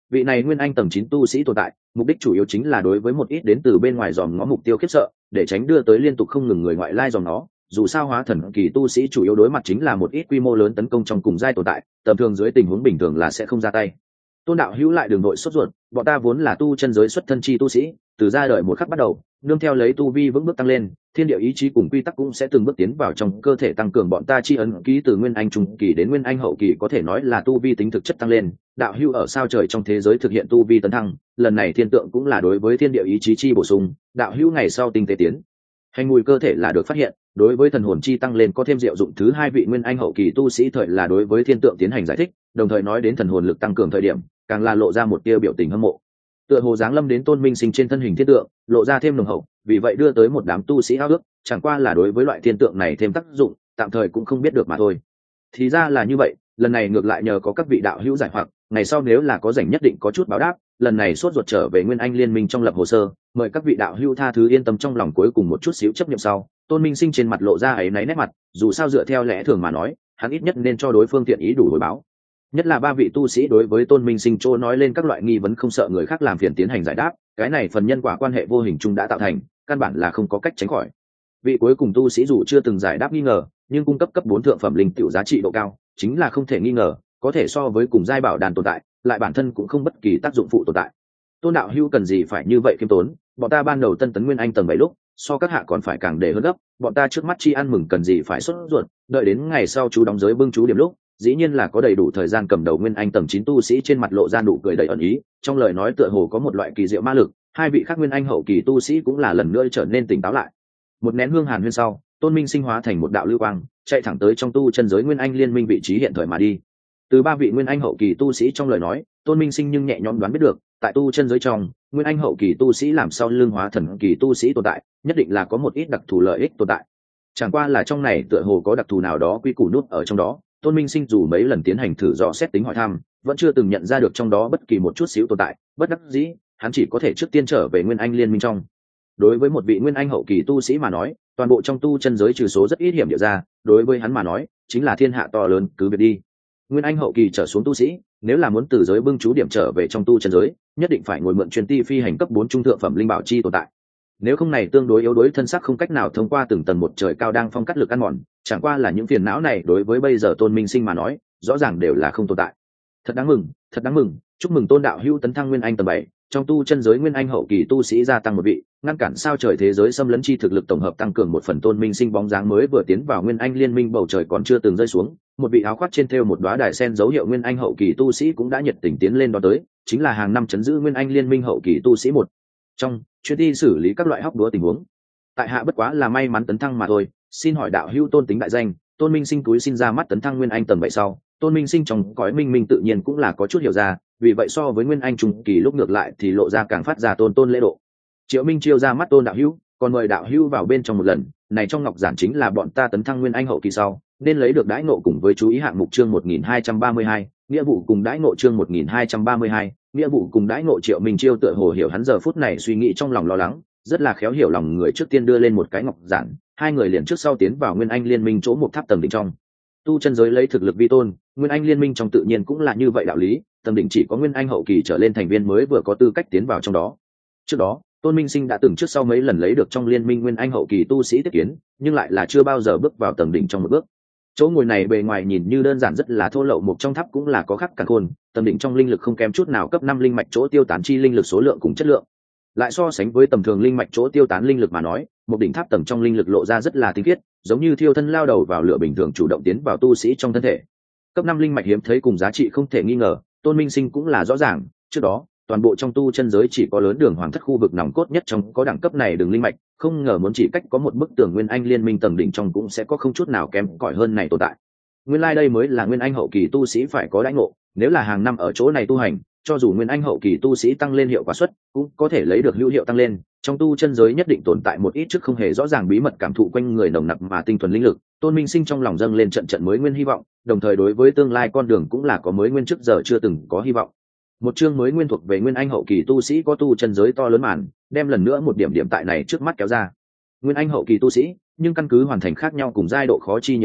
Vị này nguyên anh tầng 9 tu sĩ tồn tại, mục đích chủ yếu chính là đối với một ít đến từ bên ngoài dòm ngó mục tiêu khiếp sợ, để tránh đưa tới liên tục không ngừng người ngoại lai dòm nó. Dù sao hóa thần kỳ tu sĩ chủ yếu đối mặt chính là một ít quy mô lớn tấn công trong cùng giai tồn tại, tầm thường dưới tình huống bình thường là sẽ không ra tay. Tôn đạo hữu lại đường nội sốt ruột, bọn ta vốn là tu chân giới xuất thân chi tu sĩ, từ ra đời một khắc bắt đầu, nương theo lấy tu vi vững bước tăng lên, thiên địa ý chí cùng quy tắc cũng sẽ từng bước tiến vào trong cơ thể, tăng cường bọn ta chi ấn ký từ nguyên anh trung kỳ đến nguyên anh hậu kỳ, có thể nói là tu vi tính thực chất tăng lên. Đạo hữu ở sao trời trong thế giới thực hiện tu vi tấn thăng, lần này thiên tượng cũng là đối với thiên địa ý chí chi bổ sung, đạo hữu ngày sau tinh tế tiến hành mùi cơ thể là được phát hiện, đối với thần hồn chi tăng lên có thêm diệu dụng. Thứ hai vị nguyên anh hậu kỳ tu sĩ thời là đối với thiên tượng tiến hành giải thích, đồng thời nói đến thần hồn lực tăng cường thời điểm, càng là lộ ra một tia biểu tình hâm mộ. Tựa hồ giáng lâm đến Tôn Minh Sinh trên thân hình thiên tượng, lộ ra thêm nồng hậu, vì vậy đưa tới một đám tu sĩ ao ước, chẳng qua là đối với loại thiên tượng này thêm tác dụng, tạm thời cũng không biết được mà thôi. Thì ra là như vậy, lần này ngược lại nhờ có các vị đạo hữu giải hoặc, ngày sau nếu là có rảnh nhất định có chút báo đáp. Lần này sốt ruột trở về Nguyên Anh Liên Minh trong lập hồ sơ, mời các vị đạo hữu tha thứ, yên tâm. Trong lòng cuối cùng một chút xíu chấp nhận sau, Tôn Minh Sinh trên mặt lộ ra áy náy nét mặt, dù sao dựa theo lẽ thường mà nói, hắn ít nhất nên cho đối phương thiện ý đủ hồi báo. Nhất là ba vị tu sĩ đối với Tôn Minh Sinh trô nói lên các loại nghi vấn không sợ người khác làm phiền tiến hành giải đáp, cái này phần nhân quả quan hệ vô hình chung đã tạo thành, căn bản là không có cách tránh khỏi. Vị cuối cùng tu sĩ dù chưa từng giải đáp nghi ngờ, nhưng cung cấp cấp 4 thượng phẩm linh tiểu giá trị độ cao, chính là không thể nghi ngờ, có thể so với cùng giai bảo đàn tồn tại, lại bản thân cũng không bất kỳ tác dụng phụ tồn tại. Tôn đạo hữu cần gì phải như vậy khiêm tốn, bọn ta ban đầu tân tấn nguyên anh tầng 7 lúc, so các hạ còn phải càng để hơn gấp, bọn ta trước mắt chi ăn mừng cần gì phải sốt ruột, đợi đến ngày sau chú đóng giới bưng chú điểm lúc, dĩ nhiên là có đầy đủ thời gian cầm đầu nguyên anh tầng 9 tu sĩ trên mặt lộ ra nụ cười đầy ẩn ý, trong lời nói tựa hồ có một loại kỳ diệu ma lực. Hai vị khác nguyên anh hậu kỳ tu sĩ cũng là lần nữa trở nên tỉnh táo lại. Một nén hương hàn huyên sau, Tôn Minh Sinh hóa thành một đạo lưu quang, chạy thẳng tới trong tu chân giới nguyên anh liên minh vị trí hiện thời mà đi. Từ ba vị nguyên anh hậu kỳ tu sĩ trong lời nói, Tôn Minh Sinh nhưng nhẹ nhõm đoán biết được, tại tu chân giới trong, nguyên anh hậu kỳ tu sĩ làm sau lưng hóa thần kỳ tu sĩ tồn tại, nhất định là có một ít đặc thù lợi ích tồn tại. Chẳng qua là trong này tựa hồ có đặc thù nào đó quy củ nút ở trong đó, Tôn Minh Sinh dù mấy lần tiến hành thử dò xét tính hỏi thăm, vẫn chưa từng nhận ra được trong đó bất kỳ một chút xíu tồn tại, bất đắc dĩ, hắn chỉ có thể trước tiên trở về nguyên anh liên minh trong. Đối với một vị nguyên anh hậu kỳ tu sĩ mà nói, toàn bộ trong tu chân giới trừ số rất ít hiểm địa ra, đối với hắn mà nói, chính là thiên hạ to lớn, cứ việc đi. Nguyên anh hậu kỳ trở xuống tu sĩ, nếu là muốn từ giới bưng chú điểm trở về trong tu chân giới, nhất định phải ngồi mượn truyền ti phi hành cấp 4 trung thượng phẩm linh bảo chi tồn tại. Nếu không này tương đối yếu đuối thân xác không cách nào thông qua từng tầng một trời cao đang phong cắt lực ăn mòn, chẳng qua là những phiền não này đối với bây giờ Tôn Minh Sinh mà nói, rõ ràng đều là không tồn tại. Thật đáng mừng, thật đáng mừng, chúc mừng Tôn đạo hữu tấn thăng nguyên anh tầng 7, trong tu chân giới nguyên anh hậu kỳ tu sĩ gia tăng một vị, ngăn cản sao trời thế giới xâm lấn chi thực lực tổng hợp tăng cường một phần. Tôn Minh Sinh bóng dáng mới vừa tiến vào nguyên anh liên minh, bầu trời còn chưa từng rơi xuống, một vị áo khoác trên thêu một đóa đài sen dấu hiệu nguyên anh hậu kỳ tu sĩ cũng đã nhiệt tình tiến lên đó tới, chính là hàng năm chấn giữ nguyên anh liên minh hậu kỳ tu sĩ một trong, chuyên đi xử lý các loại hóc đúa tình huống. Tại hạ bất quá là may mắn tấn thăng mà thôi, xin hỏi đạo hữu tôn tính đại danh. Tôn Minh Sinh túi xin ra mắt tấn thăng nguyên anh tầng 7 sau, Tôn Minh Sinh trong cõi minh minh tự nhiên cũng là có chút hiểu ra, vì vậy so với nguyên anh trung kỳ lúc ngược lại thì lộ ra càng phát ra tôn lễ độ. Triệu Minh Chiêu ra mắt Tôn đạo hữu, còn mời đạo hữu vào bên trong một lần, này trong ngọc giản chính là bọn ta tấn thăng nguyên anh hậu kỳ sau nên lấy được đãi ngộ cùng với chú ý hạng mục chương 1232, nghĩa vụ cùng đãi ngộ chương 1232, nghĩa vụ cùng đãi ngộ. Triệu Minh Chiêu tựa hồ hiểu hắn giờ phút này suy nghĩ trong lòng lo lắng, rất là khéo hiểu lòng người, trước tiên đưa lên một cái ngọc giản, hai người liền trước sau tiến vào nguyên anh liên minh chỗ một tháp tầng đỉnh trong. Tu chân giới lấy thực lực vi tôn, nguyên anh liên minh trong tự nhiên cũng là như vậy đạo lý, tầng đỉnh chỉ có nguyên anh hậu kỳ trở lên thành viên mới vừa có tư cách tiến vào trong đó. Trước đó Tôn Minh Sinh đã từng trước sau mấy lần lấy được trong liên minh nguyên anh hậu kỳ tu sĩ tiếp kiến, nhưng lại là chưa bao giờ bước vào tầng đỉnh trong một bước. Chỗ ngồi này bề ngoài nhìn như đơn giản rất là thô lậu, một trong tháp cũng là có khắc càn khôn, tầng đỉnh trong linh lực không kém chút nào cấp 5 linh mạch chỗ tiêu tán chi linh lực số lượng cùng chất lượng. Lại so sánh với tầm thường linh mạch chỗ tiêu tán linh lực mà nói, một đỉnh tháp tầng trong linh lực lộ ra rất là tinh khiết, giống như thiêu thân lao đầu vào lửa bình thường, chủ động tiến vào tu sĩ trong thân thể. Cấp 5 linh mạch hiếm thấy cùng giá trị không thể nghi ngờ, Tôn Minh Sinh cũng là rõ ràng, trước đó toàn bộ trong tu chân giới chỉ có lớn đường hoàng thất khu vực nòng cốt nhất trong có đẳng cấp này đường linh mạch, không ngờ muốn chỉ cách có một bức tường nguyên anh liên minh tầng đỉnh trong cũng sẽ có không chút nào kém cỏi hơn này tồn tại. Nguyên lai đây mới là nguyên anh hậu kỳ tu sĩ phải có đãi ngộ, nếu là hàng năm ở chỗ này tu hành, cho dù nguyên anh hậu kỳ tu sĩ tăng lên hiệu quả suất, cũng có thể lấy được hữu hiệu tăng lên. Trong tu chân giới nhất định tồn tại một ít trước không hề rõ ràng bí mật cảm thụ quanh người nồng nặc mà tinh thuần linh lực. Tôn Minh Sinh trong lòng dâng lên trận mới nguyên hy vọng, đồng thời đối với tương lai con đường cũng là có mới nguyên trước giờ chưa từng có hy vọng. Một chương mới nguyên thuộc về nguyên anh hậu kỳ tu sĩ có tu chân giới to lớn màn, đem lần nữa một điểm điểm tại này trước mắt kéo ra. Nguyên anh hậu kỳ tu sĩ, nhưng căn cứ hoàn thành khác nhau cùng giai độ khó chi nhiệm vụ,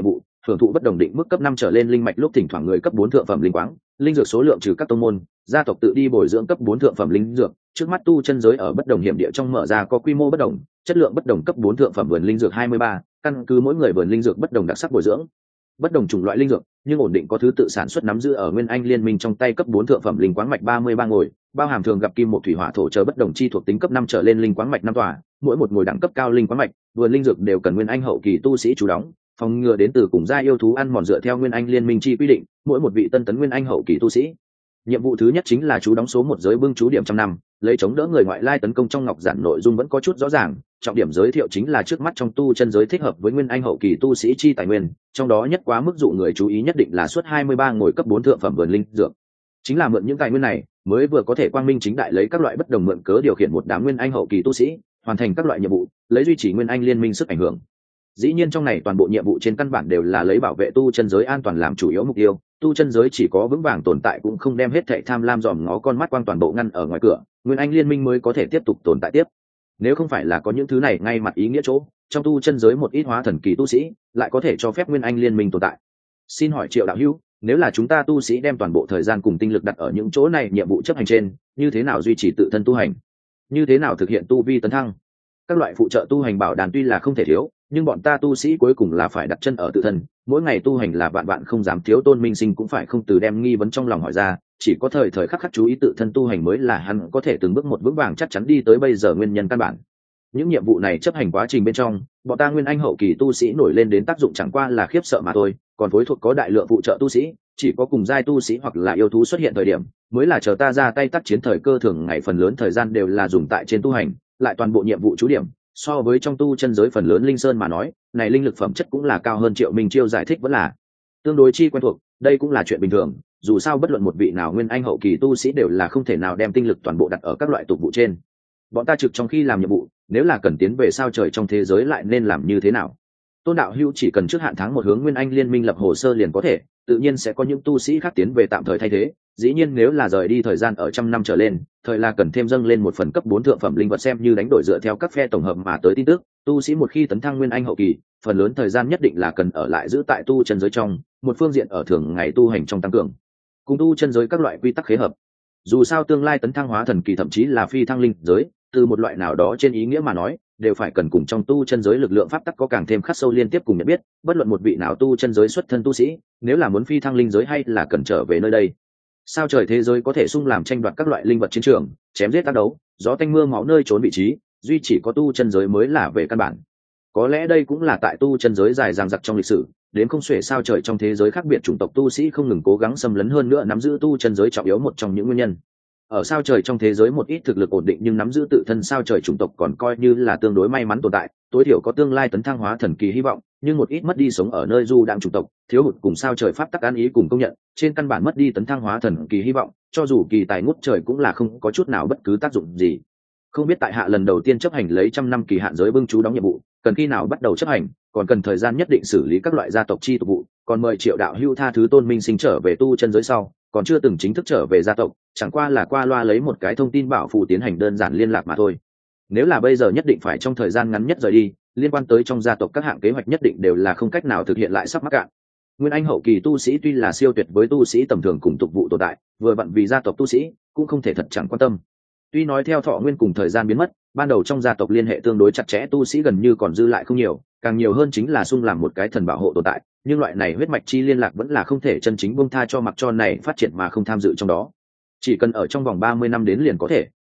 hưởng thụ bất đồng định mức cấp 5 trở lên linh mạch lúc thỉnh thoảng người cấp 4 thượng phẩm linh quáng linh dược số lượng trừ các tông môn gia tộc tự đi bồi dưỡng cấp 4 thượng phẩm linh dược. Trước mắt tu chân giới ở bất đồng hiểm địa trong mở ra có quy mô bất đồng, chất lượng bất đồng cấp 4 thượng phẩm vườn linh dược 23, căn cứ mỗi người vườn linh dược bất đồng đặc sắc bồi dưỡng bất đồng chủng loại linh dược, nhưng ổn định có thứ tự sản xuất nắm giữ ở Nguyên Anh Liên Minh trong tay cấp 4 thượng phẩm linh quáng mạch 33 ngồi, bao hàm thường gặp kim một thủy hỏa thổ chờ bất đồng chi thuộc tính cấp 5 trở lên linh quáng mạch 5 tòa, mỗi một ngồi đẳng cấp cao linh quáng mạch, vườn linh dược đều cần Nguyên Anh hậu kỳ tu sĩ chủ đóng, phòng ngừa đến từ cùng gia yêu thú ăn mòn dựa theo Nguyên Anh Liên Minh chi quy định, mỗi một vị tân tấn Nguyên Anh hậu kỳ tu sĩ. Nhiệm vụ thứ nhất chính là chú đóng số một giới bưng chú điểm trăm năm, lấy chống đỡ người ngoại lai tấn công. Trong ngọc giản nội dung vẫn có chút rõ ràng, trọng điểm giới thiệu chính là trước mắt trong tu chân giới thích hợp với Nguyên Anh hậu kỳ tu sĩ chi tài nguyên, trong đó nhất quá mức dụ người chú ý nhất định là suốt 23 ngồi cấp 4 thượng phẩm vườn linh dược. Chính là mượn những tài nguyên này, mới vừa có thể quang minh chính đại lấy các loại bất đồng mượn cớ điều khiển một đám Nguyên Anh hậu kỳ tu sĩ, hoàn thành các loại nhiệm vụ, lấy duy trì Nguyên Anh Liên Minh sức ảnh hưởng. Dĩ nhiên trong này toàn bộ nhiệm vụ trên căn bản đều là lấy bảo vệ tu chân giới an toàn làm chủ yếu mục tiêu, tu chân giới chỉ có vững vàng tồn tại cũng không đem hết thảy tham lam dòm ngó con mắt quang toàn bộ ngăn ở ngoài cửa, Nguyên Anh Liên Minh mới có thể tiếp tục tồn tại tiếp. Nếu không phải là có những thứ này ngay mặt ý nghĩa chỗ, trong tu chân giới một ít hóa thần kỳ tu sĩ lại có thể cho phép Nguyên Anh Liên Minh tồn tại. Xin hỏi Triệu đạo hữu, nếu là chúng ta tu sĩ đem toàn bộ thời gian cùng tinh lực đặt ở những chỗ này nhiệm vụ chấp hành trên, như thế nào duy trì tự thân tu hành? Như thế nào thực hiện tu vi tấn thăng? Các loại phụ trợ tu hành bảo đàn tuy là không thể thiếu, nhưng bọn ta tu sĩ cuối cùng là phải đặt chân ở tự thân, mỗi ngày tu hành là vạn vạn không dám thiếu. Tôn Minh Sinh cũng phải không từ đem nghi vấn trong lòng hỏi ra, chỉ có thời thời khắc khắc chú ý tự thân tu hành mới là hắn có thể từng bước một vững vàng chắc chắn đi tới bây giờ nguyên nhân căn bản. Những nhiệm vụ này chấp hành quá trình bên trong, bọn ta Nguyên Anh hậu kỳ tu sĩ nổi lên đến tác dụng chẳng qua là khiếp sợ mà thôi, còn phối thuộc có đại lượng phụ trợ tu sĩ, chỉ có cùng giai tu sĩ hoặc là yêu thú xuất hiện thời điểm, mới là chờ ta ra tay tác chiến. Thời cơ thường ngày phần lớn thời gian đều là dùng tại trên tu hành, lại toàn bộ nhiệm vụ chú điểm so với trong tu chân giới phần lớn linh sơn mà nói, này linh lực phẩm chất cũng là cao hơn. Triệu Minh Chiêu giải thích vẫn là tương đối chi quen thuộc, đây cũng là chuyện bình thường, dù sao bất luận một vị nào Nguyên Anh hậu kỳ tu sĩ đều là không thể nào đem tinh lực toàn bộ đặt ở các loại tục vụ trên. Bọn ta trực trong khi làm nhiệm vụ, nếu là cần tiến về sao trời trong thế giới lại nên làm như thế nào? Tôn đạo hữu chỉ cần trước hạn tháng một hướng Nguyên Anh Liên Minh lập hồ sơ liền có thể, tự nhiên sẽ có những tu sĩ khác tiến về tạm thời thay thế. Dĩ nhiên nếu là rời đi thời gian ở trăm năm trở lên, thời là cần thêm dâng lên một phần cấp 4 thượng phẩm linh vật xem như đánh đổi dựa theo các phe tổng hợp mà tới tin tức. Tu sĩ một khi tấn thăng Nguyên Anh hậu kỳ, phần lớn thời gian nhất định là cần ở lại giữ tại tu chân giới trong, một phương diện ở thường ngày tu hành trong tăng cường cùng tu chân giới các loại quy tắc khế hợp. Dù sao tương lai tấn thăng hóa thần kỳ thậm chí là phi thăng linh giới, từ một loại nào đó trên ý nghĩa mà nói, đều phải cần cùng trong tu chân giới lực lượng pháp tắc có càng thêm khắc sâu liên tiếp cùng nhận biết. Bất luận một vị nào tu chân giới xuất thân tu sĩ, nếu là muốn phi thăng linh giới hay là cần trở về nơi đây sao trời thế giới có thể sung làm tranh đoạt các loại linh vật chiến trường, chém giết tác đấu, gió tanh mưa máu nơi trốn vị trí, duy chỉ có tu chân giới mới là về căn bản. Có lẽ đây cũng là tại tu chân giới dài dằng dặc trong lịch sử, đến không xuể sao trời trong thế giới khác biệt chủng tộc tu sĩ không ngừng cố gắng xâm lấn hơn nữa nắm giữ tu chân giới trọng yếu một trong những nguyên nhân. Ở sao trời trong thế giới một ít thực lực ổn định nhưng nắm giữ tự thân sao trời chủng tộc còn coi như là tương đối may mắn tồn tại, tối thiểu có tương lai tấn thăng hóa thần kỳ hy vọng, nhưng một ít mất đi sống ở nơi du đạm chủng tộc, thiếu hụt cùng sao trời pháp tắc an ý cùng công nhận, trên căn bản mất đi tấn thăng hóa thần kỳ hy vọng, cho dù kỳ tài ngút trời cũng là không có chút nào bất cứ tác dụng gì. Không biết tại hạ lần đầu tiên chấp hành lấy trăm năm kỳ hạn giới bưng chú đóng nhiệm vụ, cần khi nào bắt đầu chấp hành, còn cần thời gian nhất định xử lý các loại gia tộc chi tục vụ, còn mời Triệu đạo hữu tha thứ. Tôn Minh Sinh trở về tu chân giới sau, còn chưa từng chính thức trở về gia tộc, chẳng qua là qua loa lấy một cái thông tin bảo phù tiến hành đơn giản liên lạc mà thôi. Nếu là bây giờ nhất định phải trong thời gian ngắn nhất rời đi, liên quan tới trong gia tộc các hạng kế hoạch nhất định đều là không cách nào thực hiện lại sắp mắc cạn. Nguyên Anh hậu kỳ tu sĩ tuy là siêu tuyệt với tu sĩ tầm thường cùng tục vụ tồn tại, vừa vặn vì gia tộc tu sĩ cũng không thể thật chẳng quan tâm. Tuy nói theo thọ nguyên cùng thời gian biến mất, ban đầu trong gia tộc liên hệ tương đối chặt chẽ tu sĩ gần như còn dư lại không nhiều, càng nhiều hơn chính là sung làm một cái thần bảo hộ tồn tại, nhưng loại này huyết mạch chi liên lạc vẫn là không thể chân chính buông tha cho mặc cho này phát triển mà không tham dự trong đó. Chỉ cần ở trong vòng 30 năm đến liền có thể,